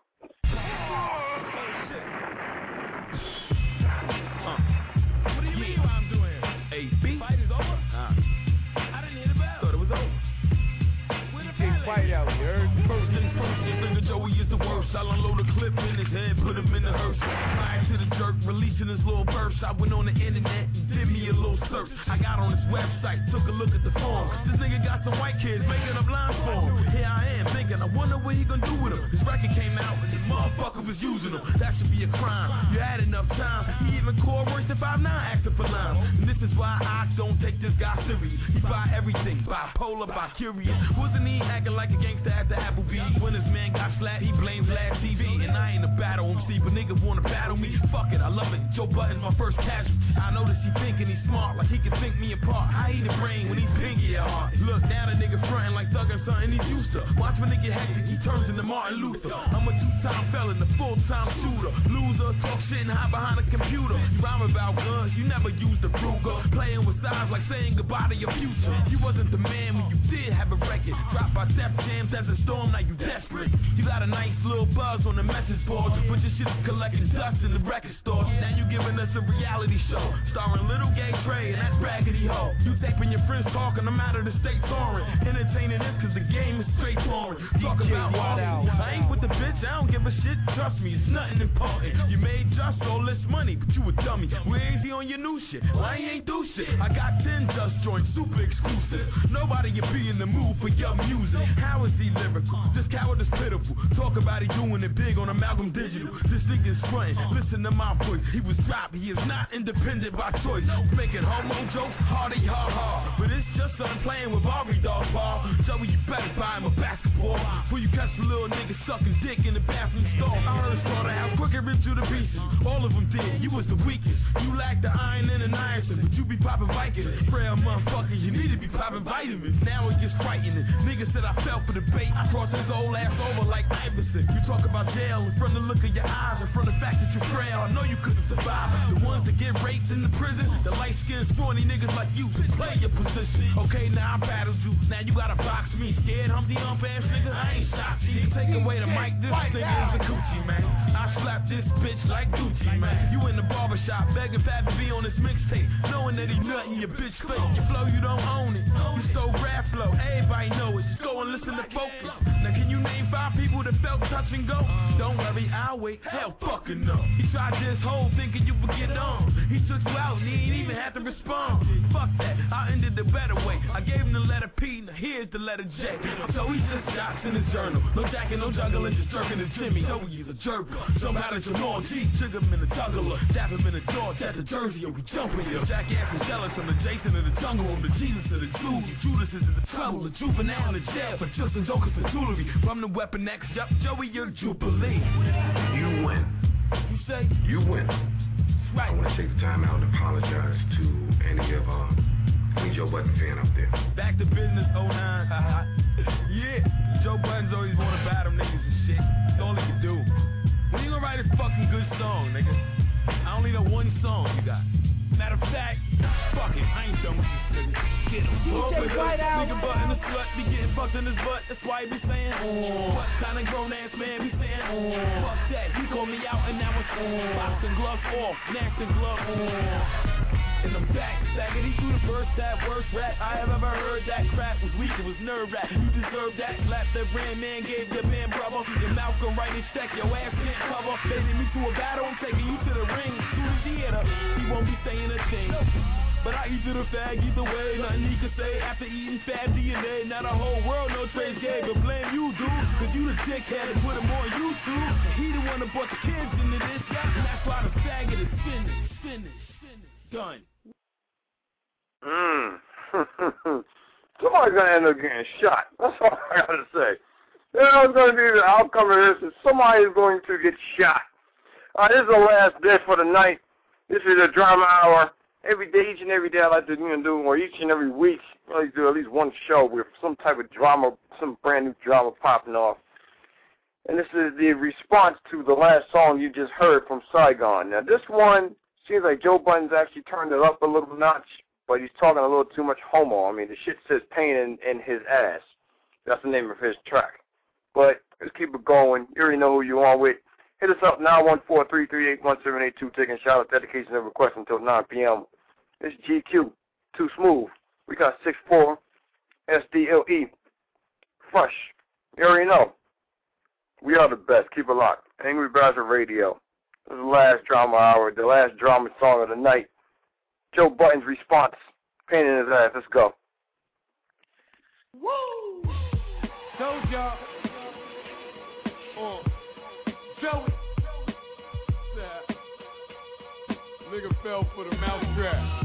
E: Fight out, you heard?
H: First things first, nigga Joey is the worst. I'll unload a clip in his head, put him in the hearse. Prior to the jerk, releasing his little verse. I went on the internet and did me a little search. I got on his website, took a look at the form. This nigga got some white kids making up lines for him. Here I am thinking, I wonder what he gonna do with him. His record came out and this motherfucker was using them. That should be a crime. You had enough time. He even called Royce the five nine asking for lines. And this is why I don't take this guy serious. He buy everything, bipolar, bi curious. Wasn't he acting like a gangster at the Applebee's? When his man got slapped, he blames Last T V. And I ain't a battle M C, but niggas wanna battle me. Fuck it, I love it. Joe Budden's my first casualty. I notice he thinking he's smart, like he can think me apart. I eat a brain when he's pinky at heart. Look, now the nigga frontin' like Thug or something he's used to. Watch when it get hectic, he turns into Martin Luther. I'm a two-time felon, a full-time shooter. Loser, talk shit and hide behind a computer. You rhyme about guns, you never used a Ruger. Playing with size like saying goodbye to your future. You wasn't the man when you did have a record. Dropped by Def Jam, as a storm, now you desperate. You got a nice little buzz on the message board, but your shit is collecting dust in the record store. Now you giving us a reality show, starring Little Gay Trey and that raggedy hoe. You taping your friends talking, I'm out of the state touring. Entertaining this cause the game is straight touring. Talk about all I ain't with the bitch, I don't give a shit, trust me, it's nothing important. You made just all this money, but you a dummy. Where is he on your new shit? Why he ain't do shit? I got ten just joints, super exclusive. Nobody can be in the mood for your music. How is he lyrical? This coward is pitiful. Talk about he doing it big on Amalgam Digital. This nigga's frontin', listen to my voice. He was dropped, he is not independent by choice. Making homo jokes, hardy, hard, hard. But it's just son playing with Barbie dolls, ball. Joey, you better buy him a basketball before you catch the little nigga sucking dick in the bathroom stall. I heard Slaughterhouse quicker ripped you to pieces. All of them did, you was the weakest. You lacked the iron and the niacin, but you be popping Vicodin. Frail motherfucker, you need to be popping vitamins. Now it gets frightening. Nigga said I fell for the bait. I crossed his old ass over like Iverson. You talk about jail from the look of your eyes and from the fact that you're frail. I know you couldn't survive. The ones that get raped in the prison, the light-skinned, scrawny niggas like you, play your position. Okay, now I battled you. Now you gotta box me. Scared Humpty Hump ass nigga? I ain't shot you. Take away the mic, this nigga is a coochie, man. I slap this bitch like Gucci, man. You in the barbershop begging Fab to be on this mixtape, knowing that he nuttin' your bitch fake. Your flow, you don't own it. You stole rap flow, everybody know it. Just go and listen to Focus. Now can you name five people that felt touch and go? Don't worry, I'll wait. Hell fucking no. He tried this whole thinking you would get on. He took you out and he ain't even have to respond. Fuck that, I ended the better way. I gave him the letter P, now here's the letter J. So he just shots in his journal. No jacking, no juggling, just jerking his Jimmy. So he's a jerker. Somehow that you're on G, trigger him in the juggler. Tap him in the jaw, tap the jersey, or we jumping you. Jackass is jealous, I'm the Jason in the jungle. I'm the Jesus of the Jews. Judas is in the trouble, the juvenile in the jail. But just as Joker for jewelry. From the Weapon X, yup, Joey, you're Jubilee.
I: You win.
H: You say?
I: You win.
H: Right.
I: I want to take the time out to apologize to any of uh, any Joe Budden fan out there.
H: Back to business, oh nine. Yeah, Joe Budden's always want to battle niggas and shit. That's all he can do. When you gonna write a fucking good song, nigga? I only know one song you got. Matter of fact, fuck it, I ain't done with this nigga. Get him. Nigga butt in the slut, be getting fucked in his butt. That's why he be saying, oh. What kind of grown ass man be saying, oh. Fuck that, he called me out and now it's oh. Boxing gloves off, nasty gloves oh. And I'm back, sagging through the first, that worst rap I have ever heard. That crap was weak, it was nerve rap. You deserve that slap that Ran Man gave your man brother. Your mouth gon' write his check, your ass can't cover. Taking me to a battle, I'm taking you to the ring. To the theater, he won't be saying a thing. But I eat to the fag either way, nothing he could say after eating Fab D N A. Now the whole world knows Trey's gay, but blame you, dude. Cause you the dickhead and put him on YouTube. He the one that brought the kids into this, and that's why the faggot is finished, finished, finished, done.
B: Mmm. Somebody's going to end up getting shot. That's all I got to say. There's going to be the outcome of this is somebody is going to get shot. Uh, this is the last bit for the night. This is a drama hour. Every day, each and every day, I like to you know, do, or each and every week, I like to do at least one show with some type of drama, some brand new drama popping off. And this is the response to the last song you just heard from Saigon. Now, this one seems like Joe Budden's actually turned it up a little notch, but he's talking a little too much homo. I mean, the shit says pain in, in his ass. That's the name of his track. But let's keep it going. You already know who you are with. Hit us up nine one four, three three eight, one seven eight two, taking shout out, dedication, and requests until nine p.m. It's G Q, Too Smooth. We got six four, S D L E, Fresh. You already know. We are the best. Keep it locked. Angry Browser Radio. This is the last drama hour, the last drama song of the night. Joe Budden's response. Pain in his ass. Let's go.
H: Woo! Told y'all. Uh, Joey. Yeah. Nigga fell for the mousetrap.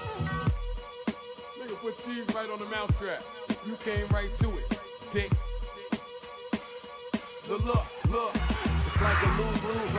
H: Nigga put cheese right on the mousetrap. You came right to it. Dick. Look, look, look. It's like a lose-lose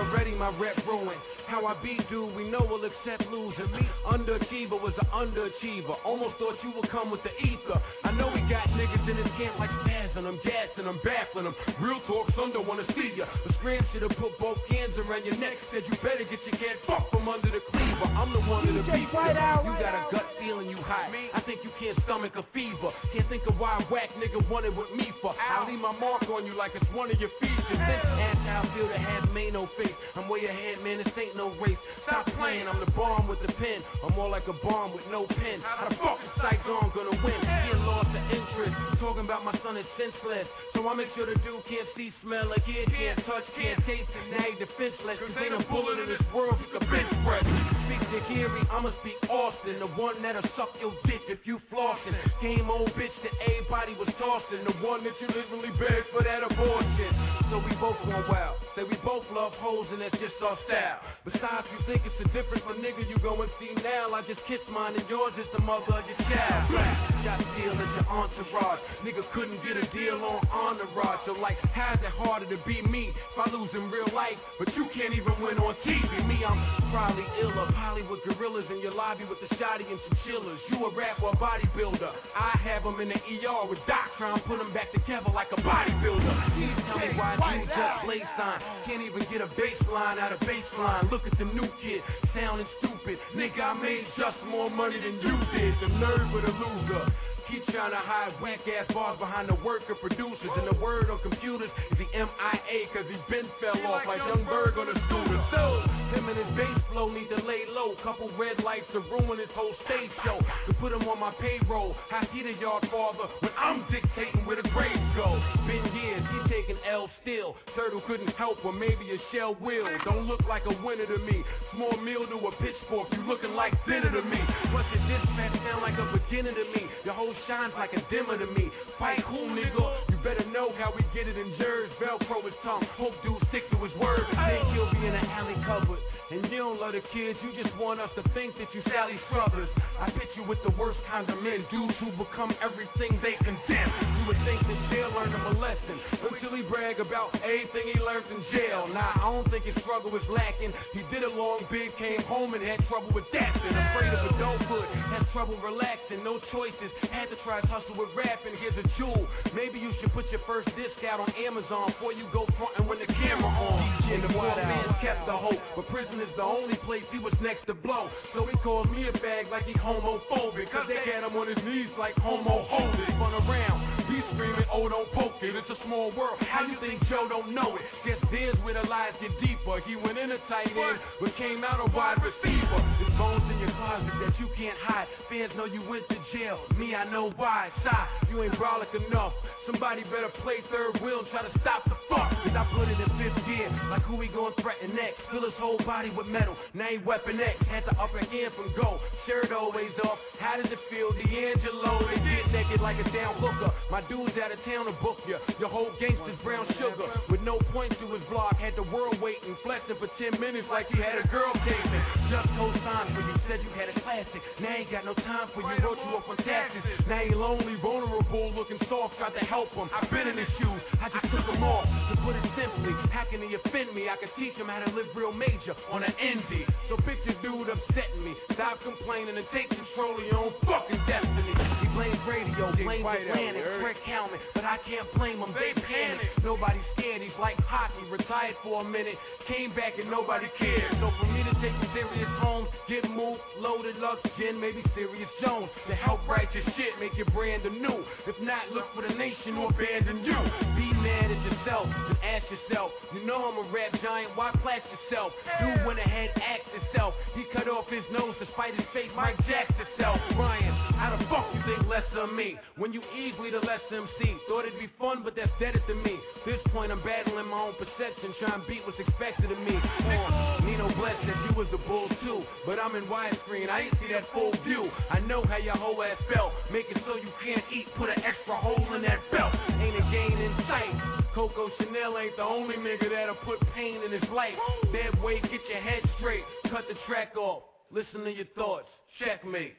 E: already my rep ruined. How I be, dude, we know we'll accept losing. Me, underachiever was an underachiever. Almost thought you would come with the ether. I know we got niggas in this camp like spazzing them, gassing them, baffling them. Real talk, son don't wanna see ya. But Scram should've put both hands around your neck. Said you better get your cat fucked from under the cleaver. I'm the one of the beef.
F: Right out,
E: you
F: right
E: got
F: out.
E: a gut feeling you hot. I think you can't stomach a fever. Can't think of why a whack nigga wanted with me for. I'll leave my mark on you like it's one of your features. This ass how I feel to have made no face. I'm way ahead, man, this ain't no race. Stop playing, I'm the bomb with the pen. I'm more like a bomb with no pen. How the fuck is Saigon gonna win? He lost the interest. Talking about my son is senseless. So I make sure the dude can't see, smell, like he can't touch, can't taste. Now he defenseless. Cause ain't a bullet in this world you can bench press. Speak to Gary, I'ma speak Austin. The one that'll suck your dick if you flossing. Game old bitch that everybody was tossing. The one that you literally begged for that abortion. So we both going wild. Say we both love hoes and that's just our style. Besides, you think it's a different for nigga you go and see now. I just kiss mine and yours is the mother of your child. Got deal as your entourage. Nigga couldn't get a deal on entourage. So like, how's it harder to be me if I lose in real life, but you can't even win on T V? Me, I'm probably iller. Hollywood gorillas in your lobby with the shotty and some chillers. You a rapper, a bodybuilder. I have them in the E R with Doc trying to put them back together like a bodybuilder. Please tell me why you just play sign. Can't even get a baseline out of baseline. Look at the new kid, sounding stupid. Nigga, I made just more money than you did. The nerve of the loser. Keep trying to hide whack ass bars behind the work of producers. And the word on computers is the M I A, cause he been fell off like Young Berg on the scooter. So, him and his bass flow need to lay low. Couple red lights to ruin his whole stage show. To put him on my payroll. How he the yard father when I'm dictating where the grades go? Been years, he taking L still. Turtle couldn't help, or maybe a shell will. Don't look like a winner to me. Small meal to a pitchfork, you looking like dinner to me. Plus your dispatch sound like a beginner to me. Your whole shines like a dimmer to me. Fight who, nigga? You better know how we get it in Jersey. Velcro his tongue. Hope dude stick to his word. Think he'll be in an alley covered. And you don't love the kids, you just want us to think that you Sally Struthers. I pitch you with the worst kinds of men, dudes who become everything they condemn. You would think that jail learned him a lesson until he brag about everything he learned in jail. Nah, I don't think his struggle was lacking. He did a long bid, came home and had trouble with that. And afraid of adulthood, had trouble relaxing, no choices. Had to try to hustle with rapping. Here's a jewel. Maybe you should put your first disc out on Amazon before you go frontin' when the camera on. And the poor man kept the hope, but prison is the only place he was next to blow. So he called me a bag like he homophobic, cause they had him on his knees like homo hold it. Run around, be screaming, oh don't poke it. It's a small world, how you think Joe don't know it? Guess there's where the lies get deeper. He went in a tight end, but came out a wide receiver. There's bones in your closet that you can't hide. Fans know you went to jail, me I know why. Sigh, you ain't brolic enough. Somebody better play third wheel and try to stop the fuck. Cause I put it in fifth gear, like who we gon' threaten next? Fill his whole body with metal, now he Weapon X. Had the upper hand from go, shirt always off. How does it feel, D'Angelo? They get naked like a down looker. My dude's out of town to book ya. Your whole gangster's brown sugar. With no point to his block, had the world waiting, flexing for ten minutes like he had a girl chasing. Just co-signed for you, said you had a classic. Now ain't got no time for you, wrote you up on taxes. Now he lonely, vulnerable, looking soft, tried to help him. I've been in his shoes, I just took him off. To put it simply, how can he offend me? I could teach him how to live real major on an indie. So picture dude upsetting me. Stop complaining and take control of your own fucking destiny. He blames radio, blames the planet, Rick Helmet, but I can't blame him, they panic. Nobody's scared, he's like hockey, retired for a minute, came back and nobody cared. So for me to take him serious home, get moved, loaded, Lux, Gin, maybe Serious Jones, to help write your shit, make your brand anew. If not, look for the nation who abandon you. Be mad at yourself, and ask yourself, you know I'm a rap giant, why plaque yourself? Dude went ahead, asked himself, he cut off his nose to spite his face, Mike Jackson himself. Ryan, how the fuck you think less of me? When you easily the less M C, thought it'd be fun, but that's dead to me. This point I'm battling my own perception, trying to beat what's expected of me. Uh, Nino Bless said you was the bull too, but I'm in widescreen, I ain't see that full view. I know how your whole ass felt, make it so you can't eat, put an extra hole in that belt. Ain't a gain in sight. Coco Chanel ain't the only nigga that'll put pain in his life. That way, get your head straight, cut the track off, listen to your thoughts, checkmate.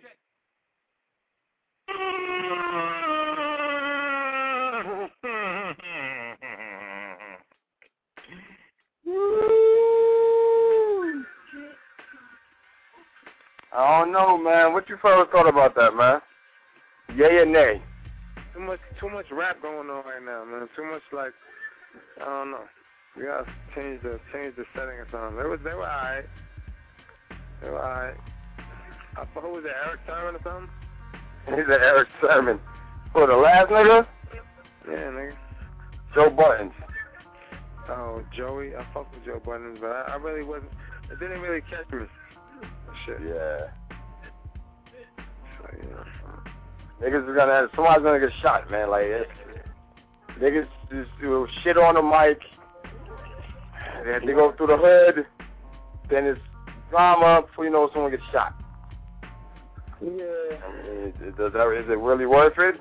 D: Woo!
B: don't know, man. What you fellas thought about that, man? Yay or nay?
G: Too much, too much rap going on right now, man. Too much like, I don't know. We gotta change the change the setting or something. They was they were alright. They were alright. I thought, who was it, Eric Sermon or something?
B: He's an Eric Sermon. For the last nigga?
G: Yeah, nigga.
B: Joe Buttons.
G: Oh, Joey. I fuck with Joe Buttons, but I, I really wasn't. It didn't really catch me. Shit.
B: Yeah.
G: So, yeah.
B: Niggas is gonna have, somebody's gonna get shot, man. Like, it's, niggas just do shit on the mic. They, they go through the hood. Then it's drama before you know someone gets shot.
G: Yeah.
B: I mean, is, does that, is it really worth it?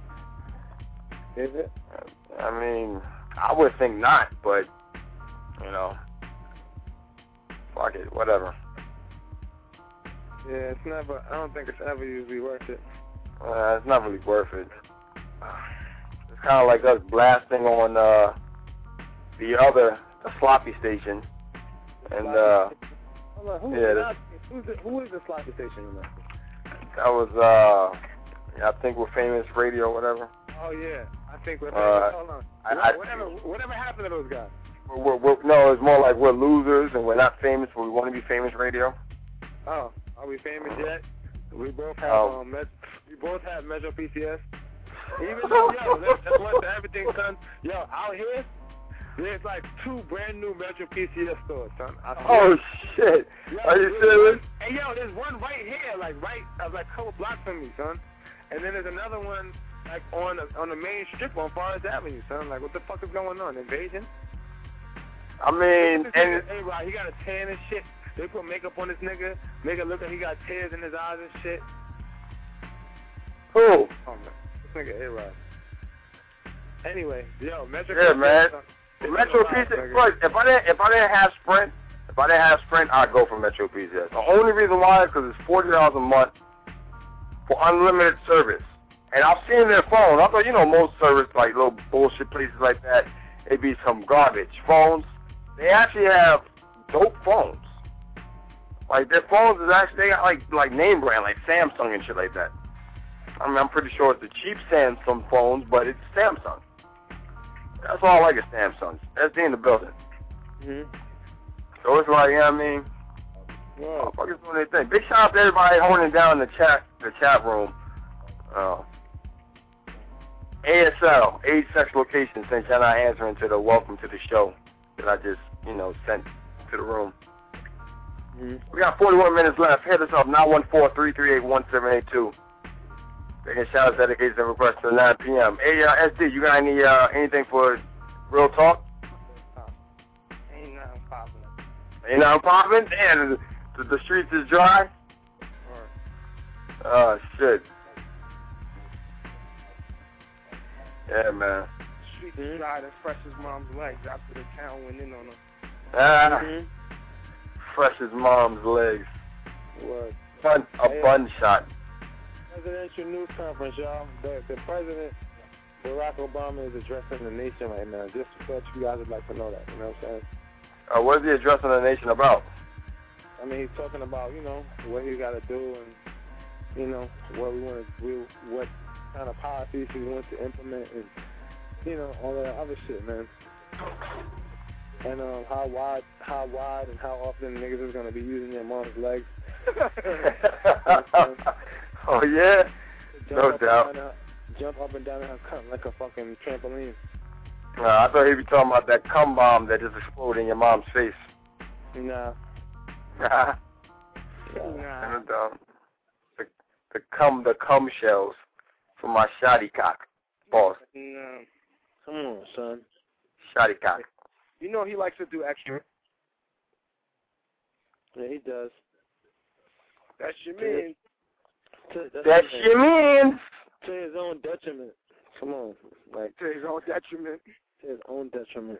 G: Is it?
B: I mean, I would think not, but, you know, fuck it, whatever.
G: Yeah, it's never, I don't think it's ever usually worth it.
B: Uh, it's not really worth it. It's kind of like us blasting on uh, the other, the sloppy station. And, uh,
G: Hold on, who,
B: yeah,
G: not, who's the, who is the sloppy station? You know?
B: that was, uh, I think we're Famous Radio or whatever.
G: Oh, yeah. I think we're,
B: Uh,
G: hold on.
B: I, I,
G: whatever, whatever happened to those guys?
B: We're, we're, no, it's more like we're losers and we're not famous, but we want to be Famous Radio.
G: Oh, are we famous yet? We both have
B: Oh.
G: um, met, we both have Metro P C S. Even though, yo, let's, let's watch everything, son. Yo, out here, there's like two brand new Metro P C S stores, son. I
B: Oh shit!
G: Yo,
B: Are you serious?
G: Hey, yo, there's one right here, like right, uh, like a couple blocks from me, son. And then there's another one like on the, on the main strip on Forest Avenue, son. Like, what the fuck is going on? Invasion?
B: I mean, and
G: hey, Rod, he got a tan and shit. They put makeup on this nigga, make it look like he got tears in his eyes and shit.
B: who?
G: Oh man, this nigga A-Rod. Anyway, yo, Metro.
B: Yeah, man.
G: It's
B: Metro P C S. Look, if I didn't, if I didn't have Sprint, if I didn't have Sprint, I'd go for Metro P C S. The only reason why is because it's forty dollars a month for unlimited service. And I've seen their phone. I thought, you know, most service, like little bullshit places like that, it'd be some garbage phones. They actually have dope phones. Like, their phones is actually, they got like like name brand, like Samsung and shit like that. I mean, I'm pretty sure it's the cheap Samsung phones, but it's Samsung. That's all I like is Samsung. That's in the building.
G: Mm-hmm.
B: So it's like, you know what I mean?
G: Whoa.
B: Motherfuckers doing their thing. Big shout out to everybody holding down the chat the chat room. Uh, A S L, age, sex, location, since y'all not answering to the welcome to the show that I just, you know, sent to the room.
G: Mm-hmm.
B: We got forty-one minutes left. Hit us up, nine one four, three three eight, one seven eight two. Making shout outs, dedications, and requests till nine p.m. Hey, uh, S D, you got any uh, anything for real talk?
G: Oh. Ain't nothing popping.
B: Ain't nothing popping? Damn, the, the streets is dry? Oh, shit. Yeah, man.
D: Streets mm-hmm. dry, that's fresh as mom's legs after the town went in on them.
B: Ah,
D: Mm-hmm.
B: fresh as mom's legs.
G: What?
B: Bun, a
G: Hey,
B: bun shot.
G: Presidential news conference, y'all. The, the president, Barack Obama, is addressing the nation right now. Just so you guys would like to know that. You know what I'm saying?
B: Uh, what is he addressing the nation about?
G: I mean, he's talking about, you know, what he got to do and, you know, what we want to do, what kind of policies we want to implement, and, you know, all that other shit, man. And um, how wide, how wide, and how often niggas is gonna be using their mom's legs.
B: Oh yeah,
G: jump
B: no
G: up
B: doubt.
G: And down, jump up and down and come like a fucking trampoline.
B: Uh, I thought he'd be talking about that cum bomb that just exploded in your mom's face.
G: Nah.
B: Nah.
G: Nah.
B: And, um, the the cum the cum shells from my shoddy cock. Boss.
D: No.
G: Come on, son.
B: Shoddy cock.
D: You know he likes to do extra.
G: Yeah, he does.
D: That's your man.
G: To, that's
B: That's
G: his
B: your man.
G: To his own detriment. Come on. Like,
D: To his own detriment.
G: to his own detriment.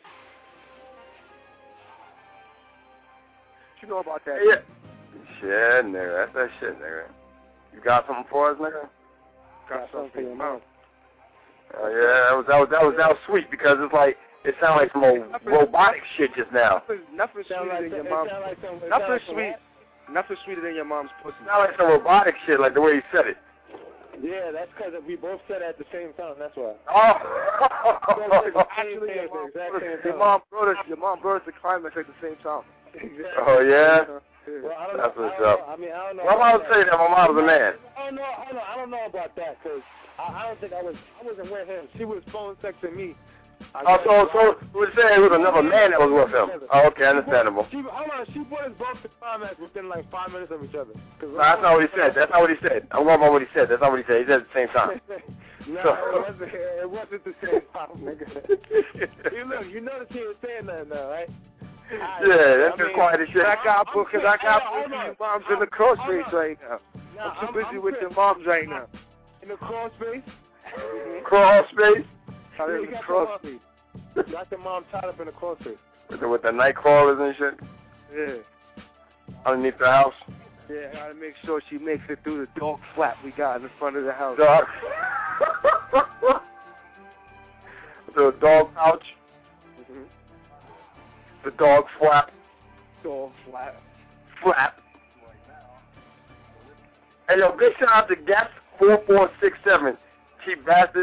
D: What you know about that?
B: Yeah. Shit, nigga. That's that shit, nigga. You got something for us, nigga?
D: Got something for your mouth.
B: Oh yeah, that was that was that was that was sweet because it's like it sounded like some old robotic shit just now.
D: Nothing, nothing
G: Sound
D: sweeter
G: like
D: than your
G: some-
D: mom.
G: it sound like some- it sound
D: Nothing
G: like some
D: sweet.
G: what?
D: Nothing sweeter than your mom's pussy.
B: Not like some robotic shit, like the way he said it.
G: Yeah, that's because we both said it at the same time. That's why.
B: Oh.
D: Actually, your mom,
G: exact same
D: your
G: time.
D: mom brought us, your mom brought us the climax at the same time.
B: Oh, yeah?
G: Well, I don't
B: That's
G: know.
B: what's
G: I don't
B: up.
G: know. I mean, I don't know.
B: My mom say that. My mom was a man.
G: I don't know. I don't know. I don't know about that because I, I don't think I was. I wasn't with him. She was phone texting me. I
B: Oh, so, so you were saying it was another man that was with him. Oh, okay, understandable.
G: She, hold on, she brought us both to climax within like five minutes of each other.
B: No, that's not what he said. That's not what he said. I'm going by what he said. That's not what he said. He said at the same time.
G: No,
B: so.
G: it wasn't. It wasn't the same time, nigga. You look, you notice he was saying that now, right? I,
B: Yeah, that's
G: I
B: just
G: mean,
B: quiet as shit.
D: I got because I got
G: hold on,
D: busy.
G: hold
D: Your mom's
G: on.
D: in the cross
G: Hold
D: race
G: on.
D: right now.
G: No,
D: I'm too
G: I'm,
D: busy
G: I'm
D: with
G: good.
D: your moms right now.
G: In the crawl space.
B: Crawl space?
D: I live
G: You
D: in the
G: got
D: cross
G: your
D: space.
G: mom- Got your mom tied up in the crawl space.
B: With the, with the night crawlers and shit?
D: Yeah.
B: Underneath the house?
D: Yeah, I gotta make sure she makes it through the dog flap we got in the front of the house.
B: Dog. The dog pouch?
D: Mm-hmm.
B: The dog flap?
D: Dog flap.
B: Flap. Hey, yo, big shout out to Guest four four six seven. Cheap bastard.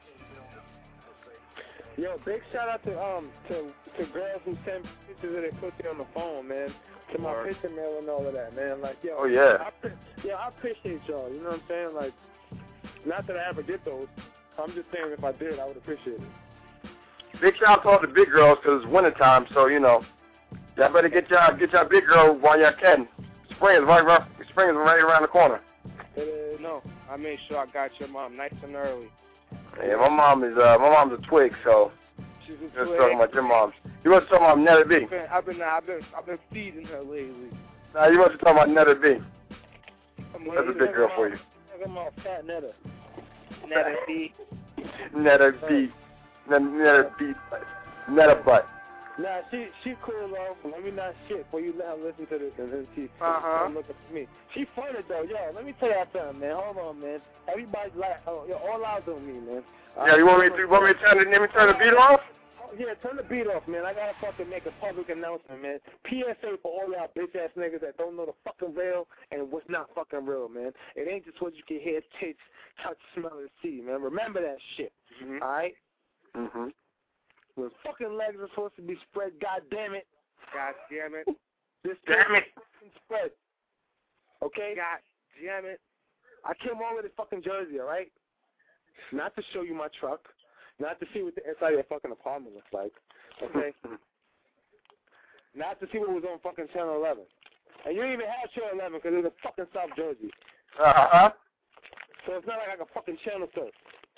G: Yo, big shout out to um to to girls who send pictures of their pussy on the phone, man. To my
B: Word.
G: picture mail and all of that, man. Like, yo,
B: Oh, yeah.
G: I, pre- yeah, I appreciate y'all. You know what I'm saying? Like, not that I ever get those. I'm just saying if I did, I would appreciate it.
B: Big shout out to all the big girls because it's wintertime, so, you know, y'all better get y'all, get y'all big girl while y'all can. Spring is right, right, spring is right around the corner.
G: It is,
D: No, I made sure I got your mom nice and early.
B: Yeah, my mom is, uh, my mom's a twig, so
D: She's a
B: just
D: twig.
B: talking about your mom's. You must talking about Netta B.
D: I've been, I've been, I've been feeding her lately.
B: Nah, you must be talking about Netta B.
D: I'm
B: That's a big girl for you.
G: Talking about fat Netta.
D: Netta B.
B: Netta B. Netta B. Netta butt.
G: Nah, she she cool though. Let me not shit before you let her listen to this and then she
D: Uh-huh.
G: she looking for me. She funny though, yo. Let me tell you something, man. Hold on, man. Everybody like, oh, yo, all eyes on me, man.
B: Yeah, you want me to, you want me to turn the, let me turn the beat off?
G: Yeah, turn the beat off, man. I gotta fucking make a public announcement, man. P S A for all y'all bitch ass niggas that don't know the fucking real and what's not fucking real, man. It ain't just what you can hear, taste, touch, smell, and see, man. Remember that shit,
D: Mm-hmm.
G: all right?
B: Mm-hmm.
G: When fucking legs are supposed to be spread, god damn it,
D: God damn it.
G: this
B: Damn it.
G: fucking spread. Okay?
D: God damn it.
G: I came over to fucking Jersey, all right? Not to show you my truck, not to see what the inside of your fucking apartment looks like, okay? Not to see what was on fucking Channel eleven. And you didn't even have Channel eleven because it was in fucking South Jersey.
B: Uh-huh.
G: So it's not like I can fucking channel surf.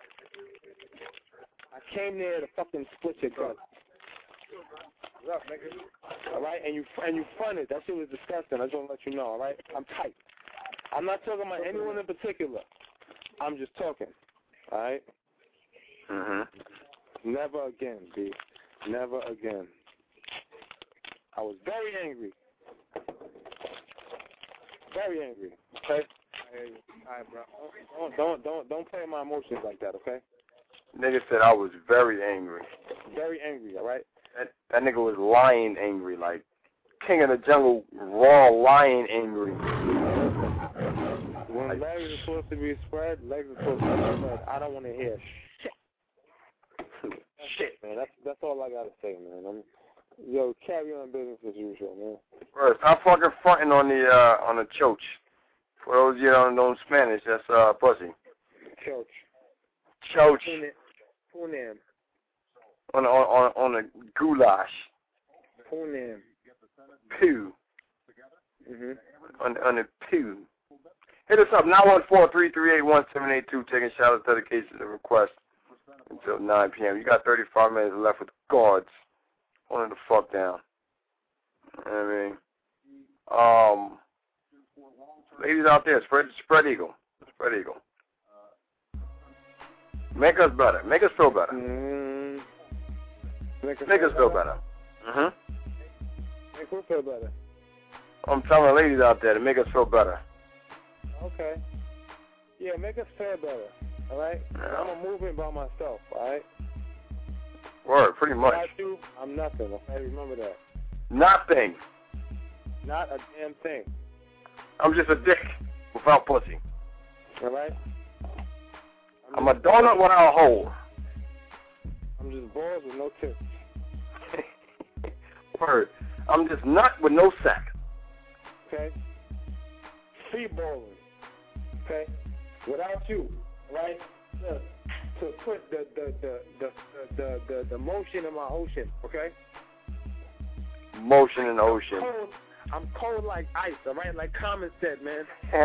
G: I came there to fucking split your gut.
D: What's up, nigga?
G: All right? And you and you fronted. That shit was disgusting. I just want to let you know, all right? I'm tight. I'm not talking about anyone in particular. I'm just talking. All right?
B: Mm-hmm.
G: Never again, B. Never again. I was very angry. Very angry. Okay?
D: I hear you. All right, bro.
G: Don't don't don't don't play my emotions like that, okay?
B: Nigga said I was very angry.
G: Very angry, all right?
B: That, that nigga was lion angry, like King of the Jungle, raw lion angry.
G: When
B: Like,
G: legs are supposed to be spread, legs are supposed to be spread. I don't want to hear shit. Shit, man. That's that's all I gotta say, man. I'm, yo, carry on business as usual, man.
B: bro, stop fucking fronting on the uh on the choach. For those you don't know Spanish, that's uh pussy.
G: Church.
B: Choach
G: Punem.
B: on on on on the goulash.
G: Punem.
B: Poo
G: Mhm.
B: on on the poo. Hit us up nine one four, three three eight, one seven eight two. Taking shout out dedications and requests until nine p.m. You got thirty-five minutes left with the guards. Holding the fuck down. You know what I mean? Um, ladies out there, spread spread eagle, spread eagle. Make us better. Make us feel better.
G: Mm. Make us,
B: Make us feel better. Mhm.
G: Make us feel better.
B: I'm telling the ladies out there to make us feel better.
G: Okay. Yeah, make us feel better. All right.
B: Yeah.
G: I'm a movement by myself. All right.
B: Word, pretty much.
G: What I do, I'm nothing. Okay, remember that.
B: Nothing.
G: Not a damn thing.
B: I'm just a dick without pussy.
G: All right?
B: I'm, I'm a donut without a hole.
G: I'm just balls with no tips.
B: Word. I'm just nut with no sack.
G: Okay? Free balling. Okay? Without you, right? To, to put the the, the, the, the, the, the motion in my ocean, okay?
B: Motion in the ocean.
G: I'm cold, I'm cold like ice, all right? Like Common said, man.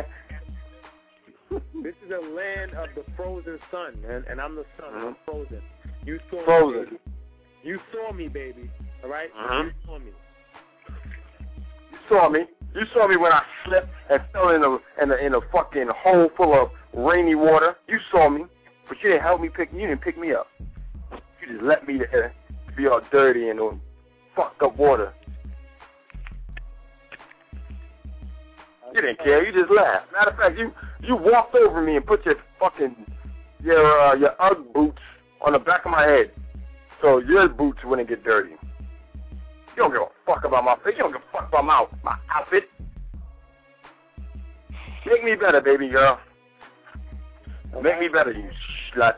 G: This is a land of the frozen sun, man, and I'm the sun. Mm-hmm. I'm frozen. You saw
B: frozen.
G: me, baby. You saw me, baby. All right?
B: Mm-hmm.
G: You saw me.
B: You saw me. You saw me when I slipped and fell in a in a in a fucking hole full of rainy water. You saw me, but you didn't help me pick. You didn't pick me up. You just let me there be all dirty and uh, fucked up water. You didn't care. You just laughed. Matter of fact, you you walked over me and put your fucking your uh, your Ugg boots on the back of my head, so your boots wouldn't get dirty. You don't give a fuck about my face. You don't give a fuck about my my outfit. Make me better, baby girl. Make me better, you slut.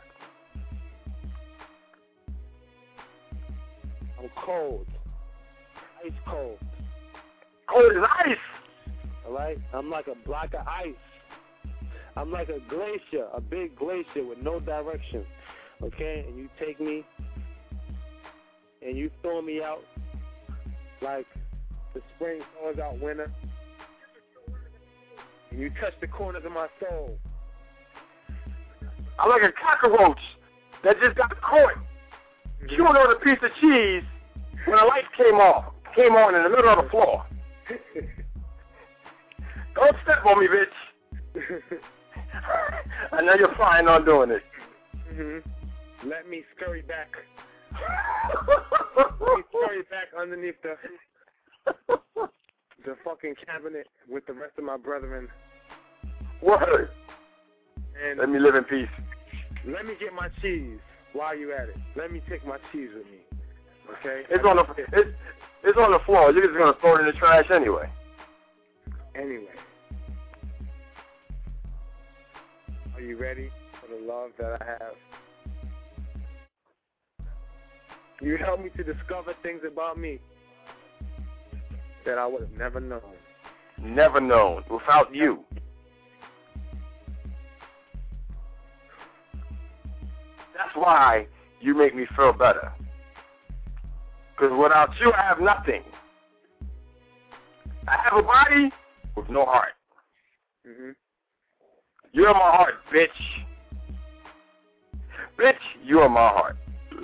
G: I'm cold. Ice cold.
B: Cold as ice.
G: Alright? I'm like a block of ice. I'm like a glacier, a big glacier with no direction. Okay? And you take me and you throw me out like the spring thaws out winter. And you touch the corners of my soul.
B: I'm like a cockroach that just got caught chewing on a piece of cheese when the light came off, came on in the middle of the floor. Don't step on me, bitch. I know you're fine on doing it.
G: Mm-hmm. Let me scurry back. Let me scurry back underneath the the fucking cabinet with the rest of my brethren.
B: Word.
G: And
B: let me live in peace.
G: Let me get my cheese while you at it. Let me take my cheese with me. Okay?
B: It's on the it's it's on the floor. You're just gonna throw it in the trash anyway.
G: Anyway. Are you ready for the love that I have? You helped me to discover things about me that I would have never known.
B: Never known without you. That's why you make me feel better. Because without you, I have nothing. I have a body with no heart.
G: Mm-hmm.
B: You're my heart, bitch. Bitch, you're my heart.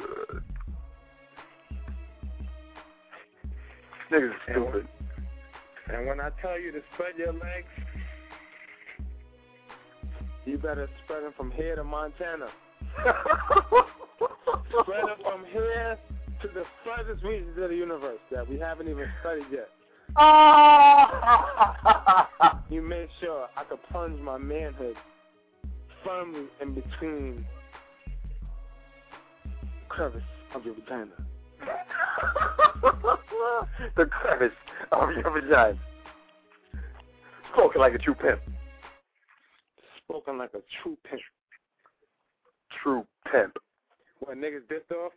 B: Niggas stupid.
G: And when I tell you to spread your legs, you better spread them from here to Montana. Spread them from here to the furthest regions of the universe that we haven't even studied yet. You made sure I could plunge my manhood firmly in between the crevice of your vagina.
B: The crevice of your vagina. Spoken like a true pimp.
G: Spoken like a true pimp.
B: True pimp.
G: What, niggas dissed off?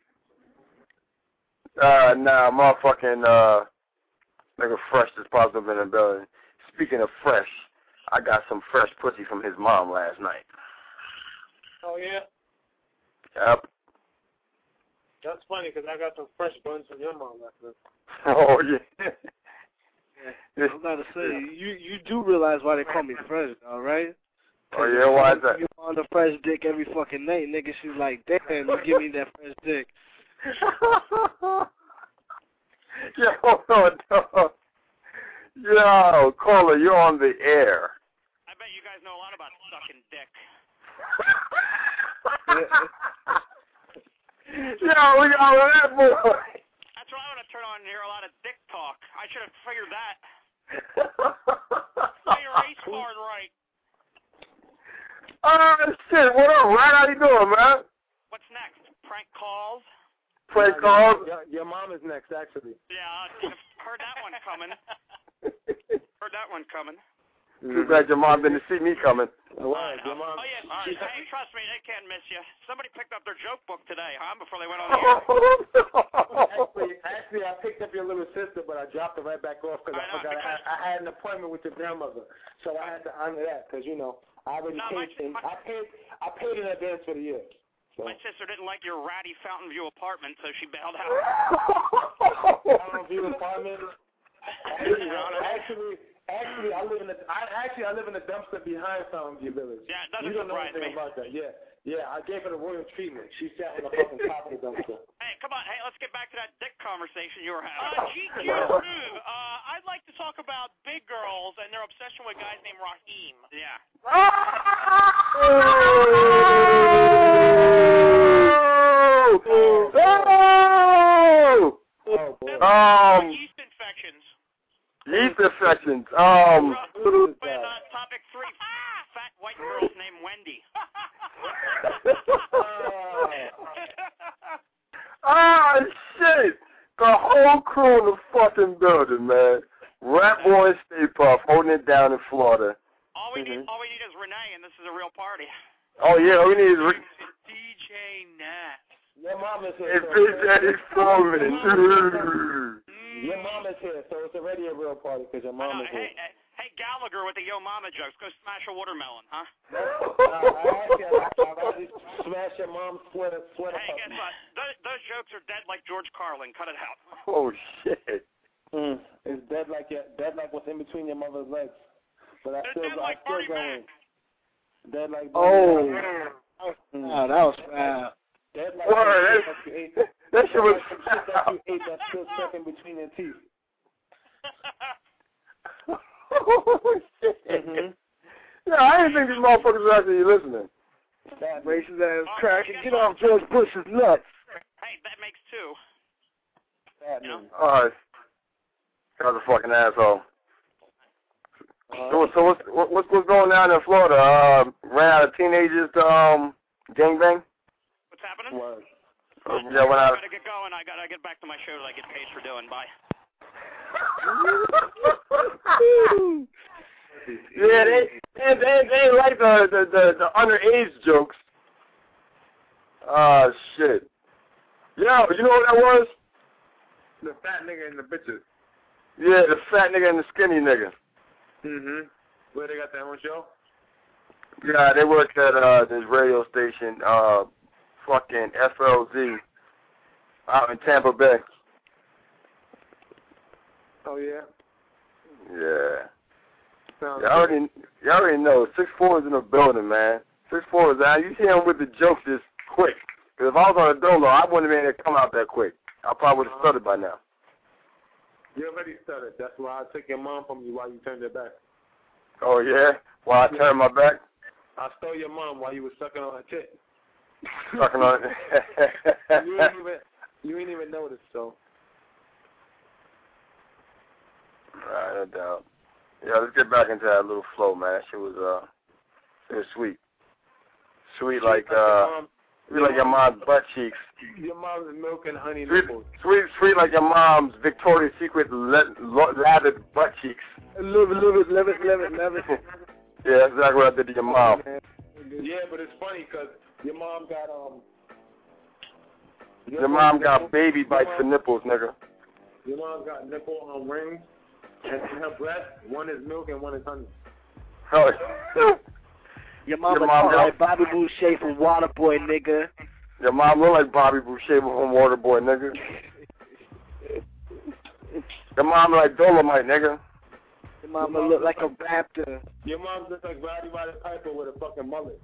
B: Uh, nah, motherfucking, uh, nigga Fresh just popped up in the building. Speaking of Fresh, I got some fresh pussy from his mom last night.
G: Oh, yeah?
B: Yep.
G: That's funny, because I got some fresh buns from your mom last night.
B: Oh, yeah.
D: Yeah. I'm about to say, you you do realize why they call me Fresh, all right?
B: Oh, yeah, why is that?
D: You on the fresh dick every fucking night, nigga. She's like, damn, you give me that fresh dick.
B: Yo, no, no. Yo, caller, you're on the air.
J: I bet you guys know a lot about sucking dick.
B: Yo, we got that boy.
J: That's why I want to turn on and hear a lot of dick talk. I should have figured that. Play your race card right.
B: Oh, shit. What up, Rat? How you doing, man?
J: What's next? Prank calls?
B: Prank calls?
G: Your, your mom is next, actually.
J: Yeah, I've heard that one coming. Heard that one coming.
B: Too bad your mom didn't see me coming.
G: Right, your mom.
J: Oh, yeah. She, hey, trust me, they can't miss you. Somebody picked up their joke book today, huh, before they went on the air.
G: actually, actually, I picked up your little sister, but I dropped her right back off because I, I forgot I, I had an appointment with your grandmother. So I had to honor that because, you know, I already
J: no,
G: paid,
J: my,
G: my, I paid I paid in advance for the year. So.
J: My sister didn't like your ratty Fountain View apartment, so she bailed out.
G: Fountain View apartment? Actually, actually, actually, I live in the I actually I live in the dumpster behind Fountain View Village.
J: Yeah, it doesn't
G: you don't know
J: surprise
G: anything
J: me.
G: about that. Yeah, yeah. I gave her the royal treatment. She sat on the fucking top of the dumpster.
J: Hey, come on. Hey, let's get back to that dick conversation you were having. Uh, G Q, uh, I'd like to talk about big girls and their obsession with guys named Raheem. Yeah.
B: Oh! Oh!
G: Oh, boy.
B: Um,
J: yeast infections.
B: Yeast infections. Um.
J: And, uh, topic three. Fat white girls named Wendy.
B: Ah, shit. The whole crew in the fucking building, man. Rat Boy and Stay Puft holding it down in Florida.
J: All we
B: mm-hmm.
J: need, all we need is Renee, and this is a real party.
B: Oh yeah, all we need is Re-
J: D J Ness.
G: Your mom is here.
B: It's D J Foreman.
G: Your mom is here, so it's already a real party because your mom
J: uh,
G: is here.
J: Hey, hey, hey, Gallagher with the Yo Mama jokes. Go smash a watermelon, huh?
G: uh, I actually, I'd rather smash your mom's sweater. sweater
J: hey, guess what? Those, those jokes are dead like George Carlin. Cut it out.
B: Oh shit.
G: Mm. It's dead like your, dead like what's in between your mother's legs. But I
J: They're
G: still,
J: dead
G: I
J: like
G: still
J: Bernie
G: going.
J: Mac.
G: Dead like.
D: Oh.
G: Mm.
D: Oh, that was foul.
G: Dead like
B: Word,
G: that you ate.
B: That shit was
G: Like shit that you ate that's still stuck in between your teeth.
B: Oh shit.
G: Mm-hmm.
B: Yeah, I didn't think these motherfuckers were actually listening.
D: Racist ass cracker. Get off George Bush's nuts.
J: Hey, that makes two.
G: Bad
J: You know?
G: news.
B: Alright. Guy's a fucking asshole. So, so what's, what's what's going on in Florida? Uh, ran out of teenagers to um, gangbang?
J: What's happening?
G: Word.
B: Uh, yeah, went out.
J: I gotta get going. I gotta get back to my show that I get paid for doing. Bye.
B: Yeah, they they they, they like the, the the the underage jokes. Ah, uh, shit. Yo, you know what that was?
G: The fat nigga and the bitches.
B: Yeah, the fat nigga and the skinny nigga.
G: Mm-hmm. Where they got their own show?
B: Yeah, they work at uh this radio station, uh, fucking F L Z, out in Tampa Bay.
G: Oh yeah.
B: Yeah.
G: Sounds
B: You already, you already know. Six four is in the building, man. Six four is out. You see him with the jokes just quick. Because if I was on a dolo, I wouldn't have been able to come out that quick. I probably would have
G: Uh-huh.
B: stuttered by now.
G: You already stuttered. That's why I took your mom from you while you turned it back.
B: Oh yeah? While I turned my back,
G: I stole your mom while you were sucking on her tit.
B: sucking on it.
G: you ain't even you ain't even notice, so.
B: Right, no doubt. Yeah, let's get back into that little flow, man. That shit was uh, it was sweet, sweet like uh, sweet like your mom's butt cheeks.
G: Your mom's milk and honey
B: Sweet,
G: nipples.
B: sweet, sweet like your mom's Victoria's Secret le- lo- lathered butt cheeks.
D: Love it, love it, love it, love it, love it.
B: Yeah, that's exactly what I did to your mom.
G: Yeah, but it's funny because your mom got um.
B: Your mom got baby bites for nipples, nigga.
G: Your mom got nipple um, rings, and in her breast, one is milk and one is honey.
B: Oh,
D: Your mama
B: Your mom
D: look
B: got-
D: like Bobby Boucher from Waterboy, nigga.
B: your mom look like Bobby Boucher from Waterboy, nigga. Your mom look like Dolomite, nigga.
D: Your mama look like a raptor.
G: Your mom looks like Roddy Roddy Piper with a fucking mullet.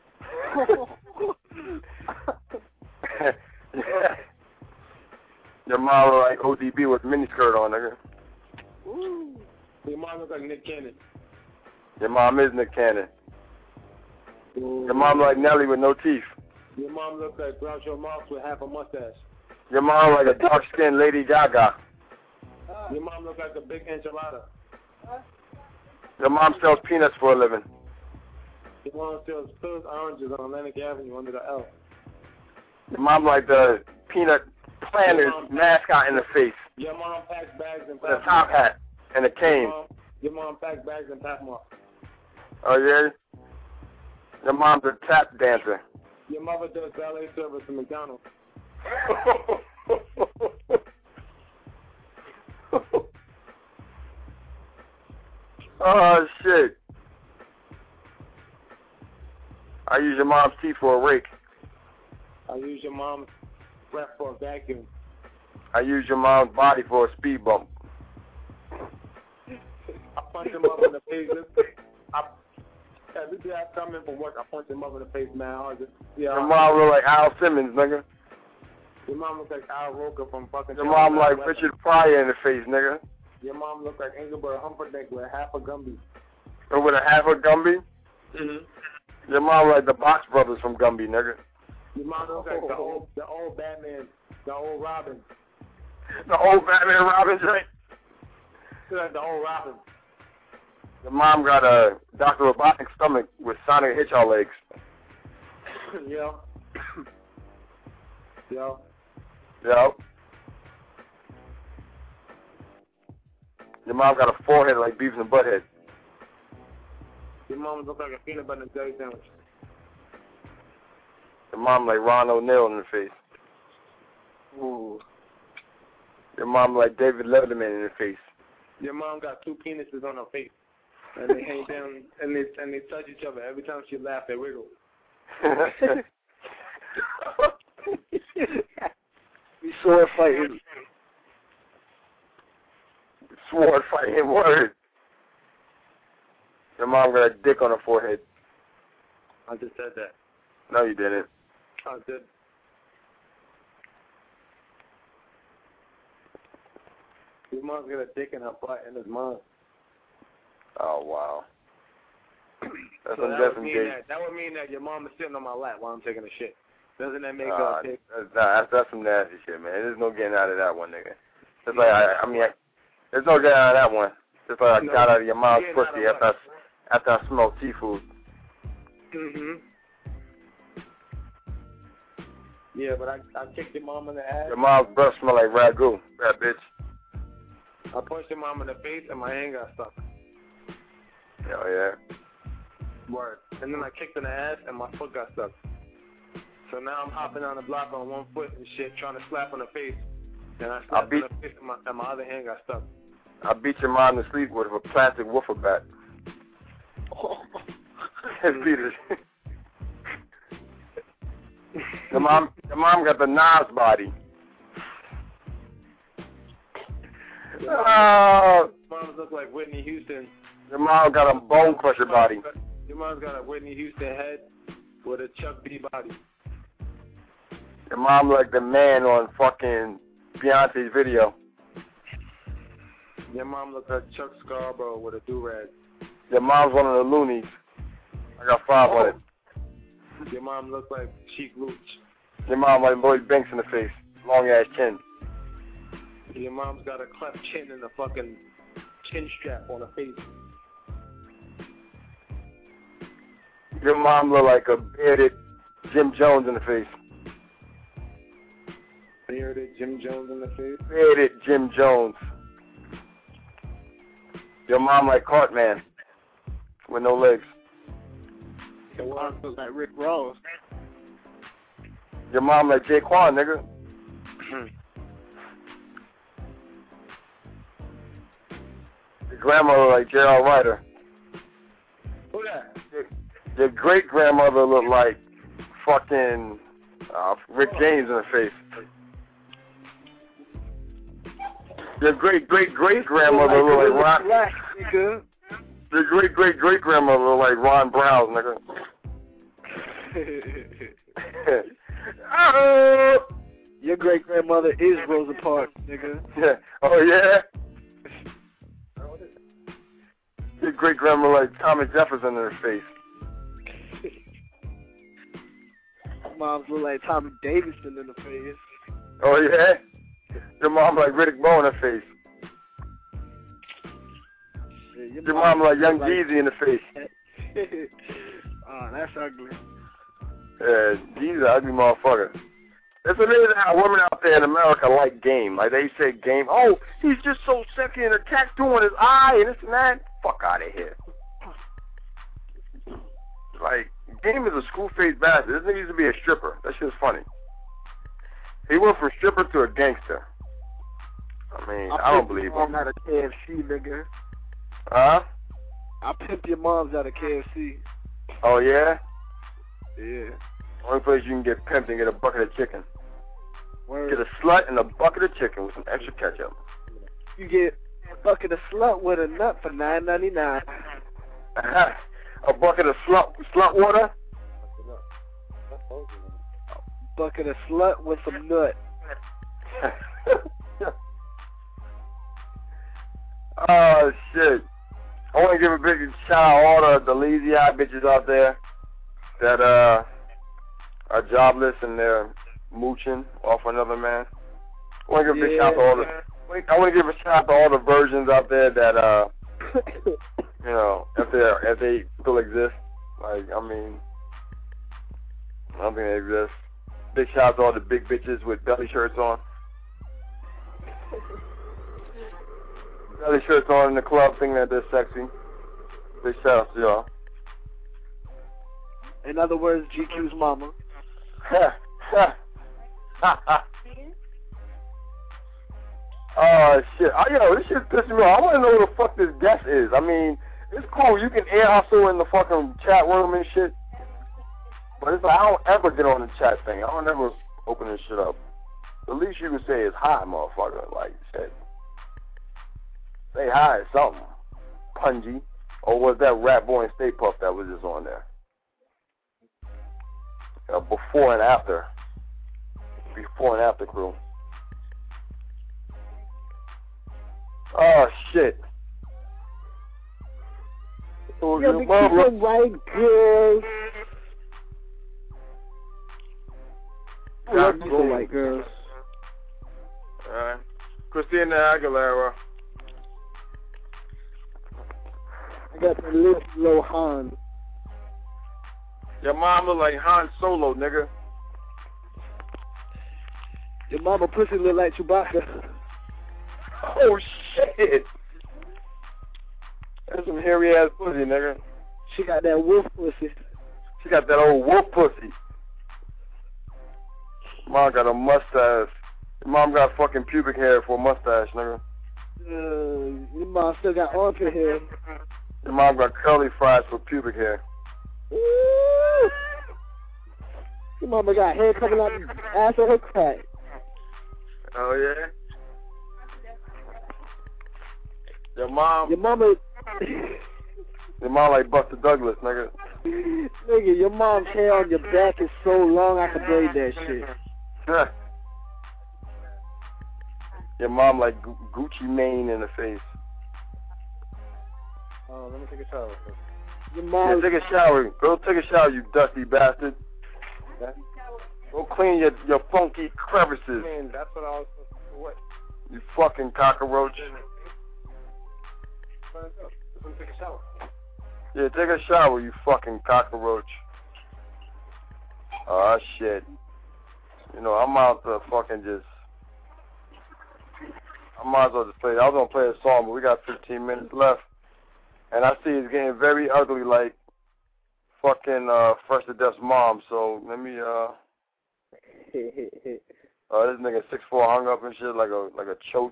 B: Your mom look like O D B with mini skirt on, nigga.
G: Ooh. Your mom looks like Nick Cannon.
B: Your mom is Nick Cannon.
G: Ooh.
B: Your mom look like Nelly with no teeth.
G: Your mom looks like Groucho Marx with half a mustache.
B: Your mom like a dark-skinned Lady Gaga.
G: Your mom looks like a big enchilada.
B: Your mom sells peanuts for a living.
G: Your mom sells pills oranges on Atlantic Avenue under the L.
B: Your mom like the peanut planters mascot in the face
G: Your mom packs bags and
B: with a top hat and a cane.
G: Your mom, your mom packs bags and Pathmark.
B: Oh, yeah? Your mom's a tap dancer.
G: Your mother does valet service at McDonald's.
B: Oh, shit. I use your mom's teeth for a rake.
G: I use your mom's breath for a vacuum.
B: I use your mom's body for a speed bump.
G: I punch your mother in the face. I, every day I come in from work, I punch your mother in the face, man. I just, yeah,
B: Your mom look like Al Simmons, nigga.
G: Your mom looks like Al Roker from fucking...
B: Your mom like Richard Pryor in the face, nigga.
G: Your mom looks like Engelbert Humperdinck with half a Gumby.
B: Or with a half a Gumby?
G: Mm-hmm.
B: Your mom like the Box Brothers from Gumby, nigga.
G: Your mom looks like the old, the old Batman, the old Robin.
B: The old Batman Robin, right?
G: She's like the old Robin.
B: Your mom got a Doctor Robotnik stomach with Sonic Hedgehog legs.
G: Yeah. Yeah.
B: Yo. Your mom got a forehead like Beavis and Butthead.
G: Your mom looks like a peanut butter and jelly sandwich.
B: Your mom like Ron O'Neal in the face.
G: Ooh.
B: Your mom like David Letterman in the face.
G: Your mom got two penises on her face, and they hang down and they and they touch each other. Every time she laughs, they wiggle.
D: We sword fighting.
B: Sword fighting word. Your mom got a dick on her forehead.
G: I just said that.
B: No, you didn't.
G: I did. Your mom's got a dick in her butt and his mom.
B: Oh, wow. That's
G: So
B: some
G: that, would
B: different
G: mean
B: days.
G: that, that would mean that your mom is sitting on my lap while I'm taking a shit. Doesn't that make
B: Nah,
G: her dick?
B: that's, nah, that's, that's some nasty shit, man. There's no getting out of that one, nigga. It's like, I, I mean, I, there's no getting out of that one. Just like I
G: No,
B: got out of your mom's
G: getting out
B: pussy
G: of
B: after I, after I smelled seafood.
G: Mm-hmm. Yeah, but I I kicked your mom in the ass.
B: Your mom's breath smell like ragu. That bitch.
G: I punched your mom in the face and my hand got stuck.
B: Oh, yeah.
G: Word. And then I kicked in the ass and my foot got stuck. So now I'm hopping on the block on one foot and shit, trying to slap on the face. And I slapped
B: beat-
G: on the face and my, and my other hand got stuck.
B: I beat your mom to sleep with a plastic woofer bat. Beat her. Your mom, your mom got the Nas body. Oh,
G: Your mom looks like Whitney Houston.
B: your mom got a bone crusher body.
G: Your mom's got a Whitney Houston head with a Chuck D body.
B: Your mom like the man on fucking Beyonce's video.
G: Your mom looks like Chuck Scarborough with a do-rag.
B: Your mom's one of the loonies. I got five on it.
G: Your mom looks like Chic Luch.
B: Your mom like Lloyd Banks in the face. Long ass chin.
G: Your mom's got a cleft chin and a fucking chin strap on her face.
B: Your mom look like a bearded Jim Jones in the face.
G: Bearded Jim Jones in the face?
B: Bearded Jim Jones. Your mom like Cartman with no legs.
D: Your mom looks like Rick Ross.
B: Your mom like Jaquan, nigga. Your grandmother like J R. Ryder.
G: Who that?
B: Your, your great grandmother look like fucking uh, Rick James in the face. Your great great great grandmother look like Ron.
D: Black, nigga.
B: Your great great great grandmother look like Ron Brown, nigga. Oh.
D: Your great grandmother is Rosa Parks, nigga.
B: Yeah. Oh yeah. Your great grandma like Thomas Jefferson in her face.
D: Moms look like Tommy Davidson in the face.
B: Oh yeah. Your mom like Riddick Bowe in her face.
D: Yeah, your,
B: Your mom like Young
D: like,
B: Jeezy in the face.
D: Oh, that's ugly.
B: Yeah, Jeezy's an ugly motherfucker. It's amazing how women out there in America like game. Like they say game, oh, he's just so sexy and a tattoo on his eye and this and that. Fuck out of here. like, Game is a school-faced bastard. This nigga used to be a stripper. That shit's funny. He went from stripper to a gangster. I mean, I, I don't believe him.
D: I'm not a K F C, nigga.
B: Huh?
D: I pimp your mom's out of K F C.
B: Oh, yeah?
D: Yeah.
B: Only place you can get pimped and get a bucket of chicken.
D: Word.
B: Get a slut and a bucket of chicken with some extra ketchup.
D: You get a bucket of slut with a nut for nine ninety nine.
B: A bucket of slut slut water.
D: Bucket of slut with some nut.
B: Oh shit! I want to give a big shout out to all the, the lazy eye bitches out there that uh are jobless and they're mooching off another man. I want to give a big
D: Yeah.
B: shout out to all the. I want to give a shout out to all the virgins out there that uh you know if they are if they still exist. Like I mean, I don't think they exist. Big shout out to all the big bitches with belly shirts on. Belly shirts on in the club thinking that they're sexy. Big shout out to y'all.
D: In other words, G Q's mama.
B: Oh shit! Oh, yo, this shit pissing me off. I want to know who the fuck this guest is. I mean, it's cool. You can air hustle in the fucking chat room and shit. But it's like, I don't ever get on the chat thing. I don't ever open this shit up. The least you can say is hi, motherfucker. Like, shit. Say hi or something. Punji. Or was that Rat Boy and Stay Puft that was just on there? Uh, before and after. Before and after crew. Oh, shit. Oh,
D: Yo,
B: your
D: the
B: mama.
D: keep white girls. I love you for white girls.
B: Alright. Christina Aguilera.
D: I got the little low Han.
B: Your mom look like Han Solo, nigga.
D: Your mama pussy look like Chewbacca.
B: Oh, shit. That's some hairy ass pussy, nigga.
D: She got that wolf pussy.
B: She got that old wolf pussy. Mom got a mustache. Your mom got fucking pubic hair for a mustache, nigga.
D: Uh, your mom still got armpit hair.
B: Your mom got curly fries for pubic hair.
D: Ooh. Your mama got hair coming out the ass of her crack.
B: Oh, yeah? Your mom...
D: Your mama...
B: Your mom like Buster Douglas, nigga.
D: Nigga, your mom's hair on your back is so long I could braid that shit.
B: Your mom like Gu- Gucci Mane in the face.
G: Oh, let me take a shower.
D: Your mom...
B: Yeah, take a shower. Go take a shower, you dusty bastard.
G: That,
B: Go clean your, your funky crevices.
G: man, that's what I was supposed to what?
B: You fucking cockroach.
G: Let's go take a shower.
B: Yeah, take a shower, you fucking cockroach. Oh, shit. You know, I'm out to fucking just... I might as well just play. I was going to play a song, but we got fifteen minutes left. And I see it's getting very ugly like fucking uh, Fresh to Death's mom. So let me... uh. Uh, this nigga six foot four hung up and shit like a like a choach.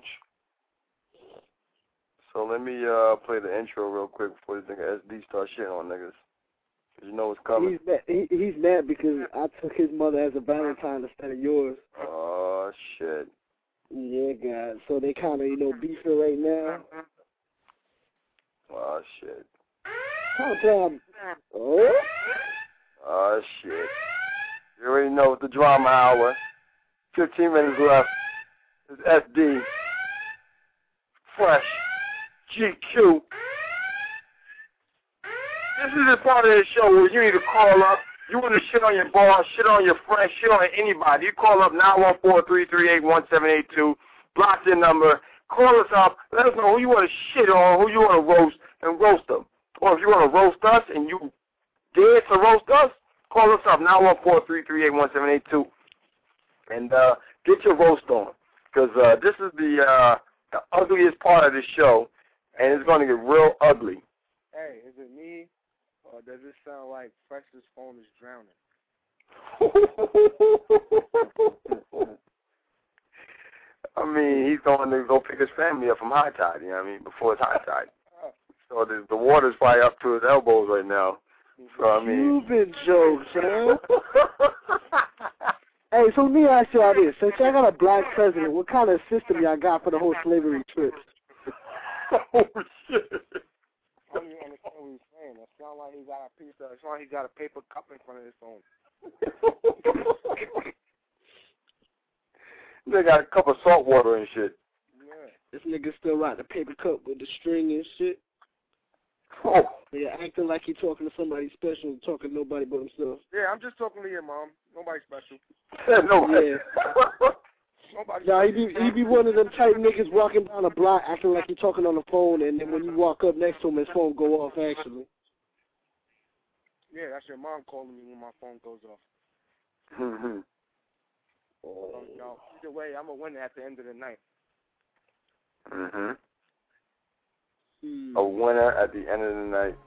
B: So let me uh play the intro real quick before this nigga S D starts shitting on niggas. Cause you know it's coming.
D: He's mad, he, he's mad because I took his mother as a Valentine instead of yours.
B: Oh shit.
D: Yeah, God. So they kind of, you know, beefing right now.
B: Oh shit.
D: Kind of playing. Oh.
B: Oh shit. You already know it's the drama hour. Fifteen minutes left. It's S D. Fresh. G Q. This is the part of the show where you need to call up. You want to shit on your boss, shit on your friend, shit on anybody. You call up nine one four, three three eight, one seven eight two. Block your number. Call us up. Let us know who you want to shit on, who you want to roast, and roast them. Or if you want to roast us and you dare to roast us, call us up, nine one four, three three eight, one seven eight two. And uh, get your roast on. Because uh, this is the, uh, the ugliest part of the show, and it's going to get real ugly.
G: Hey, is it me Or does it sound like Precious' phone is drowning?
B: I mean, he's going to go pick his family up from high tide, you know what I mean, before it's high tide. So the, the water's probably up to his elbows right now. So, I mean.
D: Cuban jokes, man. Hey, so let me ask y'all this. Since y'all got a black president, what kind of system y'all got for the whole slavery trips?
B: Oh, shit.
G: I don't even understand what he's saying. It sounds like he got a piece of, it sounds like he got a paper cup in front of his phone.
B: They got a cup of salt water and shit.
G: Yeah.
D: This nigga still rock the paper cup with the string and shit.
B: Oh.
D: Nigga acting like he talking to somebody special and talking to nobody but himself.
G: Yeah, I'm just talking to your mom. Nobody special.
B: Nobody.
D: Yeah.
G: Nobody
D: Nah, he be, he be one of them type niggas walking down the block acting like he talking on the phone, and then when you walk up next to him, his phone go off, actually.
G: Yeah, that's your mom calling me when my phone goes off.
B: Mm-hmm.
G: So, you know, either way, I'm going to win at the end of the night.
B: Mm-hmm.
D: Hmm.
B: A winner at the end of the night.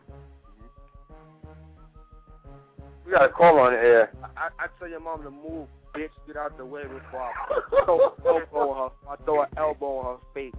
B: We got a call on the air.
G: I, I tell your mom to move, bitch, get out the way before I throw an elbow on her. I throw an elbow on her face.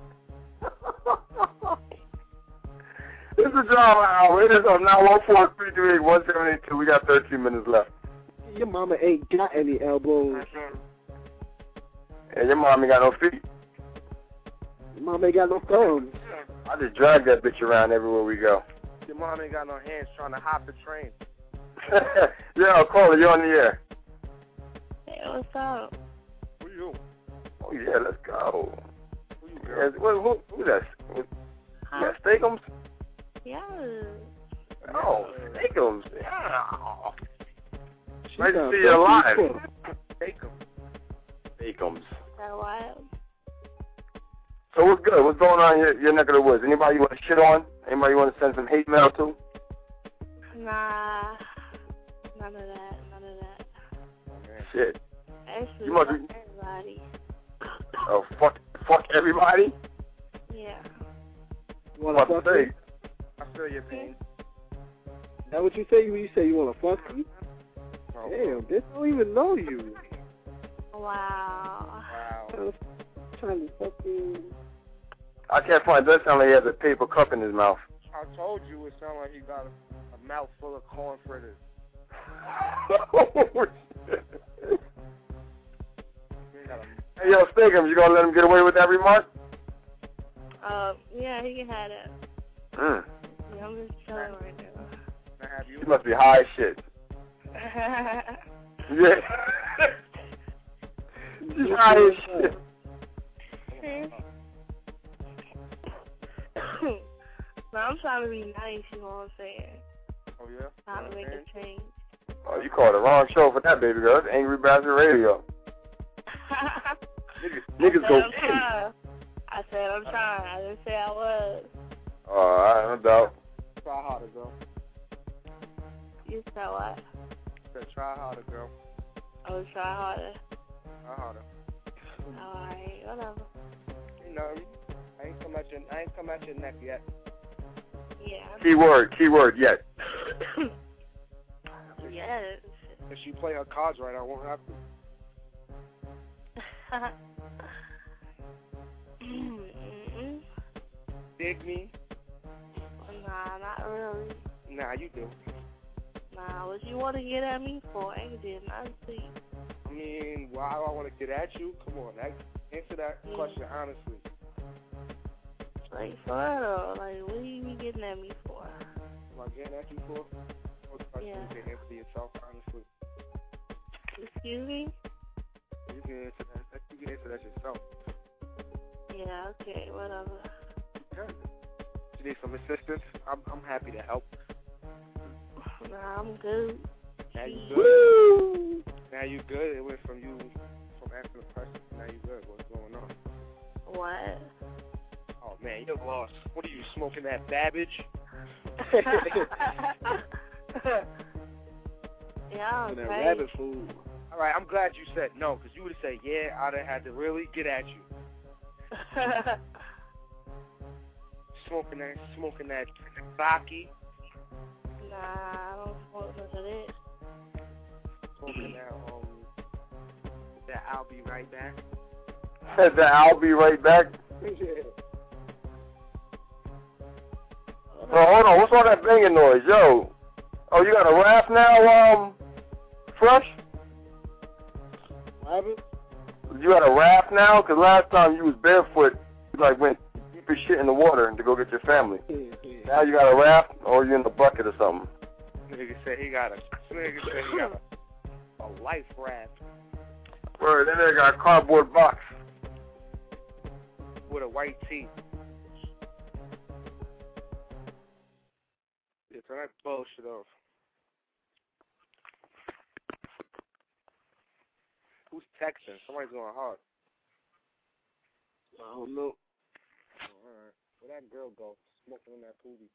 B: This is Drama Hour. It is on nine one four, three three eight, one seven eight two. We got thirteen minutes left.
D: Your mama ain't got any elbows.
B: And your mom ain't got no feet.
D: Your mama ain't got no thumbs.
B: I just drag that bitch around everywhere we go.
G: Your mom ain't got no hands trying to hop the train.
B: Yeah, call it. You're on the air.
C: Hey, what's up?
G: Who you?
B: Oh, yeah, let's go.
G: Who you, girl?
B: Yes, who, who, who's that? Who,
C: Huh?
B: yeah, Steakums?
C: Yeah.
B: Oh, Steakums. Yeah.
D: She
B: Nice to
D: got
B: see you alive.
D: fucking
G: Take him.
B: Steakums.
C: That wild.
B: So what's good? What's going on in your, your neck of the woods? Anybody you want to shit on? Anybody you want to send some hate mail to?
C: Nah. None of that. None of that.
B: Shit.
C: Actually,
B: You must
C: fuck
B: be-
C: everybody.
B: Oh, fuck, fuck everybody?
C: Yeah.
D: You wanna
B: What
D: fuck
B: to
D: me?
B: say?
G: I feel your pain.
D: Is that what you say when you say you wanna fuck me?
G: Oh,
D: Damn, bitch, I don't even know you.
C: Wow.
G: wow.
D: I'm trying to fucking.
B: I can't find. It does sound like he has a paper cup in his mouth.
G: I told you it sounded like he got a, a mouth full of corn fritters.
B: Hey, yo, Steakums, you gonna let him get away with that remark?
C: Uh, yeah, he can have that.
B: Mm.
C: Yeah, I'm just chilling right now.
G: Can I have you?
B: He must be high as shit. Yeah. She's high as shit.
C: No, I'm trying to be nice, you know what I'm saying?
G: Oh, yeah?
C: Trying to make a change.
B: Oh, you called the wrong show for that, baby girl. It's Angry Bastard Radio. Niggas, niggas
C: I
B: go
C: said I'm trying. I said I'm trying. I didn't say I was.
B: Oh, I don't doubt.
G: Try harder, girl.
C: You said what?
G: Said try harder, girl.
C: Oh, try harder.
G: Try harder.
C: Alright, whatever.
G: You know, I ain't come at your, I ain't come at your neck yet.
C: Yeah.
B: Keyword, keyword, yet.
C: Yes.
G: If she play her cards right, I won't have to.
C: Mm-mm.
G: Dig me?
C: Nah, not really.
G: Nah, you do.
C: Nah, what you want to get at me for? I ain't did nothing to you.
G: I mean, why do I want to get at you? Come on, answer that
C: Mm.
G: question honestly.
C: Like, for real, like, what are you be getting at me for?
G: Am I getting at you for? What question
C: Yeah.
G: you can answer yourself honestly?
C: Excuse me?
G: You can answer that. You can answer that yourself.
C: Yeah, okay, whatever.
G: Yeah. You need some assistance? I'm I'm happy to help.
C: Nah, I'm good.
G: Now you good?
C: Woo!
G: Now you good? It went from you from asking a question to now you good. What's going on?
C: What?
G: Oh man, you're lost. What are you smoking, that Babbage?
C: Yeah,
D: And that
C: okay.
D: rabbit food.
G: All right, I'm glad you said no, because you would have said yeah. I'd have had to really get at you. Smoking that, smoking that Baki.
C: Nah, I don't smoke none of this.
K: Smoking that, um, that I'll be right back.
B: Said that I'll be right back.
K: Yeah.
B: Oh, hold on. What's all that banging noise? Yo. Oh, you got a raft now, um, Fresh?
D: What happened?
B: You got a raft now? Because last time you was barefoot, you like went deep as shit in the water to go get your family.
D: Yeah, yeah.
B: Now you got a raft, or you in the bucket or something?
K: Nigga said he got a, nigga said he got a, a life raft
B: Word, then they got a cardboard box.
K: with a white tee. Yeah, turn that bullshit off. Who's texting? Somebody's going hard.
D: I don't know.
K: Oh, alright. Where'd that girl go? Smoking in that poopy.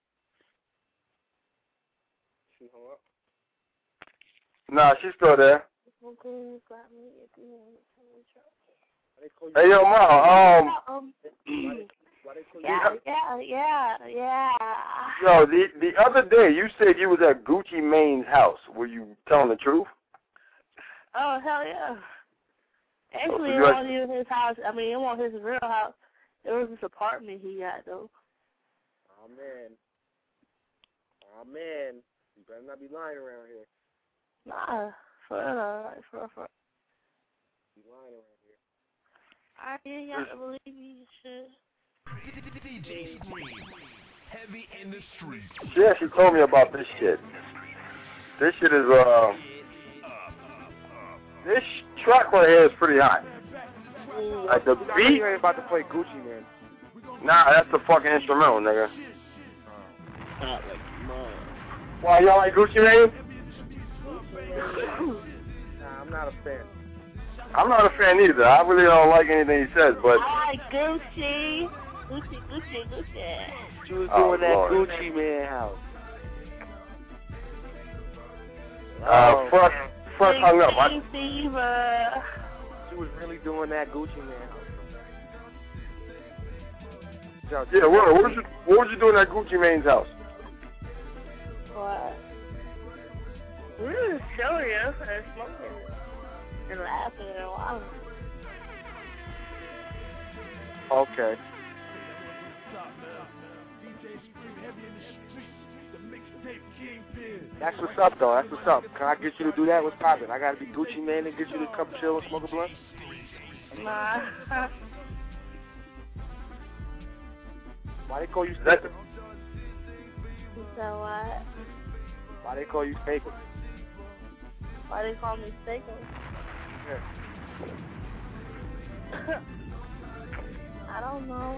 K: She hung up?
B: Nah, she's still there.
C: Okay, got me if you want to
B: Hey, yo, Ma, um,
C: um,
K: Why they call you?
C: yeah, yeah, yeah, yeah.
B: yo, the the other day you said you was at Gucci Mane's house. Were you telling the truth?
C: Oh, hell yeah. Actually,
B: Oh,
C: it
B: so you
C: wasn't even his house. I mean, it wasn't his real house. It was this apartment he got, though.
K: Oh, man. Oh, man. You better not be lying around here.
C: Nah, for real, like, for real, for real.
K: You lying around here.
C: I didn't have to believe me and shit.
E: D J Scream, heavy in the streets.
B: Yeah, she told me about this shit. This shit is, uh, this track right here is pretty hot. Like the beat.
K: You ain't about to play Gucci, man.
B: Nah, that's the fucking instrumental, nigga.
D: Not like mine.
B: Why, y'all like Gucci Mane?
K: Nah, I'm not a fan.
B: I'm not a fan either. I really don't like anything he says, but
C: I like Gucci. Gucci, Gucci, Gucci.
K: She was
B: Oh,
K: doing that
B: Lord.
K: Gucci Man house.
B: uh,
K: Oh,
B: Fresh, Fresh hung up. I,
C: Fever.
K: she was really doing that Gucci Man house. Yo,
B: yeah, what, what was you, what was you doing at Gucci Mane's house?
C: What? We were just chilling and smoking and laughing and wilding.
K: Okay. That's what's up, though. That's what's up. Can I get you to do that? What's poppin'? I gotta be Gucci Man and get you to come chill and smoke a blunt?
C: Nah.
K: Why they call you
B: That,
K: Steakum?
C: So what?
K: Why they call you Steakum?
C: Why they call me Steakum?
K: Yeah.
C: I don't know.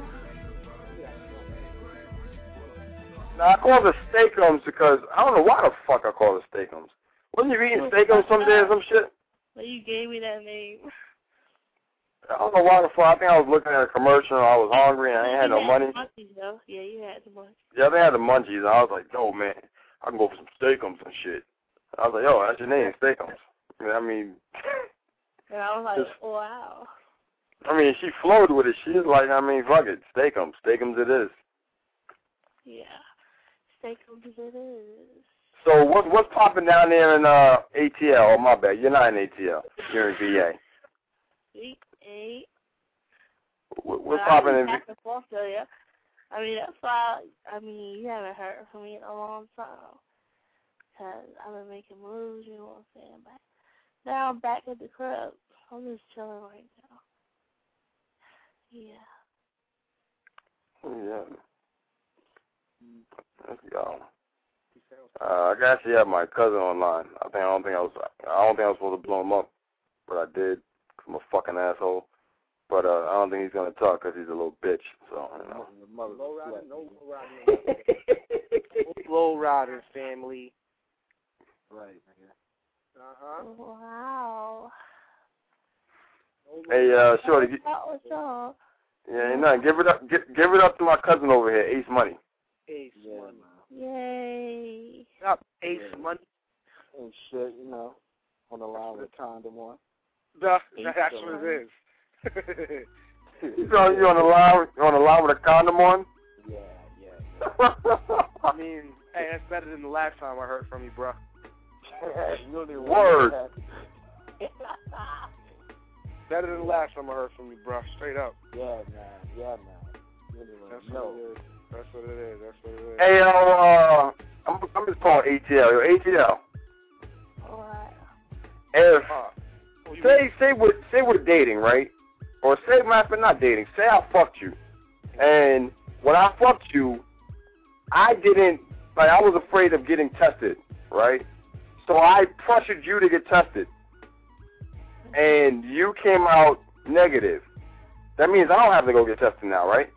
B: now, I call it Steakums because I don't know why the fuck I call it Steakums. Wasn't you eating Steakums some day or some shit?
C: But you gave me that name.
B: I don't know why the fuck. I think I was looking at a commercial and I was hungry and I ain't had no
C: You
B: money.
C: the munchies, though. Yeah, you had the munchies.
B: Yeah, they had the munchies and I was like, yo, man, I can go for some Steakums and shit. I was like, yo, that's your name, Steakums. You know, I mean,
C: And I was like,
B: Just-
C: wow.
B: I mean, she flowed with it. She was like, I mean, fuck it, Steakums, Steakums it is.
C: Yeah. Steakum it is.
B: So what what's popping down there in uh A T L? Oh my bad, you're not in A T L. You're in V A.
C: Week eight.
B: What, what's
C: But
B: popping
C: I
B: in
C: was
B: V
C: back and forth, though, yeah. I mean, that's why, I mean, you haven't heard from me in a long time. Because I've been making moves, you know what I'm saying? But now I'm back at the crib. I'm just chilling right now. Yeah.
B: Yeah. Let's go. Uh, I actually have my cousin online. I think I don't think I was I don't think I was supposed to blow him up, but I did. Cause I'm a fucking asshole. But uh, I don't think he's gonna talk because he's a little bitch. So you know.
K: Low rider, no low rider. Low rider family.
D: Right, nigga.
K: Uh huh.
C: Wow.
B: Hey, uh, Shorty. gi-
C: What's up?
B: Yeah, you know, give it up. Give, give it up to my cousin over here, Ace Money.
K: Ace
D: Yeah,
K: Money.
C: Yay.
K: What's up, Ace
D: Yeah.
K: Money?
D: And shit, you know, on the line with condom on.
K: Duh,
C: Ace
K: that's what
C: Money.
K: it is.
B: You on you on the line on the line with a condom on?
D: Yeah, yeah.
K: I mean,
D: Hey, that's better than the last time I heard from you, bro.
B: Word.
D: Better than the last time I heard from you, bro. Straight up.
K: Yeah, man. Yeah, man.
D: That's
K: no.
D: what it is. That's what it is. That's what it is.
B: Hey, yo, uh, I'm, I'm just calling A T L. Yo, A T L.
C: Alright.
B: If,
D: Uh,
B: say, say we're, say we're dating, right? Or say, matter of not dating. Say I fucked you. And when I fucked you, I didn't, like, I was afraid of getting tested, right? So I pressured you to get tested. And you came out negative. That means I don't have to go get tested now, right?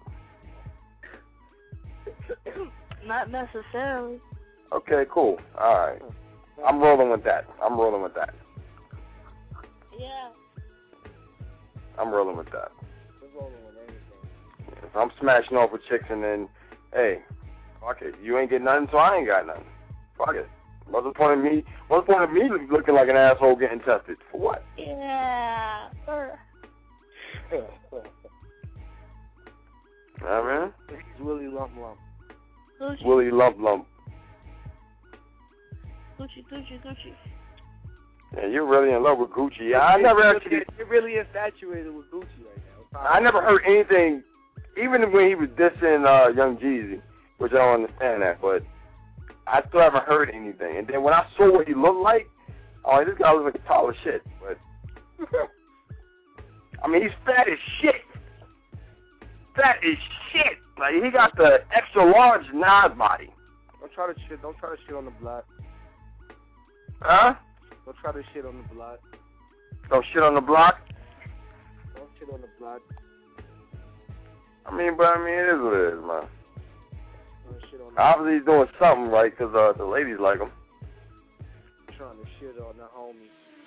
C: Not necessarily.
B: Okay, cool. All right. I'm rolling with that. I'm rolling with that.
C: Yeah.
B: I'm rolling with that. If I'm smashing off with chicks and then, hey, fuck it. You ain't get nothing, so I ain't got nothing. Fuck it. What's the point of me? What's the point of me looking like an asshole getting tested? For what?
C: Yeah. Sure.
B: Nah, man.
D: He's Willie Lump Lump.
C: Gucci.
B: Willie Lump Lump.
C: Gucci, Gucci, Gucci.
B: Yeah, you're really in love with Gucci. Yeah, I never actually.
D: You're really infatuated with Gucci right now.
B: I never heard anything, even when he was dissing uh, Young Jeezy, which I don't understand that, but I still haven't heard anything. And then when I saw what he looked like, oh, this guy looks like a tall as shit. But I mean, he's fat as shit. Fat as shit. Like he got the extra large Nas body.
D: Don't try to shit. Don't try to shit on the blood.
B: Huh?
D: Don't try to shit on the blood.
B: Don't shit on the block.
D: Don't shit on the blood.
B: I mean, but I mean, it is what it is, man.
D: Don't shit on the
B: Obviously, he's doing something right because uh, the ladies like him.
D: Trying to shit on the homie.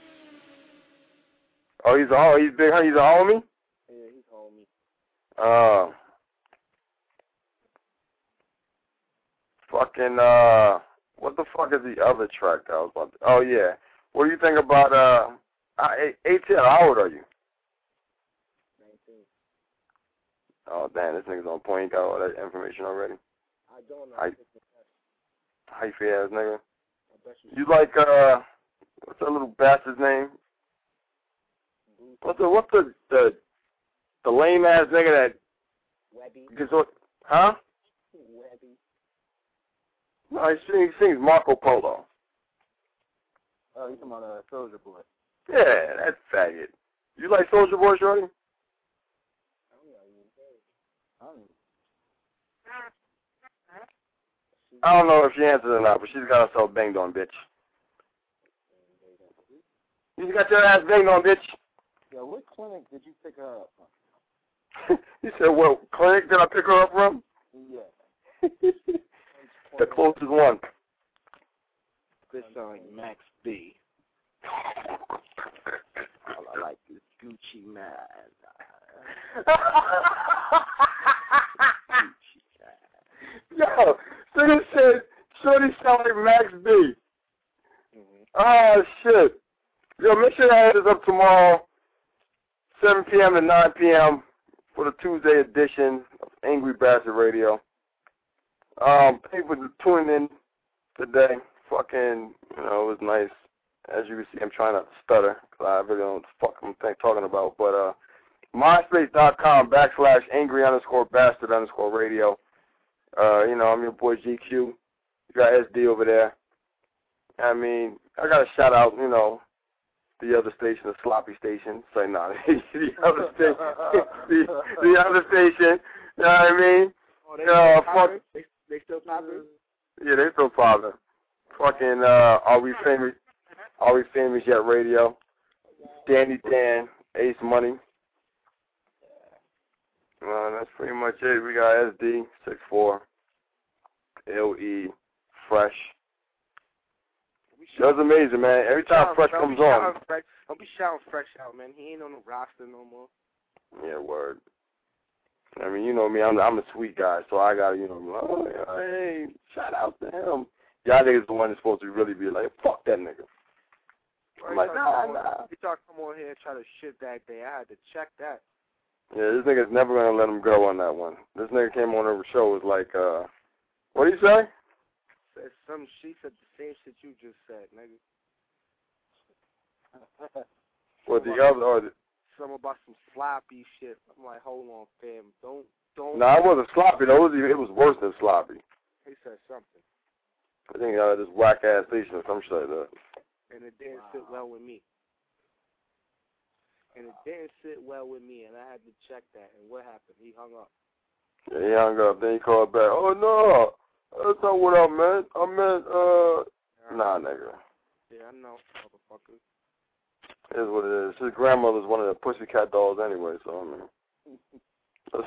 B: Oh, he's a oh, he's big. He's a homie.
D: Yeah, he's homie.
B: Uh, fucking uh, what the fuck is the other track that I was about to? Oh yeah, what do you think about uh, A T L? How old are you?
K: nineteen.
B: Oh damn, this nigga's on point. Got all that information already.
K: I don't know.
B: How you, how you feel, ass nigga?
K: I bet you.
B: You like uh, what's that little bastard's name? What's the what's the the the lame ass nigga that?
K: Webby.
B: Gets what? Huh?
K: Webby.
B: No, he sings, he sings Marco Polo.
K: Oh, you talking about uh, Soulja Boy?
B: Yeah, that faggot. You like Soulja Boy, shorty?
K: I don't
B: I don't know if she answered or not, but she's got herself banged on, bitch. You got your ass banged on, bitch.
K: Yo, what clinic did you pick her up from?
B: You said, what clinic did I pick her up from?
K: Yeah.
B: The closest one.
D: This sounds like Max B.
K: All I like is Gucci man.
B: Yo, Shorty said, Shorty sound like Max B. Mm-hmm. Oh, shit. Yo, make sure I head this up tomorrow, seven p.m. to nine p.m. for the Tuesday edition of Angry Bastard Radio. Um, thank you for tuning in today. Fucking, you know, it was nice. As you can see, I'm trying not to stutter because I really don't know what the fuck I'm think, talking about. But uh, MySpace.com backslash angry underscore bastard underscore radio. Uh, you know, I'm your boy G Q. You got S D over there. I mean, I got to shout out, you know, the other station, the sloppy station. Say no, the other station, the, the other station. You know what I mean?
D: Oh, they,
B: uh,
D: still
B: fuck.
D: They, they still popping?
B: Yeah, they still popping. Fucking, uh, Are We Famous? Are We Famous Yet Radio? Danny Dan, Ace Money. Uh, that's pretty much it. We got S D, six four, L E, Fresh. That's amazing, man. Every time Fresh comes on.
D: Fresh. Don't be shouting Fresh out, man. He ain't on the roster no more.
B: Yeah, word. I mean, you know me. I'm I'm a sweet guy, so I gotta, you know, oh, yeah, hey, shout out to him. Y'all niggas the one that's supposed to really be like, fuck that nigga. I'm like, nah, nah.
D: He tried to come on here and try to shit that day. I had to check that.
B: Yeah, this nigga's never gonna let him go on that one. This nigga came on the show was like, uh, what did he say?
K: Said some. She said the same shit you just said, nigga.
B: What the other? Or the,
K: Something about some sloppy shit. I'm like, hold on, fam. Don't, don't.
B: no, nah, it wasn't sloppy. Though. It was, it was worse than sloppy.
K: He said something.
B: I think uh, this whack ass station or some shit like that.
K: And it didn't wow. sit well with me. And it didn't sit well with me, and I had to check that. And what happened? He hung up.
B: Yeah, he hung up. Then he called back. Oh no, that's not what I meant. I meant uh, yeah. nah, nigga.
K: Yeah, I know, motherfucker.
B: It is what it is. His grandmother's one of the Pussycat Dolls anyway, so I mean.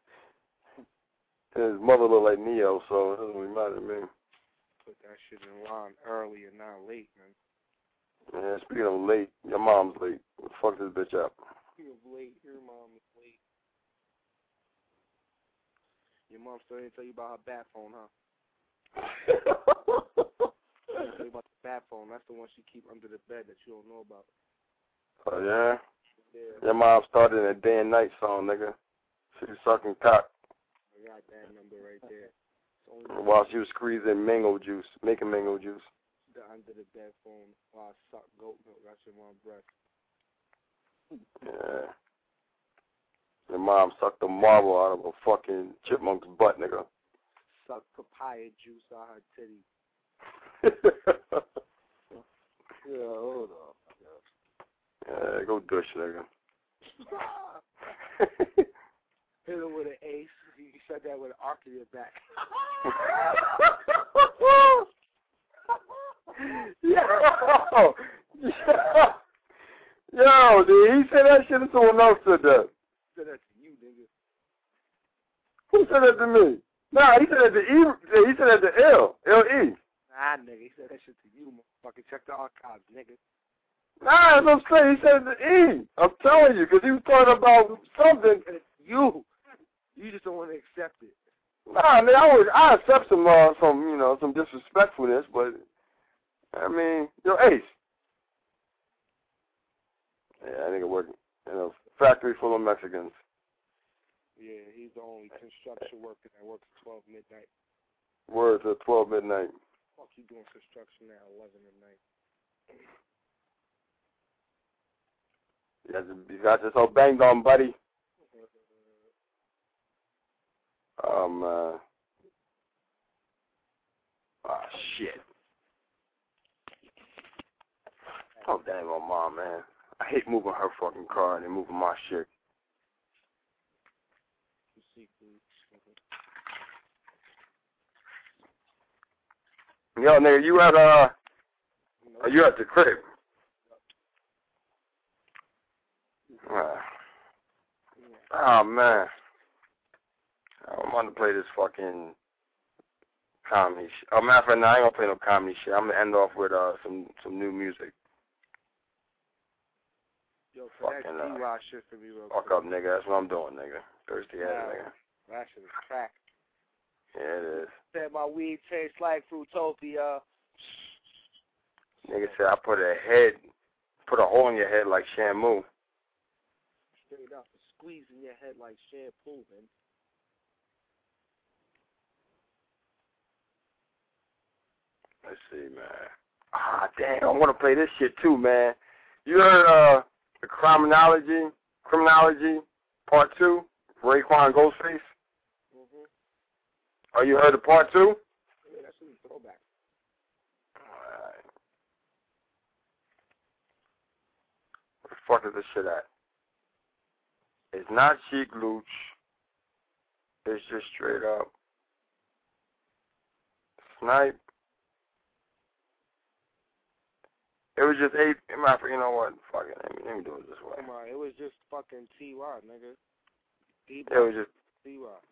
B: His mother looked like Neo, so it doesn't really matter to me.
K: Put that shit in line early and not late, man.
B: Yeah, speaking of late, your mom's late. Fuck this bitch up.
K: Speaking of late, your mom is late. Your mom still didn't tell you about her bat phone, huh? She didn't tell you about the bat phone. That's the one she keep under the bed that you don't know about.
B: Oh, yeah?
K: Yeah.
B: Your mom started in a day and night song, nigga. She was sucking cock.
K: I got that number right there.
B: While she was squeezing mango juice, making mango juice.
K: The under the bed phone while I suck goat milk. That's your mom's breath.
B: Yeah. Your mom sucked the marble out of a fucking chipmunk's butt, nigga.
K: Suck papaya juice out her titty. Yeah, hold on.
B: Yeah, go douche, nigga.
K: Hit him with an ace. You said that with an arc in your back.
B: Yo! Yo! Yo, dude, he said that shit and someone else said that.
K: He said that to you, nigga.
B: Who said that to me? Nah, he said that to E. He said that to L. L E.
K: Nah, nigga, he said that shit to you, motherfucker. Check the archives, nigga.
B: Nah, that's what I'm saying. He said it to E. I'm telling you, because he was talking about something.
K: You. You just don't want to accept it.
B: Nah, man, I would, I accept some, uh, some, you know, some disrespectfulness, but I mean, yo, Ace. Yeah, I think it worked. You know, factory full of Mexicans.
K: Yeah, he's the only construction worker that works at twelve midnight.
B: Word to twelve midnight.
K: Fuck you doing construction at eleven at night?
B: You got, you got this all banged on, buddy. Um, uh, oh, shit. Oh, dang on mom, man. I hate moving her fucking car and then moving my shit. Yo, nigga, you at, uh, are you at the crib? Uh, oh, man. I want to play this fucking comedy shit. Oh, matter of fact, no, I ain't gonna play no comedy shit. I'm gonna end off with uh some some new music.
K: Yo, for fucking, that T-Rock uh, shit for me real
B: fuck
K: quick.
B: up, nigga. That's what I'm doing, nigga. Thirsty ass,
K: wow.
B: nigga.
K: That shit is crack.
B: Yeah, it is.
K: Said my weed tastes like Fruitopia.
B: Nigga said I put a head, put a hole in your head like Shamu.
K: Straight up, squeezing your head like shampoo, man.
B: Let's see, man. Ah, damn, I want to play this shit too, man. You heard uh, the Criminology, Criminology Part two, Raekwon Ghostface?
K: Mm-hmm.
B: Oh, you heard the Part two?
K: Yeah, that's a throwback.
B: All right. Where the fuck is this shit at? It's not Sheik Luch. It's just straight up Snipe. It was just eight. You know what? Fuck it. Let me, let me do it this way.
K: Come on, it was just fucking T-Rock, nigga.
B: It was just
K: T-Rock.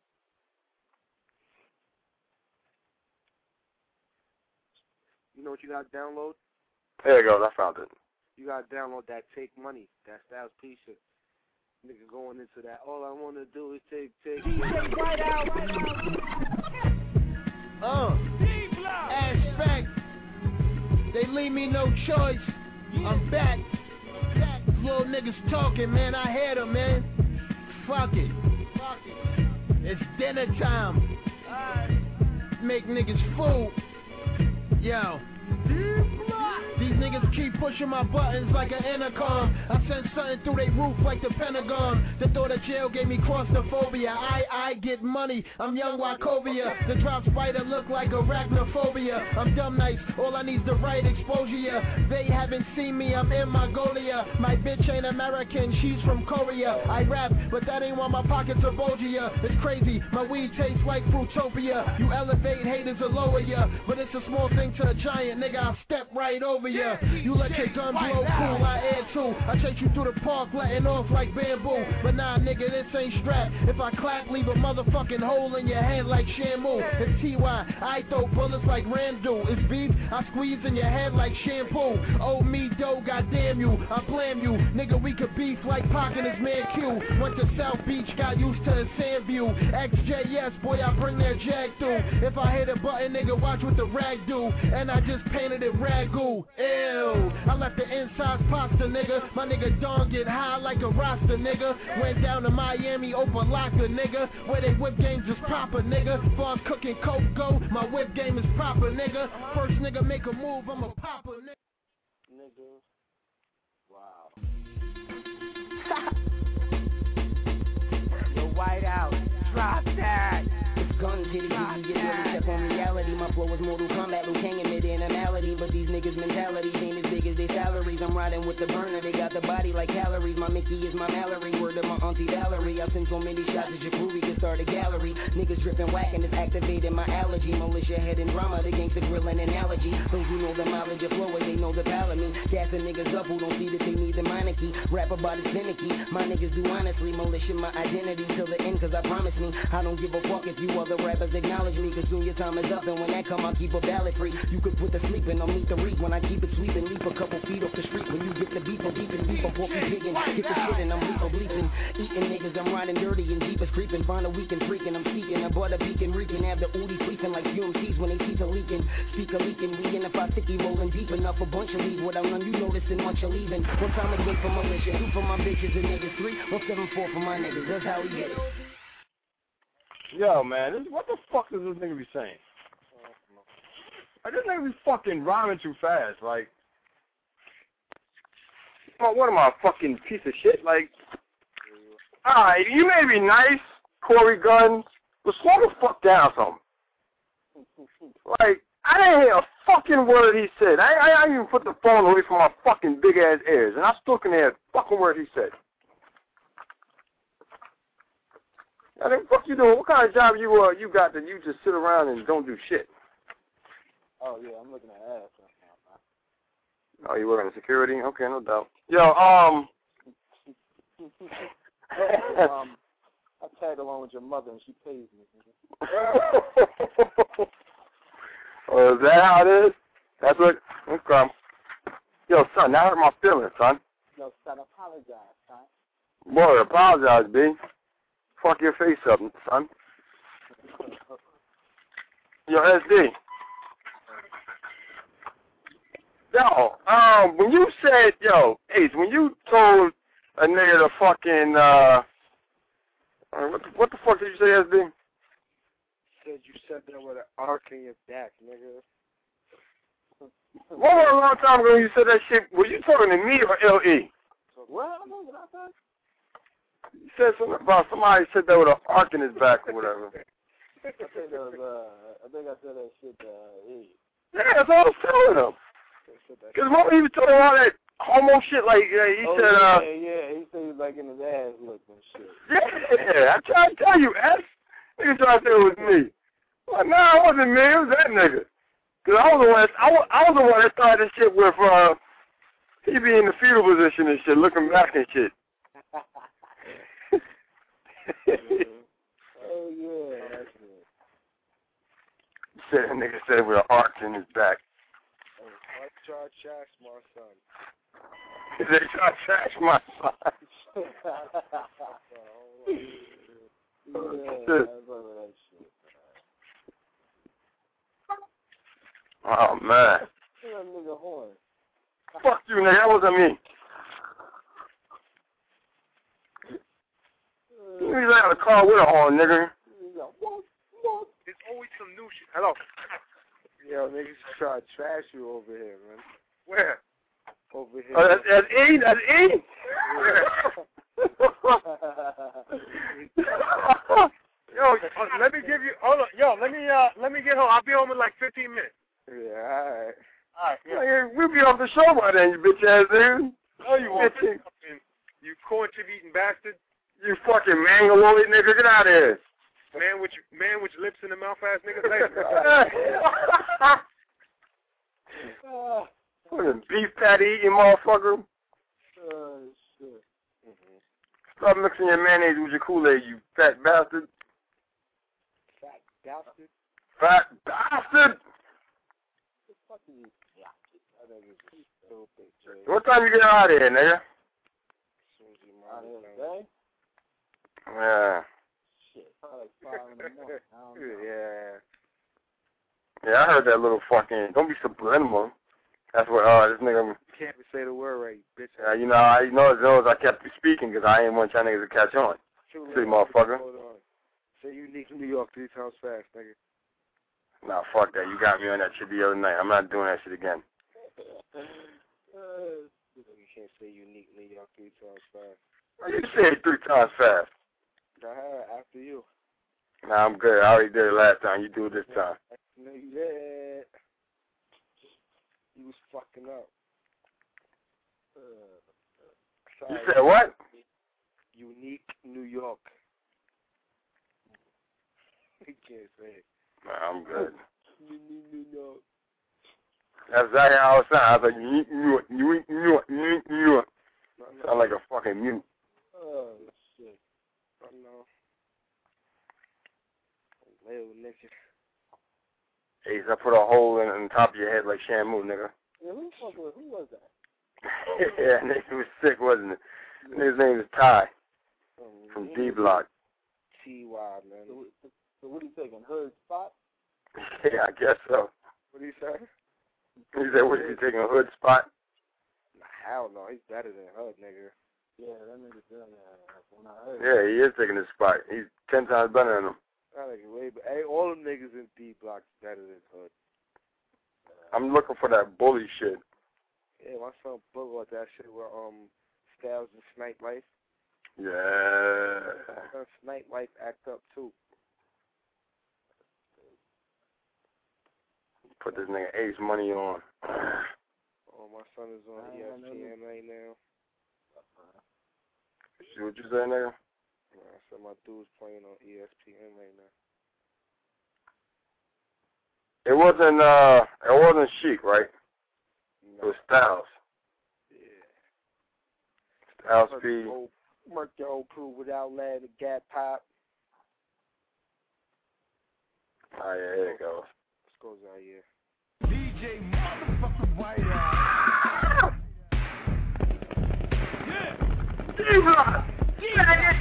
K: You know what you got to download?
B: There you go. I found it.
K: You got to download that Take Money. That Styles P shit. Nigga going into that. All I want to do is take, take.
L: Right out, right out. Uh. Aspect. They leave me no choice. I'm back. Little niggas talking, man. I hear them, man. Fuck it. Fuck it. It's dinner time. Right. Make niggas fool. Yo. These niggas keep pushing my buttons like an intercom. I send something through they roof like the Pentagon. The thought of jail gave me claustrophobia. I, I get money, I'm young Wachovia. The drop spider look like arachnophobia. I'm dumb nice, all I need's the right exposure. Yeah. They haven't seen me, I'm in Mongolia. My bitch ain't American, she's from Korea. I rap, but that ain't why my pockets are bulgy. It's crazy, my weed tastes like Fruitopia. You elevate haters or lower ya, but it's a small thing to a giant. Nigga, I'll step right over ya. You let your gun blow, cool, I air too. I chase you through the park, letting off like bamboo. But nah, nigga, this ain't strap. If I clap, leave a motherfucking hole in your head like Shamu. It's T Y, I throw bullets like Ram do. It's beef, I squeeze in your head like shampoo. Oh, me, dough, goddamn you, I blame you. Nigga, we could beef like Pac and his man Q. Went to South Beach, got used to the sand view. X J S, boy, I bring that jag through. If I hit a button, nigga, watch what the rag do. And I just painted it ragu. Ew, I left the inside pasta, nigga. My nigga Don get high like a Rasta, nigga. Went down to Miami, Opalaka, nigga. Where they whip games is proper, nigga. Far as cooking coke go, my whip game is proper, nigga. First nigga make a move, I'm a popper, nigga.
K: Nigga. Wow.
F: Yo, White House, drop that. Guns hit it, you get really step on reality. My flow is Mortal Kombat, Liu Kang and animality. But these niggas' mentalities ain't as big as their salaries. I'm riding with the burner, they got the body like calories. My Mickey is my Mallory, word of my auntie Valerie. I send so many shots that your crew can start a gallery. Niggas dripping whack and it's activating my allergy. Militia head and drama, the gangsta grilling analogy. Those who know the mileage of flow, they know the power me. Gassing niggas up who don't see that they need the monarchy. Rap about it finicky, my niggas do honestly. Militia my identity till the end, cause I promise me I don't give a fuck if you are the rappers acknowledge me, cause soon your time is up. And when that come, I'll keep a ballad free. You could put the sleep in, I'll meet the reek. When I keep it sweeping, leap a couple feet off the street. When you get the beef, I'm deep and deep, I'm porky piggin'. Get the shit and I'm leap or bleeping. Eating niggas, I'm riding dirty and deep is creeping. Find a weekend freaking, I'm speaking. I bought a beacon reeking. Have the ooty freaking like U M Cs when they teeth are leaking. Speaker leaking, we in a five sticky rolling deep enough. A bunch of leaves without none, you noticing much of leaving. One time again for militia, two for my bitches and niggas, three, one seven four for my niggas. That's how we get it.
B: Yo, man, this, what the fuck does this nigga be saying? Like, this nigga be fucking rhyming too fast. Like, what am I, a fucking piece of shit? Like, alright, you may be nice, Corey Gunn, but slow the fuck down something. Like, I didn't hear a fucking word he said. I, I, I even put the phone away from my fucking big ass ears, and I still can hear a fucking word he said. I think, fuck you doing? What kind of job you uh you got that you just sit around and don't do shit?
K: Oh yeah, I'm looking at ass right now.
B: Oh, you working in security? Okay, no doubt. Yo, um,
K: um, I tag along with your mother and she pays me.
B: Oh, is that how it is? That's what. Okay. Yo, son, that hurt my feelings, son.
K: Yo, son, apologize, son.
B: Boy, apologize, B. Fuck your face up, son. Yo, S D. Yo, um, when you said, yo, Ace, when you told a nigga to fucking, uh, what the, what the fuck did you say, S D?
K: Said you said that with an arc in your back, nigga.
B: What was a long time ago when you said that shit? Were you talking to me or L E?
K: What? What did I say?
B: You said something about somebody said that with an arc in his back or whatever.
K: I think that was, uh, I think I said that shit to uh, E.
B: Yeah, that's what I was telling him. Because remember he was talking all that homo shit, like, uh, he
K: oh,
B: said,
K: yeah,
B: uh...
K: yeah, yeah, he said he was like in his ass look and shit.
B: Yeah, I tried to tell you, S. Nigga tried to say it was me. I'm like, nah, it wasn't me, it was that nigga. Because I was the one, I was, I was the one that started this shit with, uh, he be in the fetal position and shit, looking back and shit.
K: Oh, yeah, that's good.
B: Said a nigga said with an arc in his back.
K: Oh, I tried to trash my son.
B: They tried to trash my son.
K: Yeah, I remember that shit.
B: Oh, man.
K: That nigga horn.
B: Fuck you, nigga. That wasn't me. You usually have a car with a horn, nigga.
K: There's always some new shit. Hello.
B: Yo,
K: Yo, niggas try to trash you over here, man.
B: Where?
K: Over here.
B: Oh, that's, that's E? That's E?
M: Yo, let me give you. Hold on, yo, let me uh, let me get home. I'll be home in like fifteen minutes.
K: Yeah, all right.
M: All right. Yeah.
B: Yeah, we'll be off the show by then, you bitch ass dude.
M: No, you won't. You corn chip eating bastard.
B: You fucking mangaloid nigga, get out of here.
M: Man with man with your lips in the mouth ass nigga. Later.
B: Fucking beef patty eating motherfucker.
K: Oh, shit. Mm-hmm.
B: Stop mixing your mayonnaise with your Kool-Aid, you fat bastard.
K: Fat bastard?
B: Fat bastard! What time you get out of here, nigga?
K: Out of here
B: Yeah.
K: Shit, probably like five in the morning. I don't know. Yeah.
B: Yeah, I heard that little fucking, don't be subliminal. That's what, uh, this nigga.
K: You can't even say the word right, bitch.
B: Uh, you know, I you know, knows I kept speaking because I ain't want y'all niggas to catch on. See, motherfucker.
K: Hold on. Say unique New York three times fast, nigga.
B: Nah, fuck that. You got me on that shit the other night. I'm not doing that shit again.
K: uh, you can't say unique New York three times fast.
B: You said it three times fast.
K: Uh, after you.
B: Nah, I'm good. I already did it last time. You do it this time.
K: No, you did. You was fucking up. Uh,
B: you said what?
K: Unique New York. You can't say it.
B: Nah, I'm good.
K: Unique New York.
B: That's exactly how it sounds. I was like, unique New York, unique New York, unique New York. Sound like a fucking mute.
K: Oh, shit. I know. Little nigga.
B: Ace, I put a hole in, in the top of your head like Shamu, nigga.
K: Yeah, who, fuck was, who was that?
B: Yeah, nigga was sick, wasn't it? Yeah. His name is Ty
K: um,
B: from D Block.
K: T Y, man. So, so what are you taking? Hood spot?
B: Yeah, I guess so.
K: What do you say?
B: He said, what, is he taking a hood spot?
K: Hell no, he's better than Hood, nigga.
G: Yeah, that nigga's doing that. When I heard
B: Yeah, he is taking his spot. He's ten times better than him.
K: That nigga way, but hey, all them niggas in D Block better than Hood.
B: I'm looking for that bully shit.
K: Yeah, my son book about that shit with um Styles and Snipe Life.
B: Yeah.
K: My son Snipe Life act up too.
B: Put this nigga Ace money on.
K: Oh, my son is on E S P N right now.
B: See what you say, nigga?
K: I said my dude's playing on E S P N right now.
B: It wasn't uh it wasn't Sheik, right? No. It was Styles.
K: Yeah.
B: Styles P.
K: Work your whole crew without letting the gap pop.
B: Oh yeah, here it goes.
K: Let's go Zaire.
H: D J motherfucking White Eye. Yeah.
B: D-Block!
H: Faggot!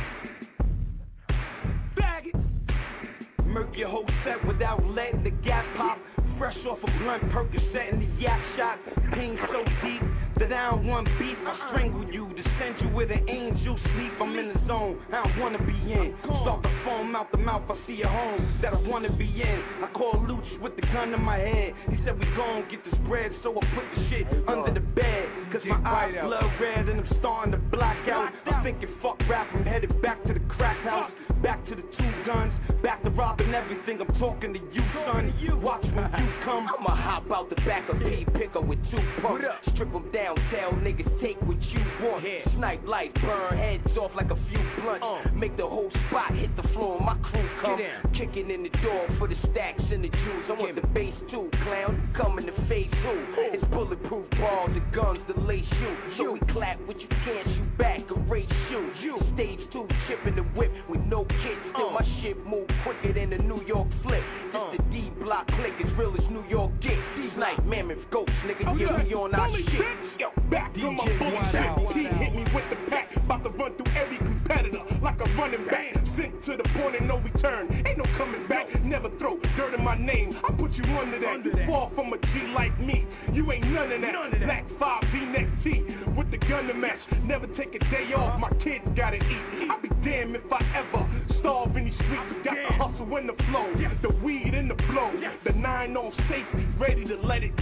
H: Faggot! Murk your whole set without letting the gap pop. Fresh off a blunt Percocet in the yak shot. Pain so deep that I don't want beef. I strangle you to send you where the angels sleep. I'm in the zone I don't wanna be in. Start the foam out the mouth, I see a home that I wanna be in. I call Luch with the gun in my head. He said we gon' get this bread, so I put the shit under the bed. Cause my eyes blood red and I'm starting to black out. I'm thinking fuck rap, I'm headed back to the crack house. Back to the two guns, back to robbing everything. I'm talking to you, son. Watch when you come. I'ma hop out the back of P Picker with two pumps. Strip them down, tell niggas take what you want. Snipe life, burn heads off like a few blunts. Make the whole spot hit the floor. My crew come kicking in the door for the stacks and the juice. I want the bass too, clown. Coming to face who? It's bulletproof balls and guns to lace you. So we clap what you can't shoot back, erase you. Stage two, chipping the whip with no kids. Still my shit move quicker than the New York flip. It's the D Block click, as real as New York gets. Snipe, mammoth, ghost, nigga, yeah, we on our shit.
N: Yo, back to my bullshit. He hit me with the pack, about to run through every competitor like a running back. Sent to the point and no return. Ain't no coming back. Never throw dirt in my name. I put you under that. You fall from a G like me. You ain't none of that. Black five V-neck T with the gun to match. Never take a day off. My kids gotta eat. I'll be damned if I ever starve in these streets. Got the hustle and the flow, the weed and the blow, the nine on safety, ready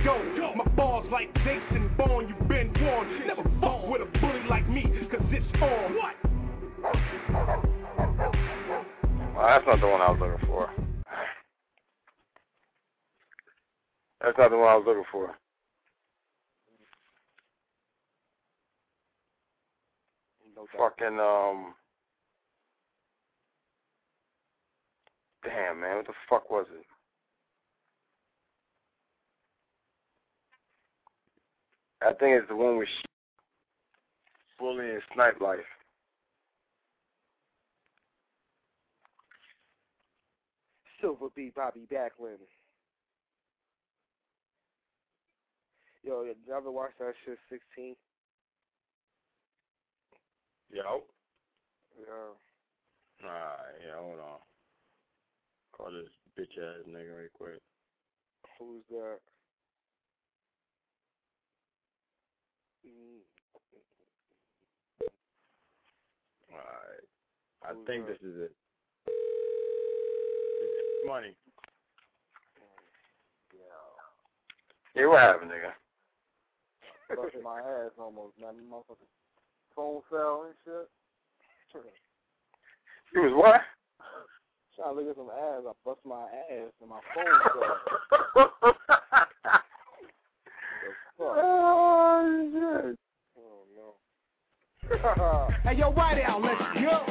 N: go. My balls like Jason Bourne, you been warned. Never fuck with a bully like me, cause it's on. What?
B: Well, that's not the one I was looking for. That's not the one I was looking for. Fucking, um... Damn, man, what the fuck was it? I think it's the one with Bully and Snipe Life.
K: Silver B. Bobby Backlund. Yo, you ever watch that shit, sixteen?
B: Yo.
K: Yeah.
B: Alright, yeah, hold on. Call this bitch ass nigga right quick.
K: Who's that? Mm.
B: Alright. I
K: Who's
B: think
K: that?
B: this is it. Money. Yeah. Yeah, what happened, nigga?
G: Busted my ass almost, man. Motherfucker. Phone fell and shit.
B: You was what?
G: Trying to look at some ass. I bust my ass and my phone fell.
B: Oh, shit.
K: Oh, no.
L: Hey, yo, right out. Let's go.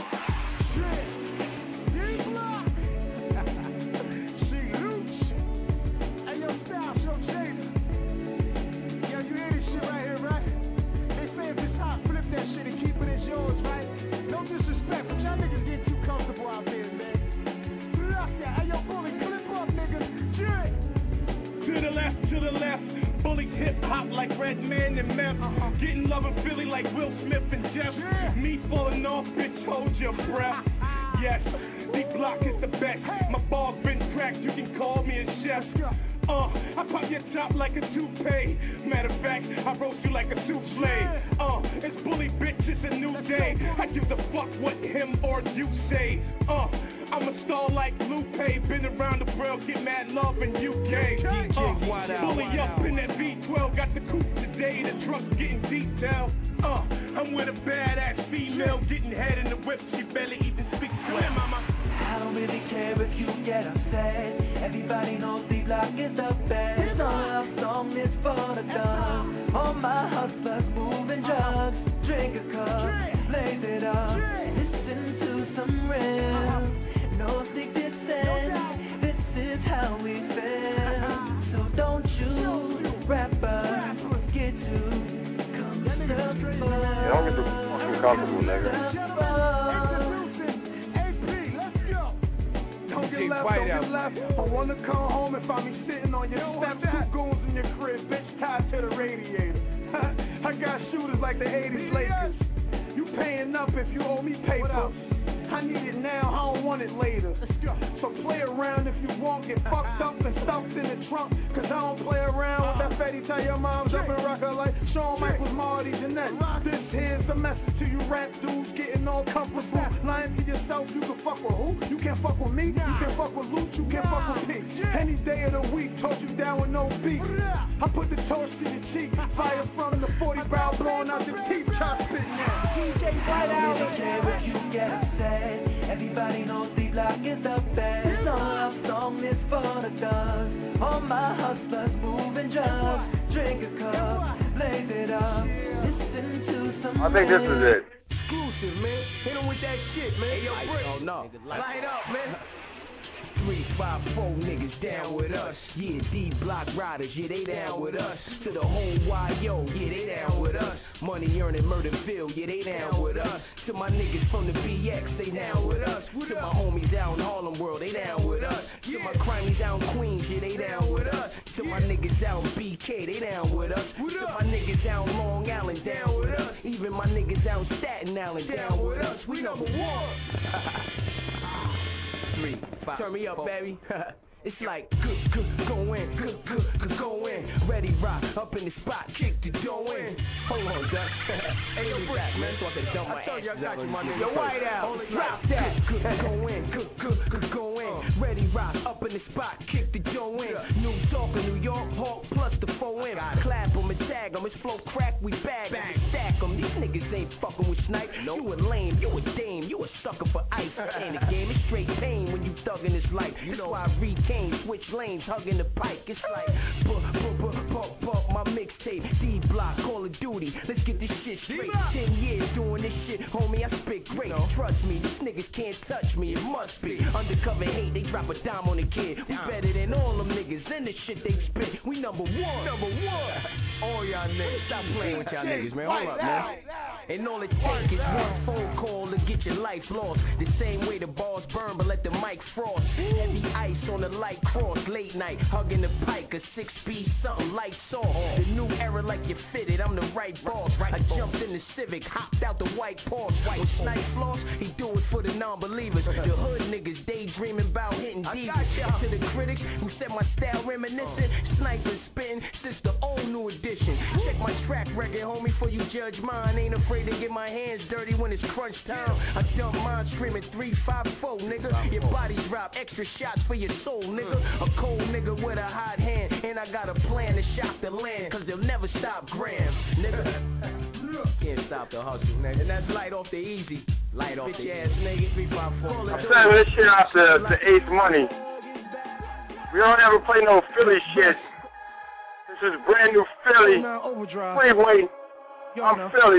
N: Hip hop like Redman and Meth. Uh-huh. Getting love in Philly like Will Smith and Jeff. Yeah. Me falling off, bitch, hold your breath. Yes, D-Block is the best. My balls been cracked, you can call me a chef. Uh, I pop your top like a toupee. Matter of fact, I roast you like a souffle. Uh, it's Bully, bitch, it's a new day. I give the fuck what him or you say. Uh, I'm a star like Lupe. Been around the world, get mad love in U K. Uh, Bully up in that V twelve. Got the coupe today, the truck's getting detailed. Uh, I'm with a badass female, getting head in the whip. She barely even speaks swear, mama.
O: I don't really care if you get upset. Everybody knows D-Block is the best. No love song is for the dumb. All my hustlers moving drugs. Drink a cup, blaze it up. Listen to some real. No secret sense. This is how we feel. So don't you rappers get to come comfortable.
B: Yeah, don't get too comfortable, nigga.
L: Don't get left, don't get left. I wanna come home and find me sitting on your steps. Two goons in your crib, bitch tied to the radiator. I got shooters like the eighties Lakers. You paying up if you owe me paper. I need it now, I don't want it later. So play around if you want. Get fucked up and stuffed in the trunk. Cause I don't play around with that fatty. Tell your moms up and rock her like Shawn Michaels, Marty, Jeanette. This here's the message to you rap dudes getting all comfortable. Lying to yourself, you can fuck with who? You can't fuck with me. You can fuck with Luke, you can't fuck with me. Any day of the week, toss you down with no beat. I put the torch to your cheek. Fire from the forty barrel blowing out your teeth. Chop spitting now. D J White out.
O: If you get upset, everybody knows D-Block is the best. No love song is for the thugs. All my hustlers moving drugs. Drink a cup, blaze it up. Listen to some.
B: I think this is it.
L: Exclusive, man. Hit them with that shit, man. Hey, yo, Brick. Oh, no. Light up, man.
E: Three, five, four niggas down with us. Yeah, D-Block riders, yeah, they down with us. To the whole Y O, yeah, they down with us. Money earning, murder bill, yeah, they down with us. To my niggas from the B X, they down with us. To my homies down Harlem World, they down with us. To my crimies down Queens, yeah, they down with us. To my niggas down B K, they down with us. To my niggas down Long Island, down with us. Even my niggas down Staten Island, down with us. We number one. Three, five, turn me up, four. Baby. It's like good, good, go in, good, good, good, go in. Ready, rock, up in the spot, kick the dough in. Hold on, Dutch. Hey, yo, back, man. So I can dump my ass. I told you I got you, my nigga. Yo, White out. Drop that. Good, good, go in, good, good, good, go in. Ready, rock, up in the spot, kick the dough in. New York, New York, Hawk plus the four M. Clap them and tag them. It's flow crack, we bag them and stack them. These niggas ain't fucking with Snipe. Nope. You a lame, you a dame, you a sucker for ice. And the game is straight pain when you thuggin' this life. That's why I retain, switch lanes, hugging the pike. It's like, buh, buh, buh, buh, buh, my mixtape, D-Block, Call of Duty. Let's get this shit straight. Ten years doing this shit, homie, I spit great. No. Trust me, these niggas can't touch me, it must be. Undercover hate, they drop a dime on the kid. We better than all them niggas and the shit they spit. We number one, number one. All y'all niggas, stop playing with y'all niggas, man. Hold up, man. And all it takes is one phone call to get your life lost. The same way the bars burn, but let the mic frost. Heavy ice on the light cross, late night, hugging the pike, a six-piece something, lights off. The new era like you fitted, I'm the right boss. I jumped in the Civic, hopped out the white Porsche. When Snipe floss, he do it for the non-believers. The hood niggas daydreaming about hitting divas. To the critics who said my style reminiscent, Sniper spin since the old new edition. Check my track record, homie, before you judge mine. Ain't afraid to get my hands dirty when it's crunch time. I dump mine screaming three five four, nigga. Your body drop, extra shots for your soul, nigga. A cold nigga with a hot hand, and I got a plan to shock the land, cause they'll never stop grams, nigga. Can't stop the hustle, nigga. And that's light off the easy. Light off the ass, nigga. three five four.
B: I'm sending this shit out to, to Ace Money. We don't ever play no Philly shit. This is brand new Philly. Freeway. I'm Philly.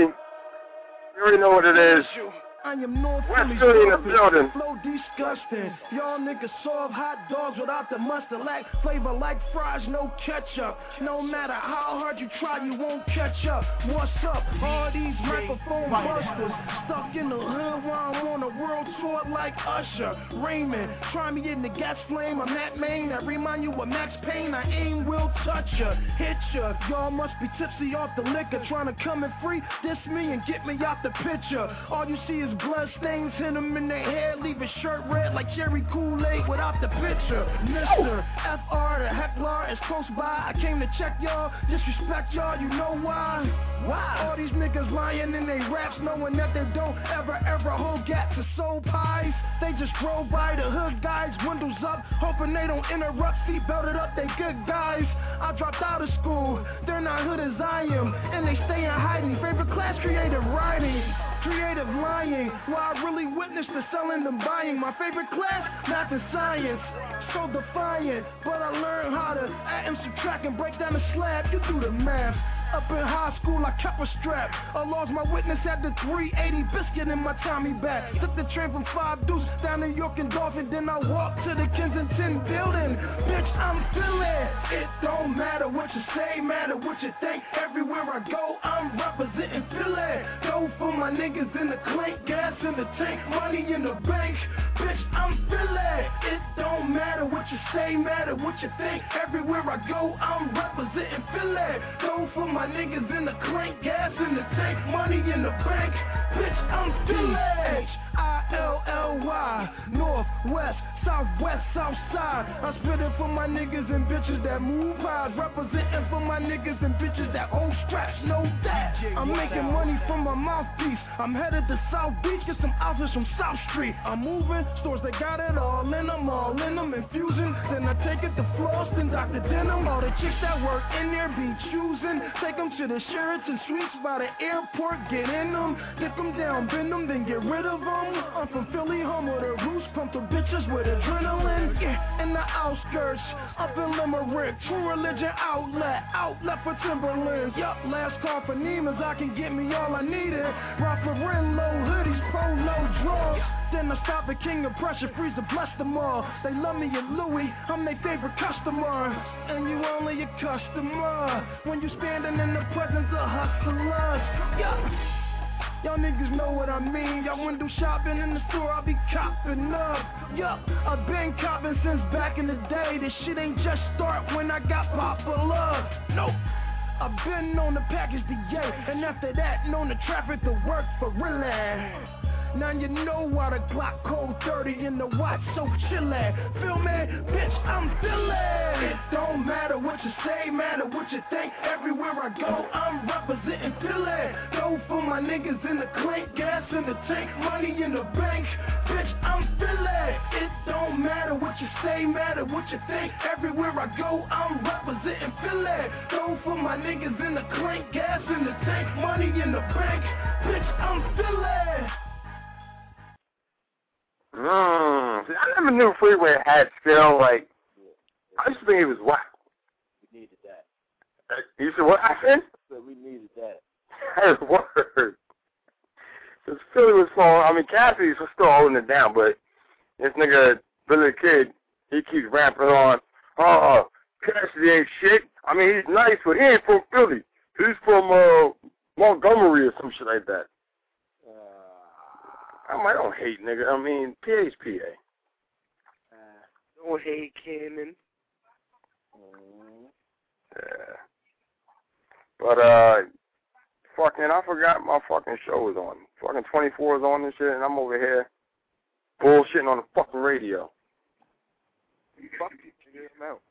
B: You already know what it is.
L: I am North
B: West Philly in the building.
L: Flow disgusting. Y'all niggas soft hot dogs without the mustard. Lack flavor like fries, no ketchup. No matter how hard you try, you won't catch up. What's up? All these microphone busters stuck in the hood while I'm on a world tour like Usher. Raymond, try me in the gas flame. I'm that main. I remind you of Max Payne. I aim will touch ya, hit ya. Y'all must be tipsy off the liquor, trying to come in free. Diss me and get me out the picture. All you see is blood stains, hit them in their hair, leave his shirt red like cherry Kool-Aid without the picture. Mister F R, the heckler is close by. I came to check y'all, disrespect y'all, you know why? Why? All these niggas lying in they raps, knowing that they don't ever, ever hold gats to soul pies. They just drove by the hood guys, windows up, hoping they don't interrupt, seat belted up, they good guys. I dropped out of school, they're not hood as I am, and they stay in hiding. Favorite class, creative writing. Creative lying, while I really witnessed the selling and buying. My favorite class, math and science, so defiant. But I learned how to add and subtract and break down the slab. You do the math. Up in high school, I kept a strap. I lost my witness at the three eighty biscuit in my Tommy bag. Took the train from Five Deuce down to York and Dolphin. Then I walked to the Kensington building. Bitch, I'm feeling. It don't matter what you say, matter what you think. Everywhere I go, I'm representing Philly. Go for my niggas in the clink, gas in the tank, money in the bank. Bitch, I'm Philly. It don't matter what you say, matter what you think. Everywhere I go, I'm representing Philly. Go for my My niggas in the clink, gas in the tank, money in the bank. Bitch, I'm Philly. H I L L Y. North, west, southwest, south side. I'm spitting for my niggas and bitches that move pies. Representing for my niggas and bitches that hold straps, know that. I'm making money from my mouthpiece. I'm headed to South Beach, get some outfits from South Street. I'm moving, stores that got it all in them, all in them, infusing. Then I take it to Floss and Doctor Denim. All the chicks that work in there be choosing. Take them to the Sheraton Suites by the airport, get in them, dip them down, bend them, then get rid of them. I'm from Philly, home of the roots, pump the bitches with adrenaline. Yeah, in the outskirts, up in Limerick, true religion outlet, outlet for Timberlands. Yup, last call for Neiman's, I can get me all I needed. Rock for low hoodies, polo draws. Then I stop at King of Pressure, freeze to bless them all. They love me at Louis, I'm their favorite customer. And you only a customer when you standing in the presence of hustlers. Yeah. Y'all niggas know what I mean. Y'all window shopping in the store, I'll be copping up. Yup, I've been copping since back in the day. This shit ain't just start when I got popular. Nope. I've been on the package to yay, and after that, known the traffic to work for really. Now you know why the Glock cold thirty in the watch so chillin'. Feel me? Bitch, I'm feelin'. It don't matter what you say, matter what you think. Everywhere I go, I'm representing Philly. Go for my niggas in the clink, gas in the tank, money in the bank. Bitch, I'm Philly. It don't matter what you say, matter what you think. Everywhere I go, I'm representing Philly. Go for my niggas in the clink, gas in the tank, money in the bank. Bitch, I'm Philly.
B: Mmm. See, I never knew Freeway had skill. Like, I used to think he was whack.
K: We needed that.
B: Uh, you said what happened?
K: So we needed that.
B: That's word. Because Philly was falling. I mean, Cassidy's was still holding it down, but this nigga, Billy the Kid, he keeps ramping on. Oh, Cassidy ain't shit. I mean, he's nice, but he ain't from Philly. He's from uh, Montgomery or some shit like that. Uh, I, mean, I don't hate nigga. I mean, P A's P A.
D: Uh, don't hate Cannon.
B: Mm. Yeah. But, uh, fucking, I forgot my fucking show was on. Fucking twenty-four is on this shit, and I'm over here bullshitting on the fucking radio.
K: Fuck you, nigga. I'm out.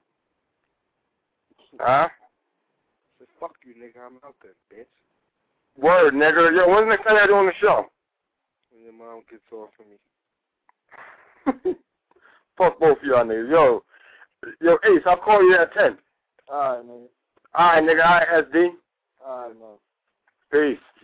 B: Huh?
K: I said, fuck you, nigga. I'm out there, bitch.
B: Word, nigga. Yo, when's the next time you're doing the show?
K: When your mom gets off of me.
B: Fuck both of y'all niggas. Yo, yo, Ace, I'll call you at ten.
K: Alright, nigga.
B: Alright, nigga. Alright, S D.
K: Alright, man.
B: Peace.